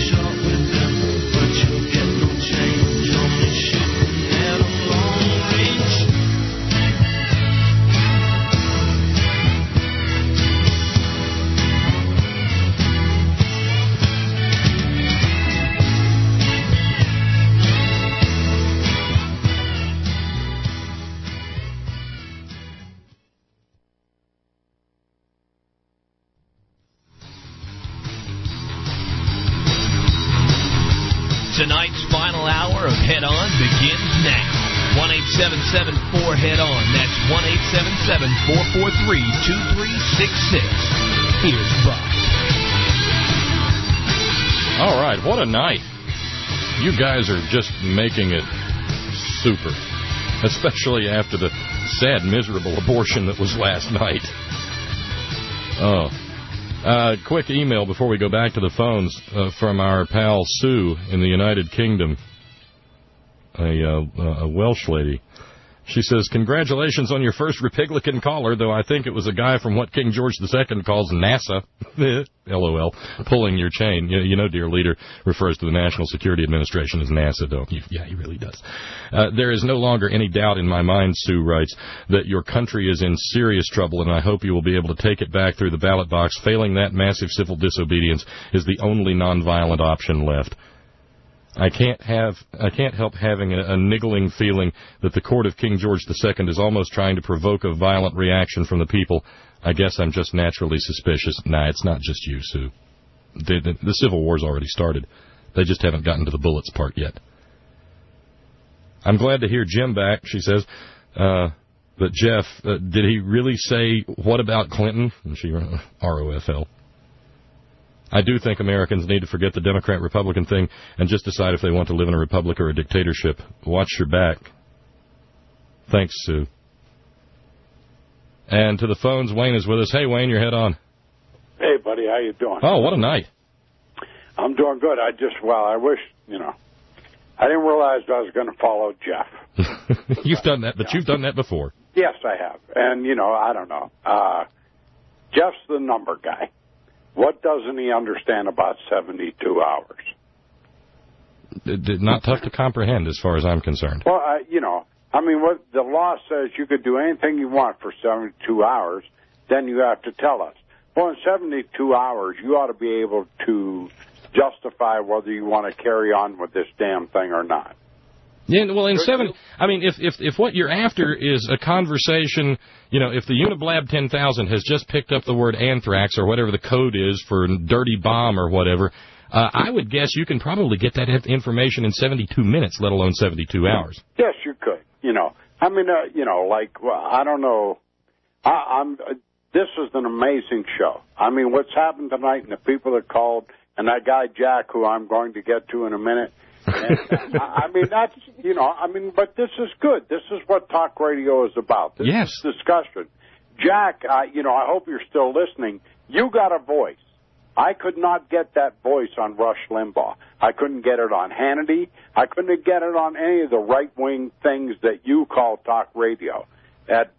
Change on the ship, had a long range.
of Head On begins now. 1-877-4-HEAD-ON. That's 1-877-443-2366. Here's Bob.
All right, what a night. You guys are just making it super, especially after the sad, miserable abortion that was last night. Quick email before we go back to the phones from our pal Sue in the United Kingdom, a Welsh lady. She says, congratulations on your first Republican caller, though I think it was a guy from what King George II calls NASA. LOL. Pulling your chain. You know, dear leader refers to the National Security Administration as NASA, don't you? Yeah, he really does. There is no longer any doubt in my mind, Sue writes, that your country is in serious trouble, and I hope you will be able to take it back through the ballot box. Failing that, massive civil disobedience is the only nonviolent option left. I can't help having a niggling feeling that the court of King George II is almost trying to provoke a violent reaction from the people. I guess I'm just naturally suspicious. Nah, it's not just you, Sue. The Civil War's already started. They just haven't gotten to the bullets part yet. I'm glad to hear Jim back, she says. But Jeff, did he really say, what about Clinton? And she, ROFL. I do think Americans need to forget the Democrat-Republican thing and just decide if they want to live in a republic or a dictatorship. Watch your back. Thanks, Sue. And to the phones, Wayne is with us. Hey, Wayne, your head on.
Hey, buddy, how you doing?
Oh, what a night.
I'm doing good. I wish, I didn't realize I was going to follow Jeff.
You've done that, but you've done that before.
Yes, I have. And, I don't know. Jeff's the number guy. What doesn't he understand about 72 hours?
Not tough to comprehend as far as I'm concerned.
Well, what the law says, you could do anything you want for 72 hours, then you have to tell us. Well, in 72 hours, you ought to be able to justify whether you want to carry on with this damn thing or not.
Yeah, well, if what you're after is a conversation, if the Uniblab 10,000 has just picked up the word anthrax or whatever the code is for dirty bomb or whatever, I would guess you can probably get that information in 72 minutes, let alone 72 hours.
Yes, you could. I don't know. This is an amazing show. What's happened tonight and the people that called and that guy Jack, who I'm going to get to in a minute. But this is good. This is what talk radio is about. This is discussion. Jack, I hope you're still listening. You got a voice. I could not get that voice on Rush Limbaugh. I couldn't get it on Hannity. I couldn't get it on any of the right-wing things that you call talk radio. At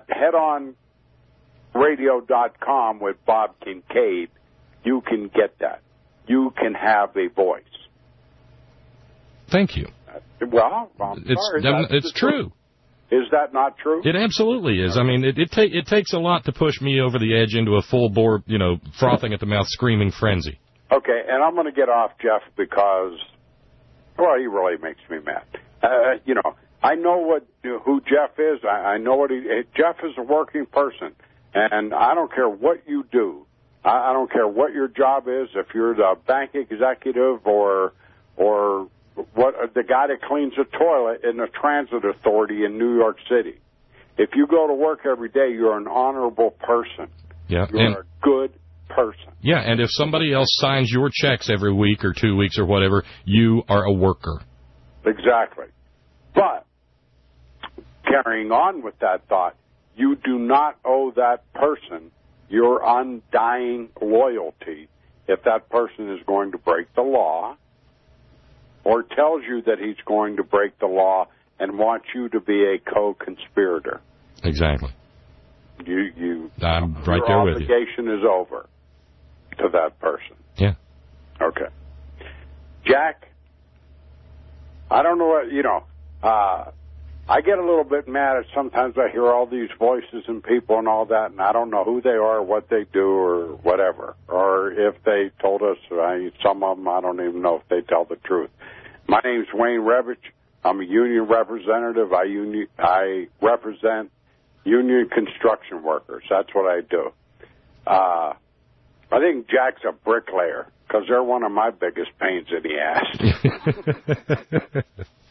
headonradio.com with Bob Kincaid, you can get that. You can have a voice.
Thank you.
Well, I'm sorry.
It's true.
Is that not true?
It absolutely is. It takes a lot to push me over the edge into a full-bore, frothing at the mouth, screaming frenzy.
Okay, and I'm going to get off Jeff because, he really makes me mad. I know who Jeff is. I know Jeff is a working person, and I don't care what you do. I don't care what your job is, if you're the bank executive or the guy that cleans the toilet in the transit authority in New York City. If you go to work every day, you're an honorable person.
Yeah,
you're a good person.
Yeah, and if somebody else signs your checks every week or 2 weeks or whatever, you are a worker.
Exactly. But carrying on with that thought, you do not owe that person your undying loyalty if that person is going to break the law or tells you that he's going to break the law and wants you to be a co-conspirator.
Exactly. I'm right there with you.
Your obligation is over to that person.
Yeah.
Okay. Jack, I don't know what, I get a little bit mad at sometimes I hear all these voices and people and all that, and I don't know who they are, what they do, or whatever. Or if they told us, some of them, I don't even know if they tell the truth. My name's Wayne Revich. I'm a union representative. I represent union construction workers. That's what I do. I think Jack's a bricklayer because they're one of my biggest pains in the ass.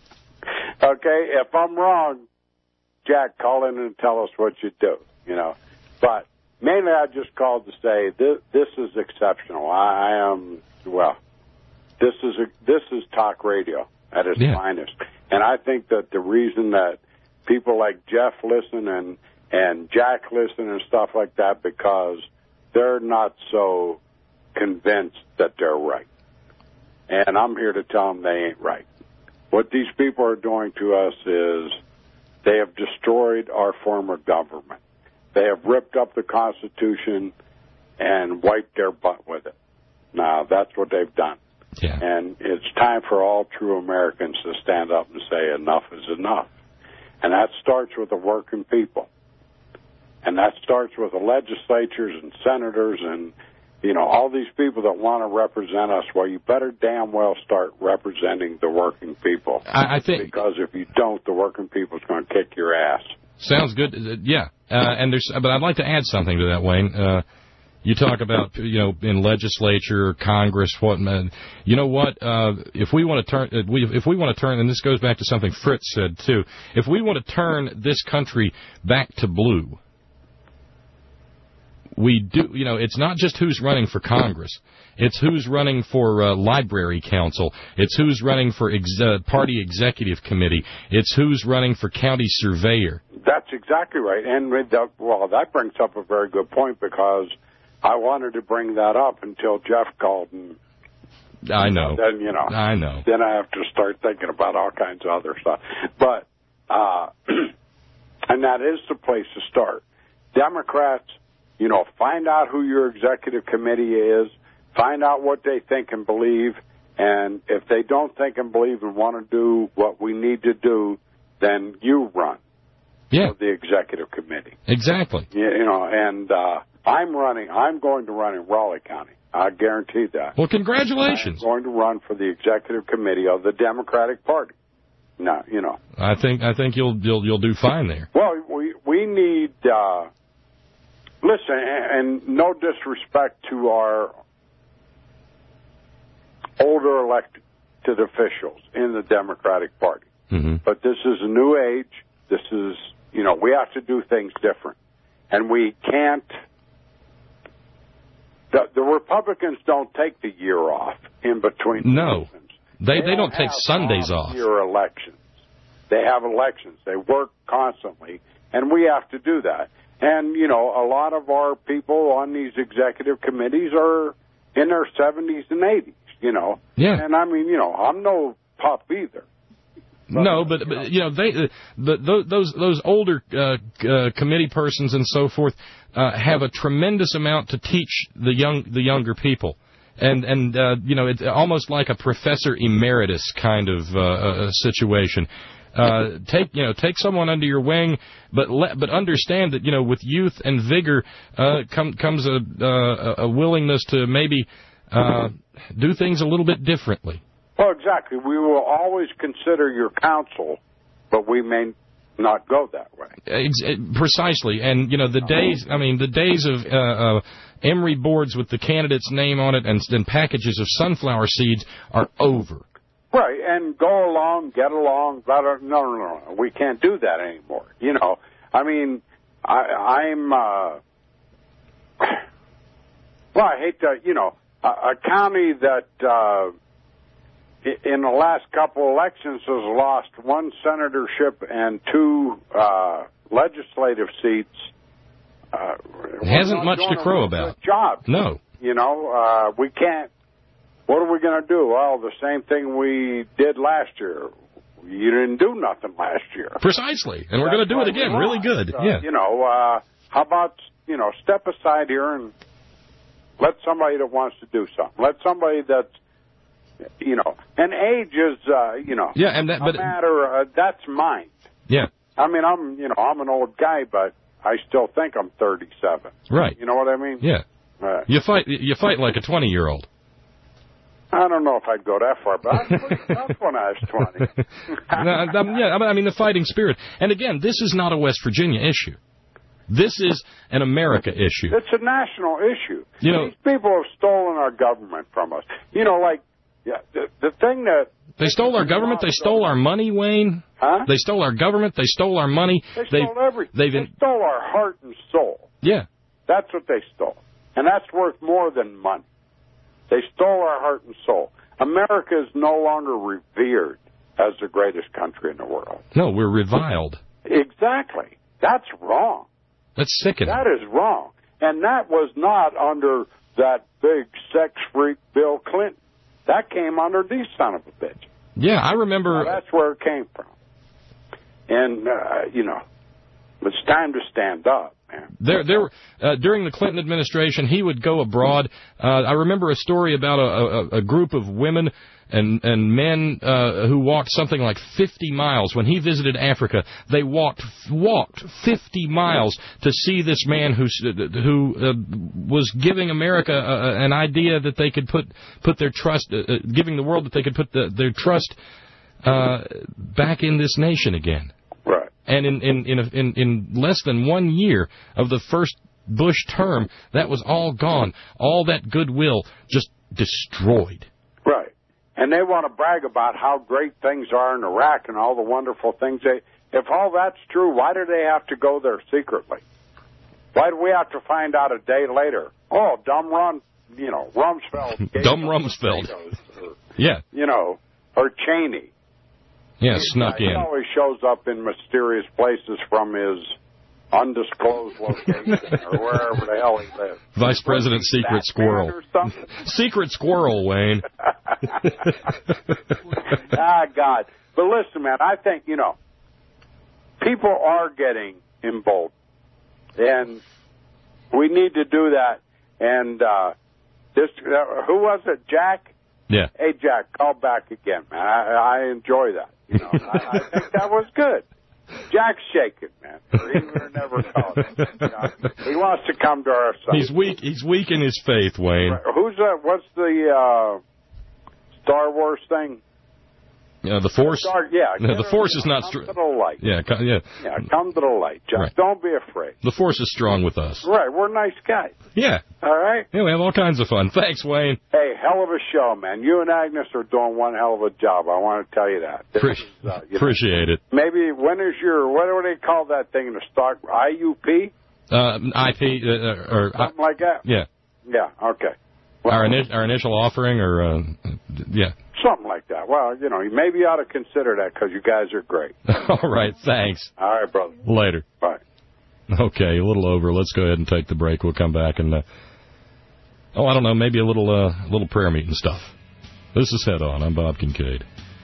Okay, if I'm wrong, Jack, call in and tell us what you do, you know. But mainly I just called to say this is exceptional. I am, well, this is talk radio at its finest. And I think that the reason that people like Jeff listen and Jack listen and stuff like that, because they're not so convinced that they're right. And I'm here to tell them they ain't right. What these people are doing to us is they have destroyed our form of government. They have ripped up the Constitution and wiped their butt with it. Now, that's what they've done.
Yeah.
And it's time for all true Americans to stand up and say enough is enough. And that starts with the working people. And that starts with the legislatures and senators and, you know, all these people that want to represent us. Well, you better damn well start representing the working people.
I think,
because if you don't, the working people's going to kick your ass.
Sounds good. Yeah. But I'd like to add something to that, Wayne. You talk about, you know, in legislature, Congress, you know what? If we want to turn, and this goes back to something Fritz said too. If we want to turn this country back to blue, we do. You know, it's not just who's running for Congress. It's who's running for library council. It's who's running for party executive committee. It's who's running for county surveyor.
That's exactly right. And well, that brings up a very good point, because I wanted to bring that up until Jeff called, and
I know.
Then, you know,
I know.
Then I have to start thinking about all kinds of other stuff. But and that is the place to start. Democrats, you know, find out who your executive committee is, find out what they think and believe, and if they don't think and believe and want to do what we need to do, then you run for the executive committee.
Exactly.
You know, and I'm going to run in Raleigh County. I guarantee that.
Well, congratulations.
I'm going to run for the executive committee of the Democratic Party. No, you know.
I think you'll do fine there.
Well, we need listen, and no disrespect to our older elected officials in the Democratic Party.
Mm-hmm.
But this is a new age. This is, you know, we have to do things different. And we can't, the Republicans don't take the year off in between.
No, they don't take Sundays off.
Year elections. They have elections. They work constantly, and we have to do that. And, you know, a lot of our people on these executive committees are in their 70s and 80s, you know.
Yeah.
And, I mean, you know, I'm no pup either.
No, but you know, those older committee persons and so forth have a tremendous amount to teach the younger people, and you know, it's almost like a professor emeritus kind of situation. Take someone under your wing, but understand that, you know, with youth and vigor comes a willingness to maybe do things a little bit differently.
Well, exactly. We will always consider your counsel, but we may not go that way.
Precisely. And, you know, the days of emery boards with the candidate's name on it and packages of sunflower seeds are over.
Right, and go along, get along, better. No. We can't do that anymore. You know, I mean, I'm well, I hate to, you know, a county that in the last couple elections has lost one senatorship and 2 legislative seats.
Hasn't much to crow about.
Job.
No.
You know, we can't. What are we going to do? Well, the same thing we did last year. You didn't do nothing last year.
Precisely. And we're going to do it again. Really good. Yeah.
You know, how about, you know, step aside here and let somebody that wants to do something. Let somebody that's, you know, and age is, you know,
yeah, and that, but,
a matter, that's mind.
Yeah.
I mean, I'm an old guy, but I still think I'm 37.
Right.
You know what I mean?
Yeah. You fight like a 20-year-old.
I don't know if I'd go that far, but I was pretty tough when I was 20.
Yeah, I mean, the fighting spirit. And again, this is not a West Virginia issue. This is an America issue.
It's a national issue.
You know,
these people have stolen our government from us. You know, like Yeah, the thing that...
They stole our government. They stole our money, Wayne.
Huh?
They stole our government. They stole our money.
They stole everything. They stole our heart and soul.
Yeah.
That's what they stole. And that's worth more than money. They stole our heart and soul. America is no longer revered as the greatest country in the world.
No, we're reviled.
Exactly. That's wrong.
That's sickening.
That is wrong. And that was not under that big sex freak Bill Clinton. That came under these son of a bitch.
Yeah, I remember...
Now, that's where it came from. And, it's time to stand up, man.
During the Clinton administration, he would go abroad. I remember a story about a group of women and men who walked something like 50 miles. When he visited Africa, they walked 50 miles to see this man who was giving America an idea that they could put their trust, giving the world that they could put their trust back in this nation again.
Right.
And in less than 1 year of the first Bush term, that was all gone. All that goodwill just destroyed.
Right. And they want to brag about how great things are in Iraq and all the wonderful things. If all that's true, why do they have to go there secretly? Why do we have to find out a day later? Oh, Rumsfeld.
Dumb Rumsfeld. Yeah.
Or Cheney.
Yeah, snuck in.
He always shows up in mysterious places from his undisclosed location or wherever the hell he lives.
Vice President Secret Squirrel. Secret Squirrel, Wayne.
God. But listen, man, I think, people are getting emboldened. And we need to do that. And who was it, Jack?
Yeah.
Hey, Jack, call back again, man. I enjoy that. I think that was good. Jack's shaking, man. He would have never called it. He wants to come to our side.
He's weak in his faith, Wayne.
What's the Star Wars thing?
The Force? The Force is not strong.
Come to the light.
Yeah,
come to the light, Jack.
Right.
Don't be afraid.
The Force is strong with us.
Right, we're nice guys.
Yeah.
All right?
Yeah, we have all kinds of fun. Thanks, Wayne.
Hey, hell of a show, man. You and Agnes are doing one hell of a job. I want to tell you that.
Appreciate it.
Maybe when is what do they call that thing to start? IUP?
IP, or...
Something like that?
Yeah.
Yeah, okay. Well,
our initial offering, or, yeah.
Something like that. Well, maybe you ought to consider that because you guys are great.
All right, thanks.
All right, brother.
Later.
Bye.
Okay, a little over. Let's go ahead and take the break. We'll come back and, I don't know, maybe a little prayer meeting stuff. This is Head On. I'm Bob Kincaid.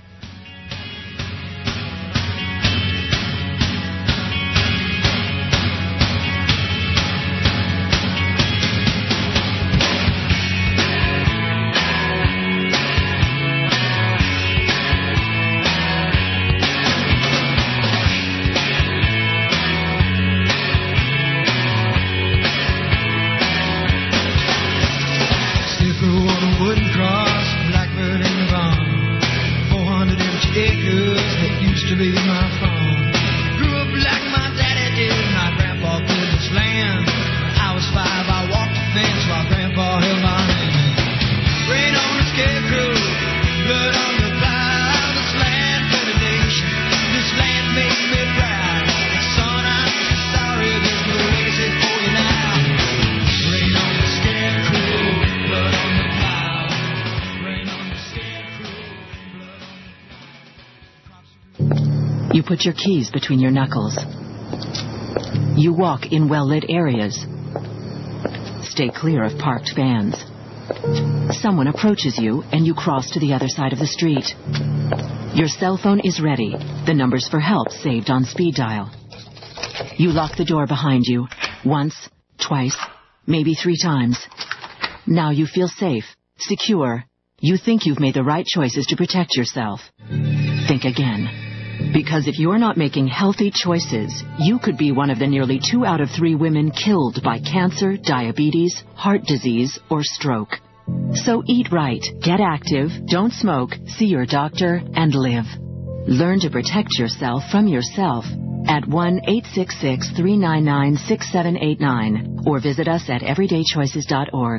You put your keys between your knuckles. You walk in well-lit areas. Stay clear of parked vans. Someone approaches you, and you cross to the other side of the street. Your cell phone is ready. The numbers for help saved on speed dial. You lock the door behind you. Once, twice, maybe 3 times. Now you feel safe, secure. You think you've made the right choices to protect yourself. Think again. Because if you're not making healthy choices, you could be one of the nearly 2 out of 3 women killed by cancer, diabetes, heart disease, or stroke. So eat right, get active, don't smoke, see your doctor, and live. Learn to protect yourself from yourself at 1-866-399-6789 or visit us at everydaychoices.org.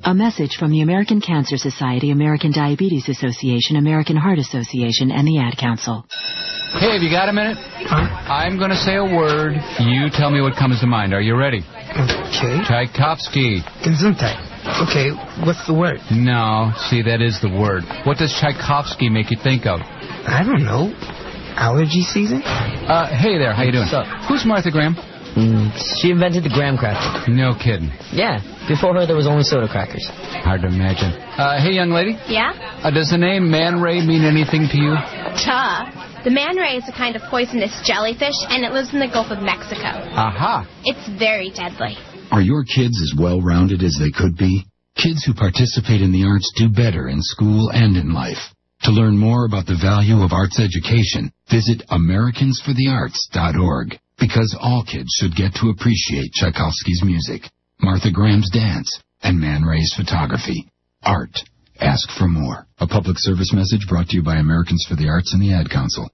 A message from the American Cancer Society, American Diabetes Association, American Heart Association, and the Ad Council.
Hey, have you got a minute? I'm going to say a word. You tell me what comes to mind. Are you ready?
Okay.
Tchaikovsky.
Gesundheit. Okay, what's the word?
No, see, that is the word. What does Tchaikovsky make you think of?
I don't know. Allergy season?
Hey there, how you doing?
What's up?
Who's Martha Graham?
She invented the graham cracker.
No kidding.
Yeah, before her there was only soda crackers.
Hard to imagine. Hey, young lady.
Yeah?
Does the name Man Ray mean anything to you?
The man ray is a kind of poisonous jellyfish, and it lives in the Gulf of Mexico.
Aha.
It's very deadly.
Are your kids as well-rounded as they could be? Kids who participate in the arts do better in school and in life. To learn more about the value of arts education, visit AmericansForTheArts.org. Because all kids should get to appreciate Tchaikovsky's music, Martha Graham's dance, and Man Ray's photography. Art. Ask for more. A public service message brought to you by Americans for the Arts and the Ad Council.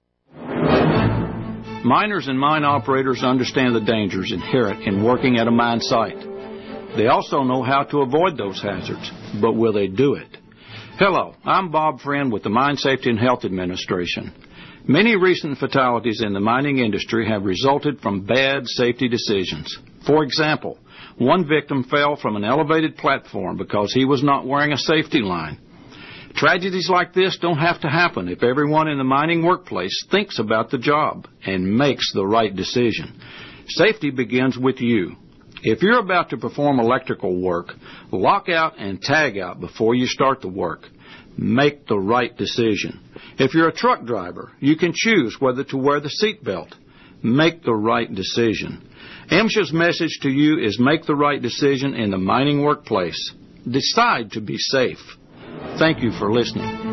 Miners and mine operators understand the dangers inherent in working at a mine site. They also know how to avoid those hazards, but will they do it? Hello, I'm Bob Friend with the Mine Safety and Health Administration. Many recent fatalities in the mining industry have resulted from bad safety decisions. For example, one victim fell from an elevated platform because he was not wearing a safety line. Tragedies like this don't have to happen if everyone in the mining workplace thinks about the job and makes the right decision. Safety begins with you. If you're about to perform electrical work, lock out and tag out before you start the work. Make the right decision. If you're a truck driver, you can choose whether to wear the seat belt. Make the right decision. MSHA's message to you is make the right decision in the mining workplace. Decide to be safe. Thank you for listening.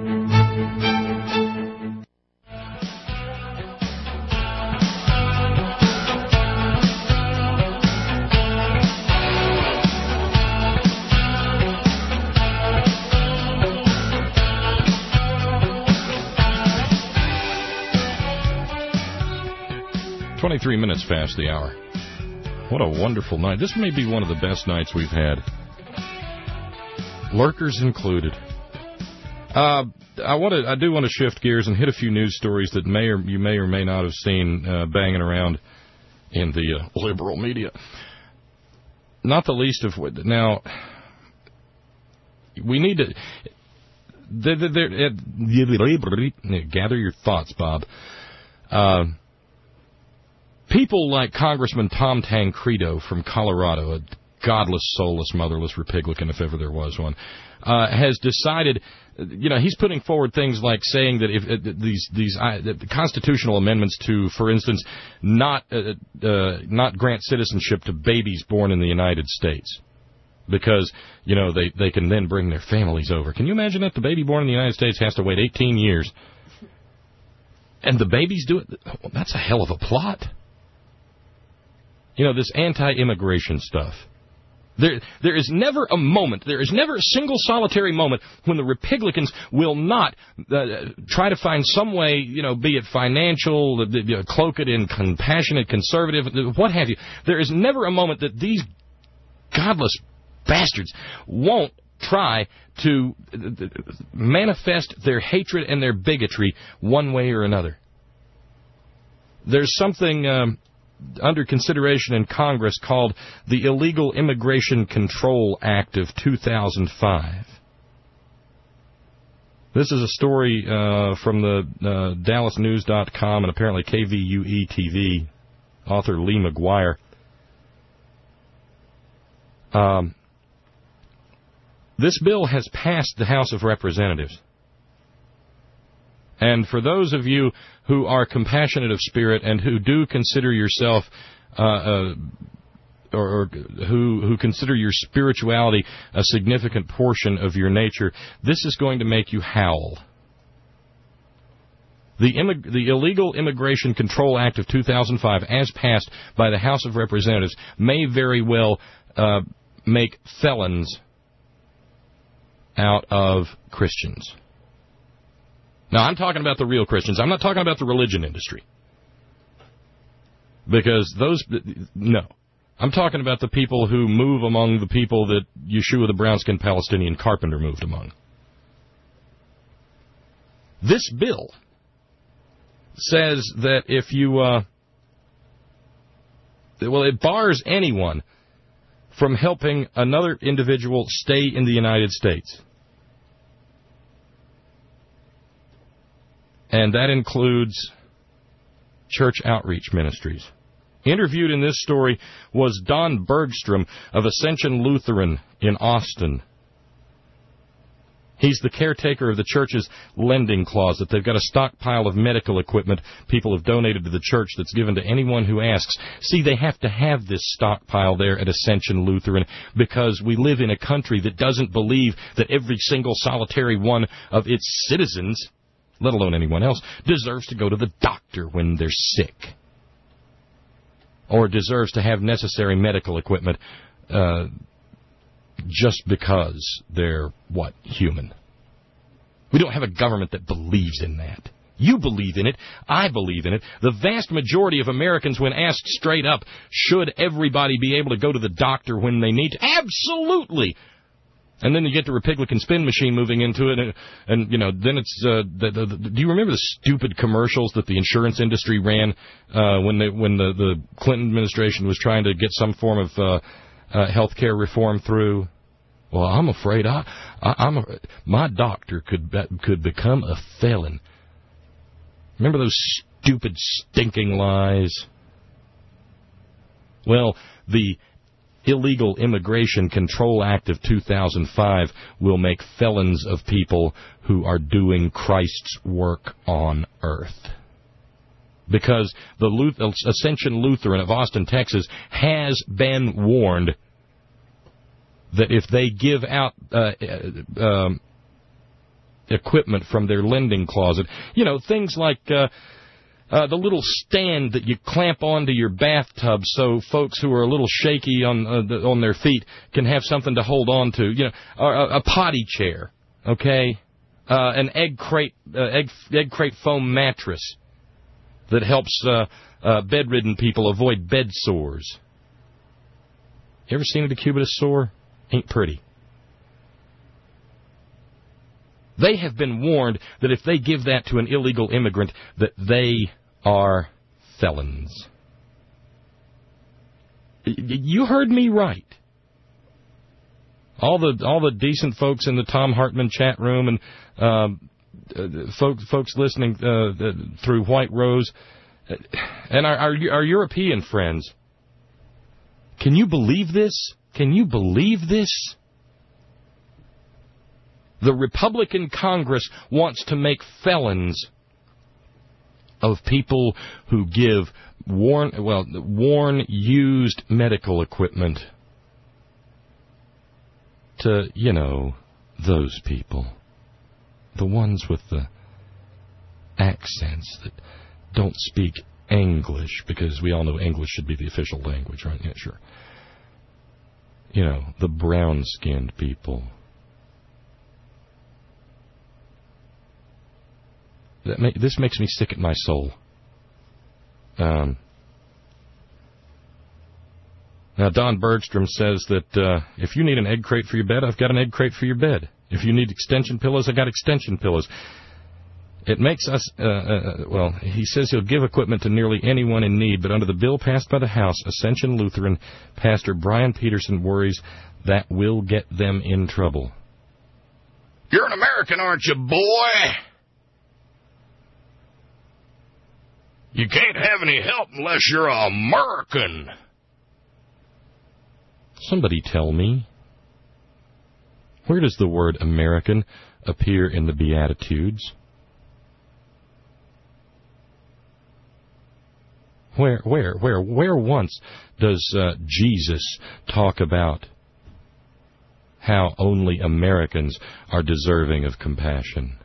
23 minutes past the hour. What a wonderful night. This may be one of the best nights we've had. Lurkers included. I do want to shift gears and hit a few news stories that you may or may not have seen banging around in the liberal media. Not the least of what. Now, we need to gather your thoughts, Bob. People like Congressman Tom Tancredo from Colorado, a godless, soulless, motherless Republican, if ever there was one, has decided, he's putting forward things like saying that if these constitutional amendments to, for instance, not grant citizenship to babies born in the United States, because they can then bring their families over. Can you imagine that the baby born in the United States has to wait 18 years, and the babies do it? That's a hell of a plot. This anti-immigration stuff. There is never a moment, there is never a single solitary moment when the Republicans will not try to find some way, be it financial, cloak it in compassionate, conservative, what have you. There is never a moment that these godless bastards won't try to manifest their hatred and their bigotry one way or another. There's something under consideration in Congress called the Illegal Immigration Control Act of 2005. This is a story from the DallasNews.com and apparently KVUE-TV, author Lee McGuire. This bill has passed the House of Representatives. And for those of you who are compassionate of spirit and who do consider yourself, or who consider your spirituality a significant portion of your nature, this is going to make you howl. The Illegal Immigration Control Act of 2005, as passed by the House of Representatives, may very well make felons out of Christians. Now, I'm talking about the real Christians. I'm not talking about the religion industry. Because no. I'm talking about the people who move among the people that Yeshua the brown-skinned Palestinian carpenter moved among. This bill says that if you, it bars anyone from helping another individual stay in the United States. And that includes church outreach ministries. Interviewed in this story was Don Bergstrom of Ascension Lutheran in Austin. He's the caretaker of the church's lending closet. They've got a stockpile of medical equipment people have donated to the church that's given to anyone who asks. See, they have to have this stockpile there at Ascension Lutheran because we live in a country that doesn't believe that every single solitary one of its citizens, let alone anyone else, deserves to go to the doctor when they're sick or deserves to have necessary medical equipment just because they're, human. We don't have a government that believes in that. You believe in it. I believe in it. The vast majority of Americans, when asked straight up, should everybody be able to go to the doctor when they need to? Absolutely! And then you get the Republican spin machine moving into it, and then it's do you remember the stupid commercials that the insurance industry ran when the Clinton administration was trying to get some form of health care reform through? Well, I'm afraid my doctor could become a felon. Remember those stupid, stinking lies? Well, the Illegal Immigration Control Act of 2005 will make felons of people who are doing Christ's work on earth. Because the Ascension Lutheran of Austin, Texas, has been warned that if they give out equipment from their lending closet, things like the little stand that you clamp onto your bathtub so folks who are a little shaky on their feet can have something to hold on to, a potty chair, okay, an egg crate foam mattress that helps bedridden people avoid bed sores. You ever seen a decubitus sore? Ain't pretty. They have been warned that if they give that to an illegal immigrant, that they are felons. You heard me right. All the decent folks in the Tom Hartman chat room and folks listening through White Rose, and our European friends. Can you believe this? Can you believe this? The Republican Congress wants to make felons of people who give worn, used medical equipment to, those people. The ones with the accents that don't speak English, because we all know English should be the official language, right? Yeah, sure. The brown-skinned people. This makes me sick at my soul. Now, Don Bergstrom says that if you need an egg crate for your bed, I've got an egg crate for your bed. If you need extension pillows, I got extension pillows. It makes us, he says he'll give equipment to nearly anyone in need, but under the bill passed by the House, Ascension Lutheran Pastor Brian Peterson worries that will get them in trouble. You're an American, aren't you, boy? You can't have any help unless you're an American. Somebody tell me, where does the word American appear in the Beatitudes? Where once does Jesus talk about how only Americans are deserving of compassion?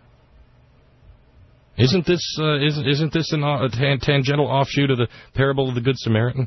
Isn't this a tangential offshoot of the parable of the Good Samaritan?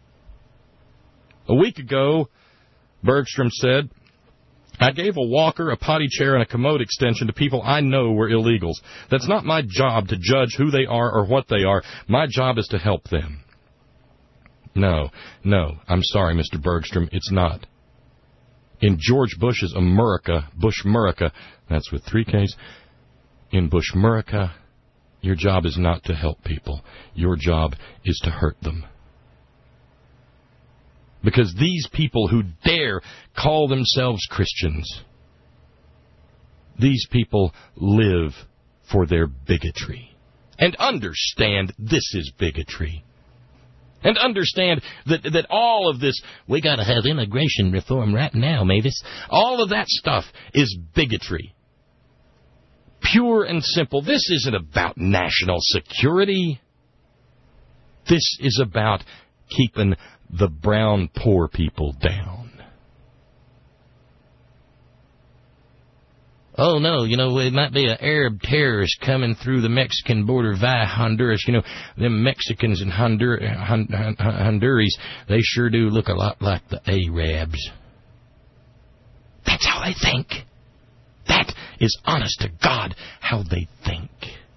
A week ago, Bergstrom said, I gave a walker, a potty chair, and a commode extension to people I know were illegals. That's not my job to judge who they are or what they are. My job is to help them. No. I'm sorry, Mr. Bergstrom, it's not. In George Bush's America, Bush-Merica, that's with 3 Ks, in Bush-Merica, your job is not to help people. Your job is to hurt them. Because these people who dare call themselves Christians, these people live for their bigotry. And understand this is bigotry. And understand that all of this, we got to have immigration reform right now, Mavis. All of that stuff is bigotry. Pure and simple. This isn't about national security. This is about keeping the brown poor people down. Oh, no, it might be an Arab terrorist coming through the Mexican border via Honduras. Them Mexicans and Honduras, they sure do look a lot like the Arabs. That's how they think. That is, honest to God, how they think.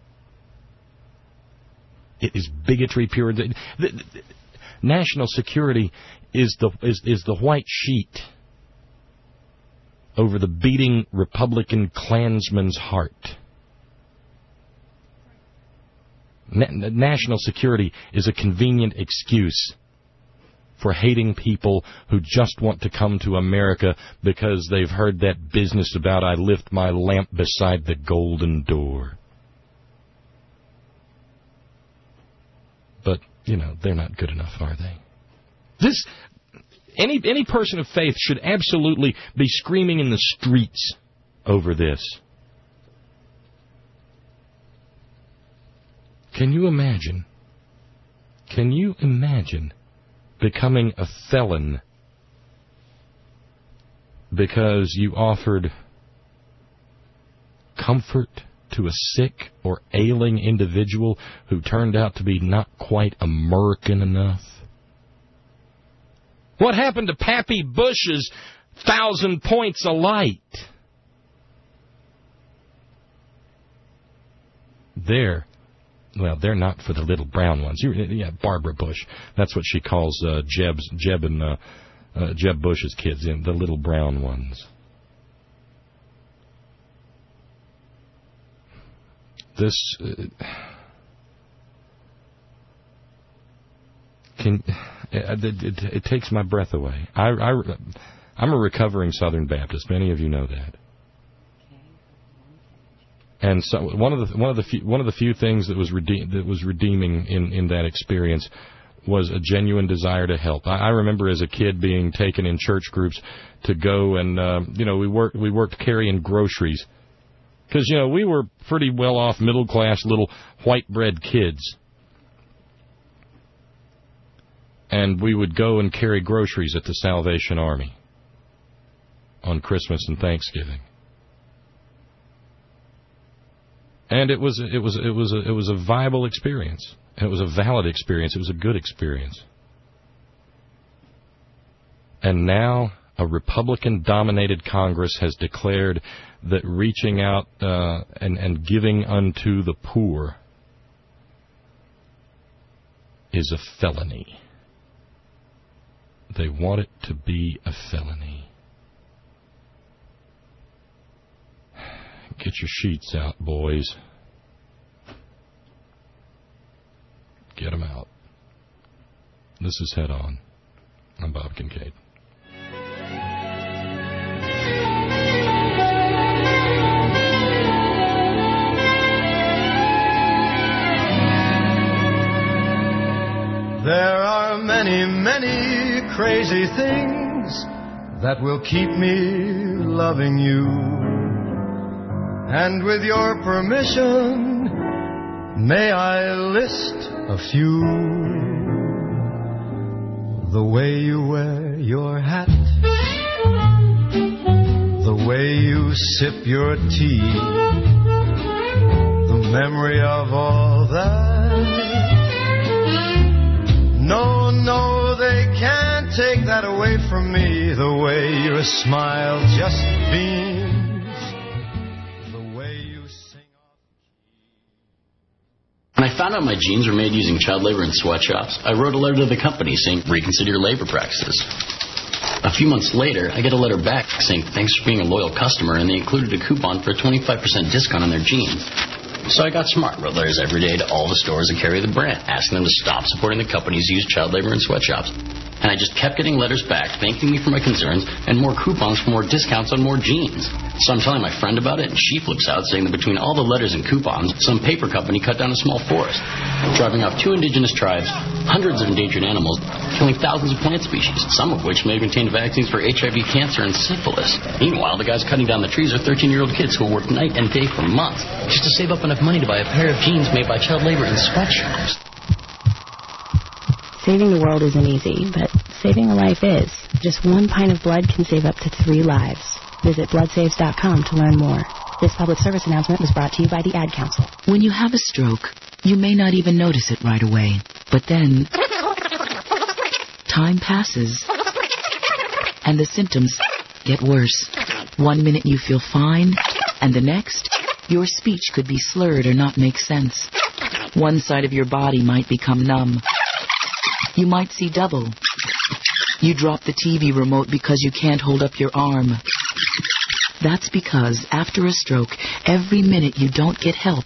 It is bigotry pure. National security is the white sheet over the beating Republican Klansman's heart. National security is a convenient excuse for hating people who just want to come to America because they've heard that business about I lift my lamp beside the golden door. But, they're not good enough, are they? Any person of faith should absolutely be screaming in the streets over this. Can you imagine becoming a felon because you offered comfort to a sick or ailing individual who turned out to be not quite American enough? What happened to Pappy Bush's 1,000 points a light? They're not for the little brown ones. Barbara Bush. That's what she calls Jeb Bush's kids, the little brown ones. It takes my breath away. I'm a recovering Southern Baptist. Many of you know that. And so one of the few things that was redeeming in that experience was a genuine desire to help. I remember as a kid being taken in church groups to go and we worked carrying groceries because we were pretty well off, middle class little white bread kids. And we would go and carry groceries at the Salvation Army on Christmas and Thanksgiving. And it was a viable experience. It was a valid experience. It was a good experience. And now a Republican-dominated Congress has declared that reaching out and giving unto the poor is a felony. They want it to be a felony. Get your sheets out, boys. Get them out. This is Head On. I'm Bob Kincaid.
There are many, many crazy things that will keep me loving you. And with your permission, may I list a few? The way you wear your hat, the way you sip your tea, the memory of all that. No, no, they can't take that away from me. The way your smile just beams, the way you sing off key.
When I found out my jeans were made using child labor in sweatshops, I wrote a letter to the company saying, reconsider your labor practices. A few months later, I get a letter back saying, thanks for being a loyal customer, and they included a coupon for a 25% discount on their jeans. So I got smart, wrote letters every day to all the stores that carry the brand, asking them to stop supporting the companies who use child labor in sweatshops. And I just kept getting letters back, thanking me for my concerns, and more coupons for more discounts on more jeans. So I'm telling my friend about it, and she flips out, saying that between all the letters and coupons, some paper company cut down a small forest, driving off 2 indigenous tribes, hundreds of endangered animals, killing thousands of plant species, some of which may contain vaccines for HIV, cancer, and syphilis. Meanwhile, the guys cutting down the trees are 13-year-old kids who will work night and day for months just to save up enough money to buy a pair of jeans made by child labor in sweatshops.
Saving the world isn't easy, but saving a life is. Just 1 pint of blood can save up to 3 lives. Visit bloodsaves.com to learn more. This public service announcement was brought to you by the Ad Council.
When you have a stroke, you may not even notice it right away. But then, time passes, and the symptoms get worse. 1 minute you feel fine, and the next, your speech could be slurred or not make sense. One side of your body might become numb. You might see double. You drop the TV remote because you can't hold up your arm. That's because after a stroke, every minute you don't get help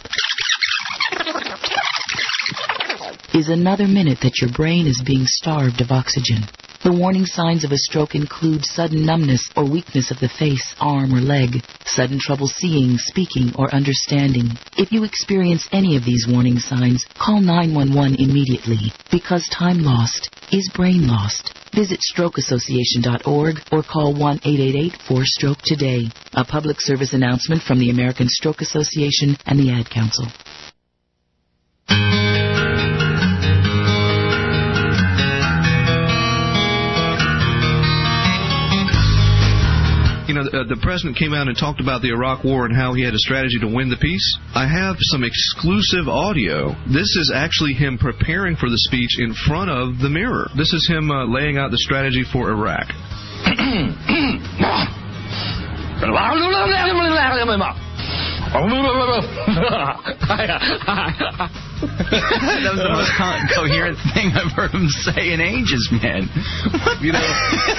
is another minute that your brain is being starved of oxygen. The warning signs of a stroke include sudden numbness or weakness of the face, arm, or leg, sudden trouble seeing, speaking, or understanding. If you experience any of these warning signs, call 911 immediately, because time lost is brain lost. Visit strokeassociation.org or call 1-888-4-STROKE today. A public service announcement from the American Stroke Association and the Ad Council.
You know, the president came out and talked about the Iraq War and how he had a strategy to win the peace. I have some exclusive audio. This is actually him preparing for the speech in front of the mirror. This is him laying out the strategy for Iraq.
That was the most coherent thing I've heard him say in ages, man.
You know,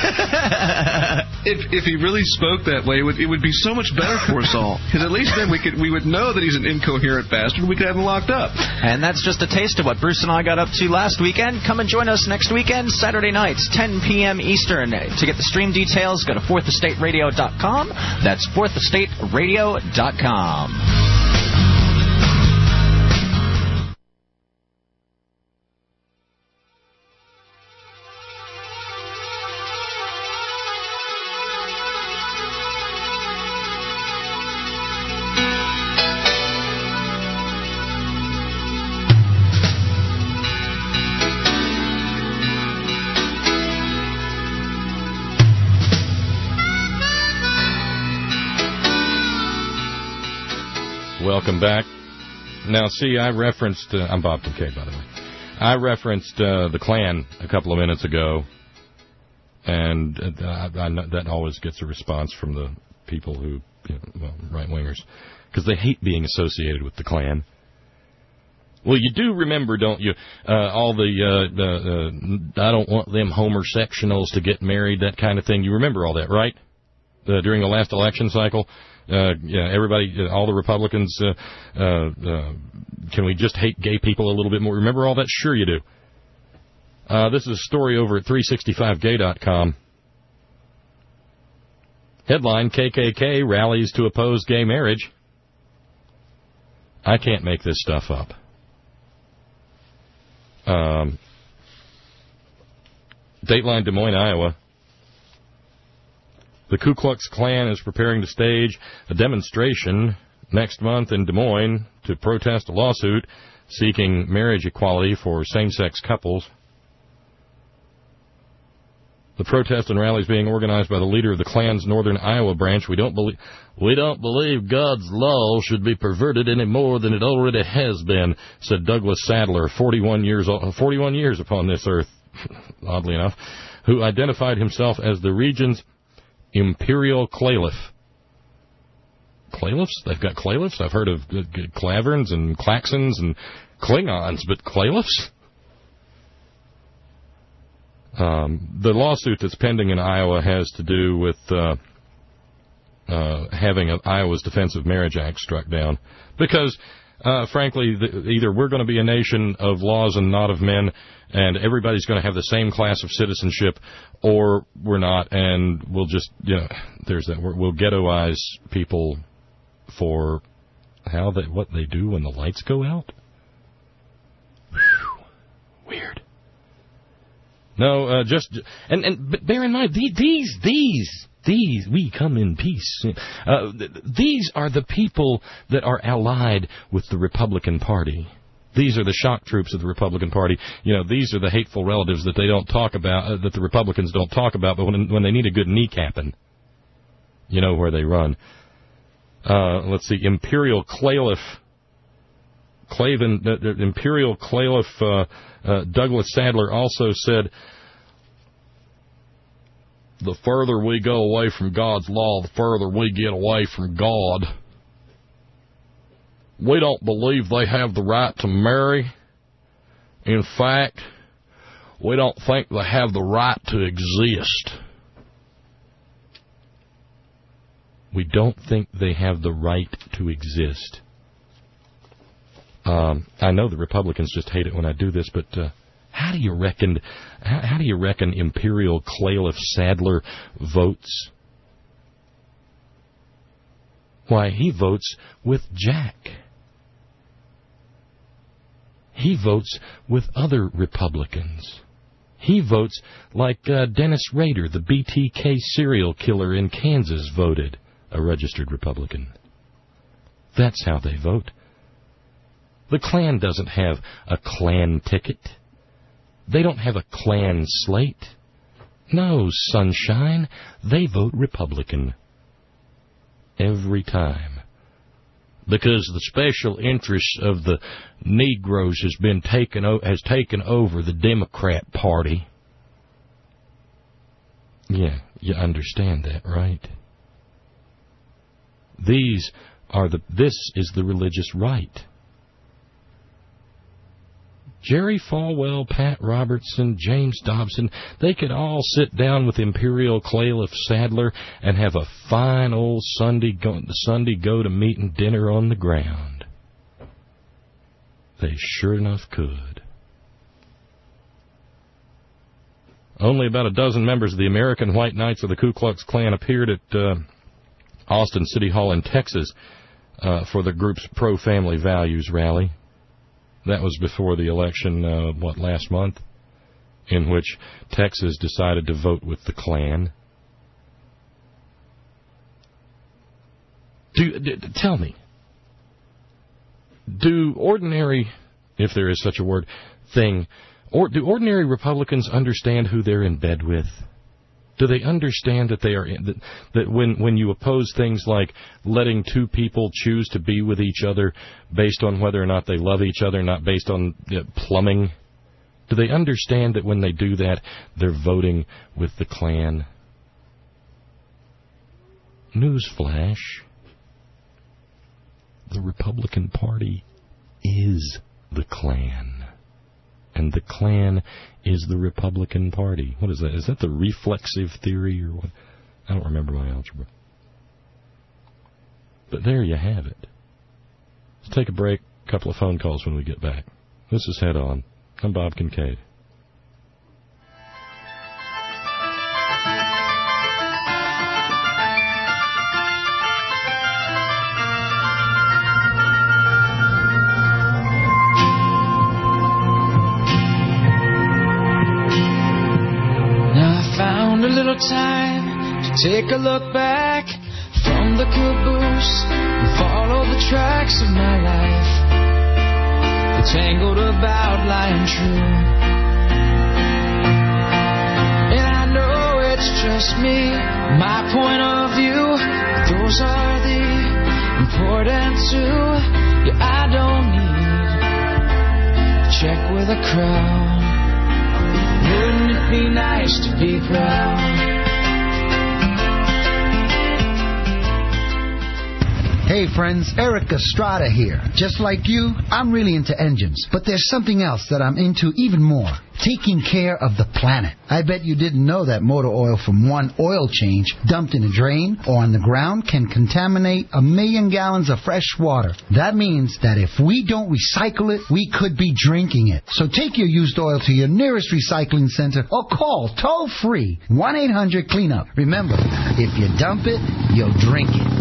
if he really spoke that way, it would be so much better for us all. Because at least then we would know that he's an incoherent bastard. We could have him locked up.
And that's just a taste of what Bruce and I got up to last weekend. Come and join us next weekend, Saturday nights, 10 p.m. Eastern. To get the stream details, go to fourthestateradio.com. That's fourthestateradio.com.
Welcome back. Now, see, I referenced... I'm Bob Kincaid, by the way. I referenced the Klan a couple of minutes ago, and I know that always gets a response from the people who, right-wingers, because they hate being associated with the Klan. Well, you do remember, don't you, all the I don't want them homosexuals to get married, that kind of thing. You remember all that, right? During the last election cycle? Everybody, all the Republicans, can we just hate gay people a little bit more? Remember all that? Sure you do. This is a story over at 365gay.com. Headline, KKK rallies to oppose gay marriage. I can't make this stuff up. Dateline, Des Moines, Iowa. The Ku Klux Klan is preparing to stage a demonstration next month in Des Moines to protest a lawsuit seeking marriage equality for same-sex couples. The protest and rally is being organized by the leader of the Klan's Northern Iowa branch. We don't believe God's law should be perverted any more than it already has been, said Douglas Sadler, 41 years upon this earth, oddly enough, who identified himself as the region's Imperial Caliph. Claylifs? They've got Claylifs? I've heard of Claverns and Klaxons and Klingons, but Claylifs? The lawsuit that's pending in Iowa has to do with having Iowa's Defense of Marriage Act struck down. Because, frankly, either we're going to be a nation of laws and not of men, and everybody's going to have the same class of citizenship, or we're not, and we'll just, there's that. We'll ghettoize people for what they do when the lights go out. Whew. Weird. No, but bear in mind, these, we come in peace. These are the people that are allied with the Republican Party. These are the shock troops of the Republican Party. These are the hateful relatives that they don't talk about, that the Republicans don't talk about, but when they need a good kneecapping, where they run. Let's see, Imperial Claylif, Douglas Sadler also said, the further we go away from God's law, the further we get away from God. We don't believe they have the right to marry. In fact, we don't think they have the right to exist. We don't think they have the right to exist. I know the Republicans just hate it when I do this, but how do you reckon Imperial Claylif Sadler votes? Why, he votes with Jack. He votes with other Republicans. He votes like Dennis Rader, the BTK serial killer in Kansas, voted, a registered Republican. That's how they vote. The Klan doesn't have a Klan ticket. They don't have a Klan slate. No, sunshine. They vote Republican. Every time. Because the special interests of the Negroes has taken over the Democrat Party. Yeah, you understand that, right? This is the religious right. Jerry Falwell, Pat Robertson, James Dobson, they could all sit down with Imperial Claylif Sadler and have a fine old Sunday go-to-meeting dinner on the ground. They sure enough could. Only about a dozen members of the American White Knights of the Ku Klux Klan appeared at Austin City Hall in Texas for the group's pro-family values rally. That was before the election, last month, in which Texas decided to vote with the Klan. Tell me, do ordinary, if there is such a word, do ordinary Republicans understand who they're in bed with? Do they understand that that when you oppose things like letting two people choose to be with each other based on whether or not they love each other, not based on plumbing, do they understand that when they do that, they're voting with the Klan? Newsflash. The Republican Party is the Klan. And the Klan is the Republican Party. What is that? Is that the reflexive theory or what? I don't remember my algebra. But there you have it. Let's take a break. A couple of phone calls when we get back. This is Head On. I'm Bob Kincaid.
Time to take a look back from the caboose and follow the tracks of my life. They're tangled about lying true, and I know it's just me, my point of view. Those are the important two. Yeah, I don't need to check with a crowd. Wouldn't it be nice to be proud?
Hey friends, Eric Estrada here. Just like you, I'm really into engines, but there's something else that I'm into even more. Taking care of the planet. I bet you didn't know that motor oil from one oil change dumped in a drain or on the ground can contaminate 1 million gallons of fresh water. That means that if we don't recycle it, we could be drinking it. So take your used oil to your nearest recycling center or call toll-free 1-800-CLEANUP. Remember, if you dump it, you'll drink it.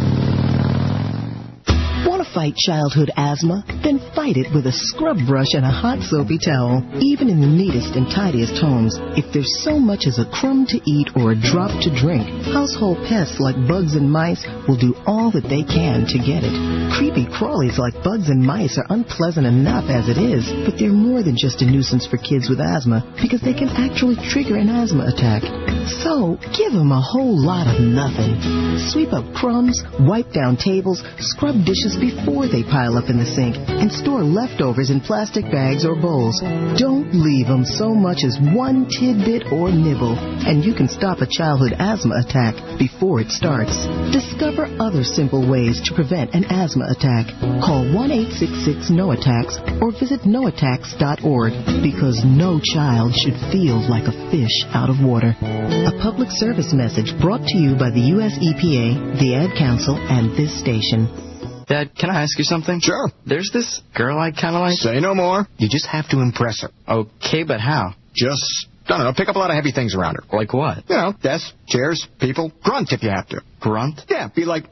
Want to fight childhood asthma? Then fight it with a scrub brush and a hot soapy towel. Even in the neatest and tidiest homes, if there's so much as a crumb to eat or a drop to drink, household pests like bugs and mice will do all that they can to get it. Creepy crawlies like bugs and mice are unpleasant enough as it is, but they're more than just a nuisance for kids with asthma because they can actually trigger an asthma attack. So, give them a whole lot of nothing. Sweep up crumbs, wipe down tables, scrub dishes before they pile up in the sink, and store leftovers in plastic bags or bowls. Don't leave them so much as one tidbit or nibble, and you can stop a childhood asthma attack before it starts. Discover other simple ways to prevent an asthma attack. Call 1-866-NO-ATTACKS or visit noattacks.org, because no child should feel like a fish out of water. A public service message brought to you by the U.S. EPA, the Ad Council, and this station.
Dad, can I ask you something?
Sure.
There's this girl I kind of like.
Say no more.
You just have to impress her. Okay, but how?
Just, I don't know, pick up a lot of heavy things around her.
Like what?
You know, desks, chairs, people. Grunt if you have to.
Grunt?
Yeah, be like,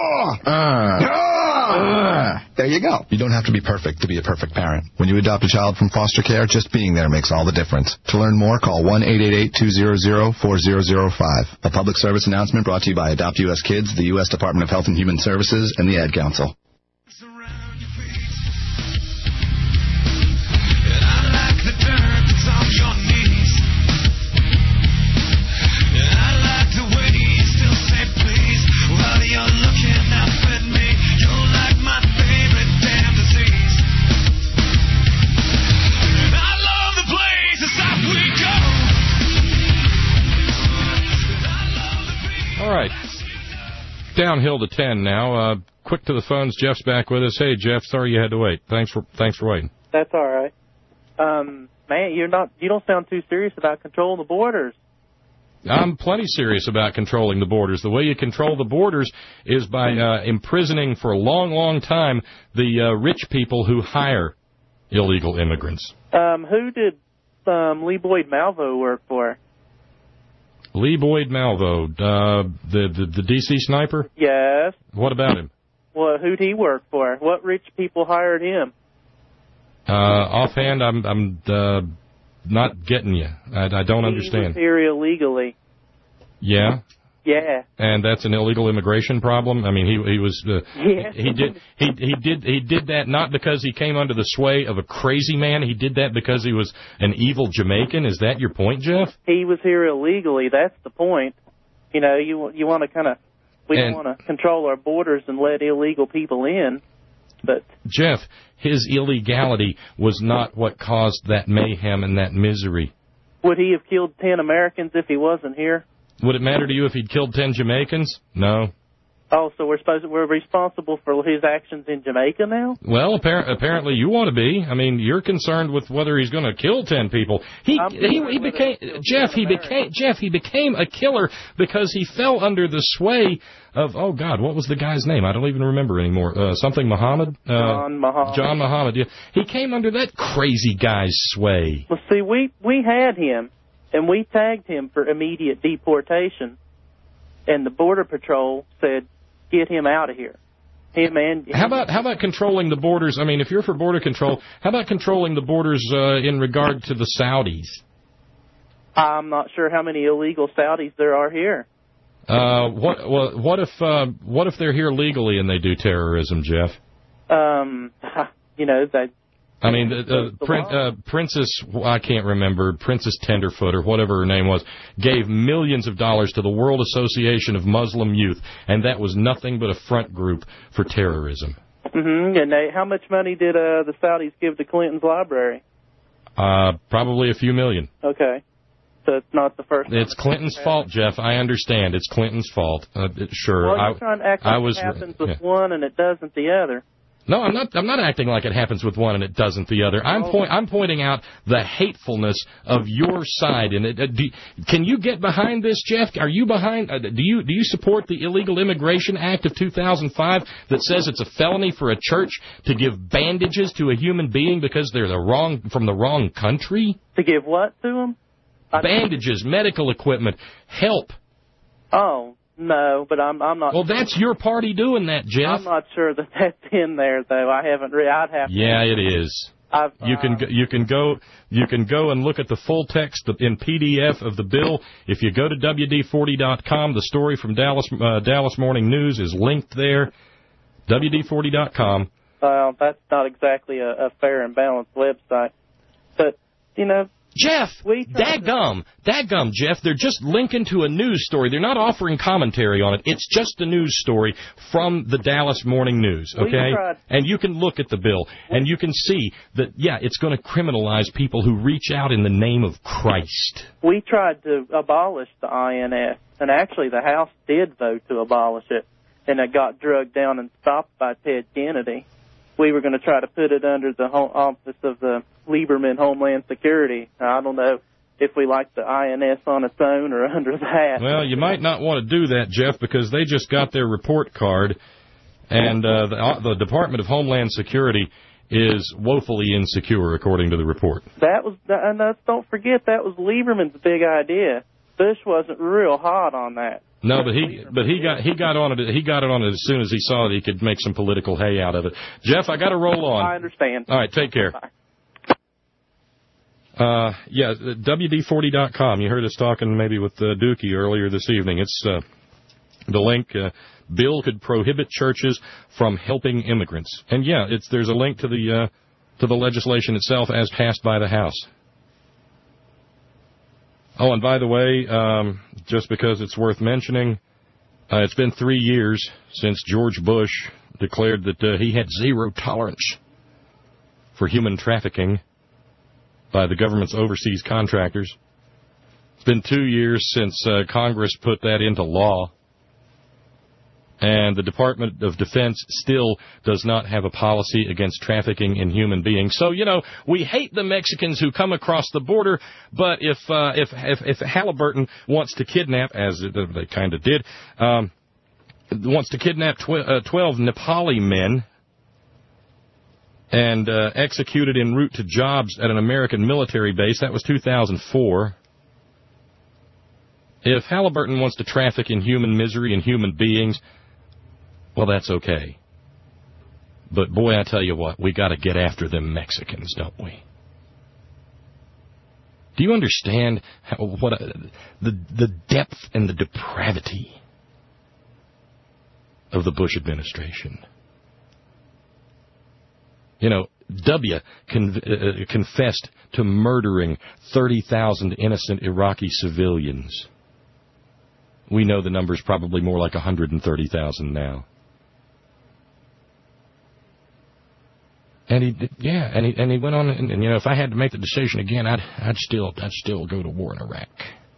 There you go.
You don't have to be perfect to be a perfect parent. When you adopt a child from foster care, just being there makes all the difference. To learn more, call 1-888-200-4005. A public service announcement brought to you by Adopt U.S. Kids, the U.S. Department of Health and Human Services, and the Ad Council.
All right. Downhill to 10 now. Quick to the phones. Jeff's back with us. Hey, Jeff. Sorry you had to wait. Thanks for waiting.
That's all right. Man, you don't sound too serious about controlling the borders.
I'm plenty serious about controlling the borders. The way you control the borders is by imprisoning for a long, long time the rich people who hire illegal immigrants.
Who did Lee Boyd Malvo work for?
Lee Boyd Malvo, the D.C. sniper?
Yes.
What about him?
Well, who'd he work for? What rich people hired him?
Offhand, I'm not getting you. I don't understand.
He was here illegally.
Yeah?
Yeah.
And that's an illegal immigration problem? I mean, he was
yes.
he did that not because he came under the sway of a crazy man. He did that because he was an evil Jamaican. Is that your point, Jeff?
He was here illegally. That's the point. You know, you want to kind of don't want to control our borders and let illegal people in. But
Jeff, his illegality was not what caused that mayhem and that misery.
Would he have killed 10 Americans if he wasn't here?
Would it matter to you if he'd killed 10 Jamaicans? No.
Oh, so we're responsible for his actions in Jamaica now?
Well, apparently you want to be. I mean, you're concerned with whether he's going to kill 10 people. He became a killer because he fell under the sway of, oh God, what was the guy's name? I don't even remember anymore. Something Muhammad?
John Muhammad.
John Muhammad. Yeah. He came under that crazy guy's sway.
Well, see, we had him. And we tagged him for immediate deportation. And the Border Patrol said, get him out of here.
How about controlling the borders? I mean, if you're for border control, how about controlling the borders in regard to the Saudis?
I'm not sure how many illegal Saudis there are here.
What if they're here legally and they do terrorism, Jeff? I mean, Princess, I can't remember, Princess Tenderfoot or whatever her name was, gave millions of dollars to the World Association of Muslim Youth, and that was nothing but a front group for terrorism.
Mm-hmm. And how much money did the Saudis give to Clinton's library?
Probably a few million.
Okay. so it's not the first time.
It's Clinton's fault, Jeff. I understand. It's Clinton's fault. Sure.
Well, you're trying to act like it happens with one and it doesn't the other.
No, I'm not acting like it happens with one and it doesn't the other. I'm pointing out the hatefulness of your side. And can you get behind this, Jeff? Are you behind? Do you support the Illegal Immigration Act of 2005 that says it's a felony for a church to give bandages to a human being because they're from the wrong country?
To give what to them?
Bandages, medical equipment, help.
Oh. No, but I'm not.
Well, that's your party doing that, Jeff.
I'm not sure that that's in there, though. I haven't read. I'd have to.
Yeah, it is. You can go and look at the full text in PDF of the bill. If you go to WD40.com, the story from Dallas Morning News is linked there. WD40.com.
Well, that's not exactly a fair and balanced website, but
Jeff, dadgum, Jeff, they're just linking to a news story. They're not offering commentary on it. It's just a news story from the Dallas Morning News, okay? And you can look at the bill, and you can see that, it's going to criminalize people who reach out in the name of Christ.
We tried to abolish the INS, and actually the House did vote to abolish it, and it got drugged down and stopped by Ted Kennedy. We were going to try to put it under the office of the Lieberman Homeland Security. Now, I don't know if we like the INS on its own or under that.
Well, you might not want to do that, Jeff, because they just got their report card, and the Department of Homeland Security is woefully insecure, according to the report.
Don't forget, that was Lieberman's big idea. Bush wasn't real hot on that.
No, but he got on it. He got it on it as soon as he saw that he could make some political hay out of it. Jeff, I got to roll on.
I understand.
All right, take care.
Bye.
WD40.com. You heard us talking maybe with Dookie earlier this evening. It's the link. Bill could prohibit churches from helping immigrants, and there's a link to the legislation itself as passed by the House. Oh, and by the way, just because it's worth mentioning, it's been 3 years since George Bush declared that he had zero tolerance for human trafficking by the government's overseas contractors. It's been 2 years since Congress put that into law. And the Department of Defense still does not have a policy against trafficking in human beings. So, we hate the Mexicans who come across the border, but if Halliburton wants to kidnap, as they kind of did, wants to kidnap 12 Nepali men and executed en route to jobs at an American military base, that was 2004. If Halliburton wants to traffic in human misery and human beings, well, that's okay. But, boy, I tell you what, we got to get after them Mexicans, don't we? Do you understand the depth and the depravity of the Bush administration? W confessed to murdering 30,000 innocent Iraqi civilians. We know the number's probably more like 130,000 now. And he went on, and if I had to make the decision again, I'd still go to war in Iraq.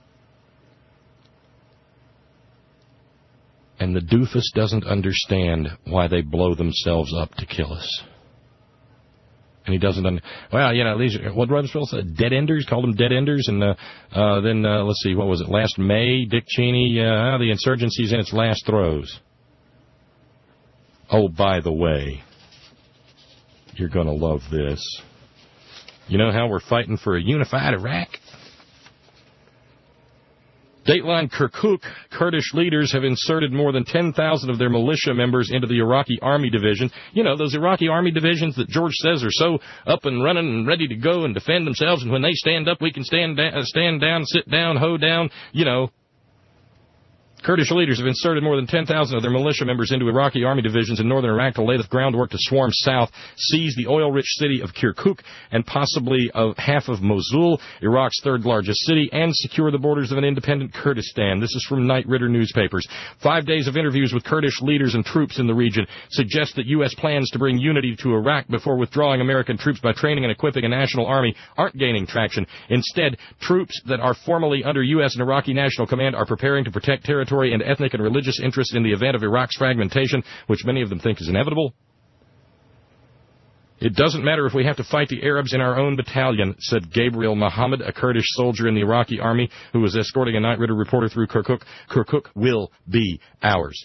And the doofus doesn't understand why they blow themselves up to kill us. And he doesn't. These are what Rumsfeld said, dead enders. Called them dead enders. And then let's see, what was it? Last May, Dick Cheney. The insurgency's in its last throes. Oh, by the way, you're going to love this. You know how we're fighting for a unified Iraq? Dateline Kirkuk, Kurdish leaders have inserted more than 10,000 of their militia members into the Iraqi army division. Those Iraqi army divisions that George says are so up and running and ready to go and defend themselves, and when they stand up, we can stand down, sit down, hoe down, Kurdish leaders have inserted more than 10,000 of their militia members into Iraqi army divisions in northern Iraq to lay the groundwork to swarm south, seize the oil-rich city of Kirkuk, and possibly half of Mosul, Iraq's third-largest city, and secure the borders of an independent Kurdistan. This is from Knight Ridder newspapers. 5 days of interviews with Kurdish leaders and troops in the region suggest that U.S. plans to bring unity to Iraq before withdrawing American troops by training and equipping a national army aren't gaining traction. Instead, troops that are formally under U.S. and Iraqi national command are preparing to protect territory and ethnic and religious interests in the event of Iraq's fragmentation, which many of them think is inevitable. It doesn't matter if we have to fight the Arabs in our own battalion, said Gabriel Mohammed, a Kurdish soldier in the Iraqi army who was escorting a Knight Ridder reporter through Kirkuk. Kirkuk will be ours.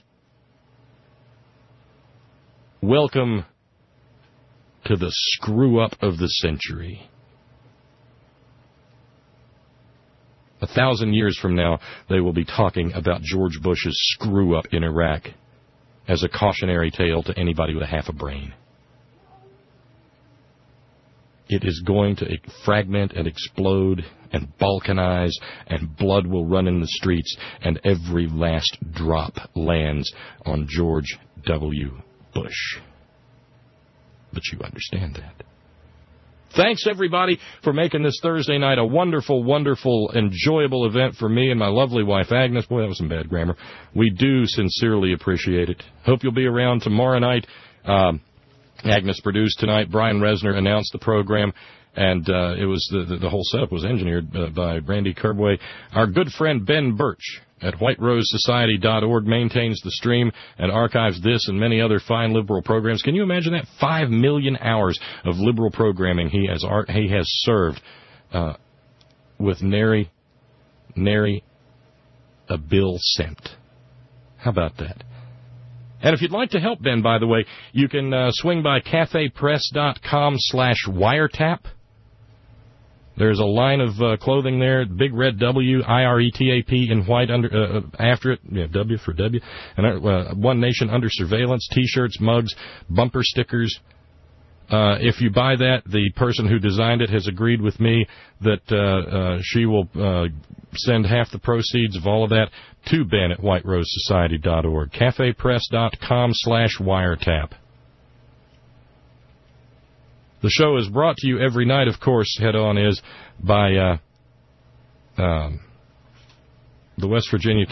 Welcome to the screw-up of the century. 1,000 years from now, they will be talking about George Bush's screw-up in Iraq as a cautionary tale to anybody with a half a brain. It is going to fragment and explode and balkanize, and blood will run in the streets, and every last drop lands on George W. Bush. But you understand that. Thanks, everybody, for making this Thursday night a wonderful, wonderful, enjoyable event for me and my lovely wife, Agnes. Boy, that was some bad grammar. We do sincerely appreciate it. Hope you'll be around tomorrow night. Agnes produced tonight. Brian Resner announced the program, and it was the whole setup was engineered by Randy Kerbway. Our good friend Ben Birch at whiterosesociety.org maintains the stream and archives this and many other fine liberal programs. Can you imagine that? 5 million hours of liberal programming he has served with nary a bill cent. How about that? And if you'd like to help Ben, by the way, you can swing by cafepress.com/wiretap. There's a line of clothing there, big red W, IRETAP in white after it, W for W, and One Nation Under Surveillance, T-shirts, mugs, bumper stickers. If you buy that, the person who designed it has agreed with me that she will send half the proceeds of all of that to Ben at whiterosesociety.org. cafepress.com/wiretap. The show is brought to you every night, of course, Head On is, by the West Virginia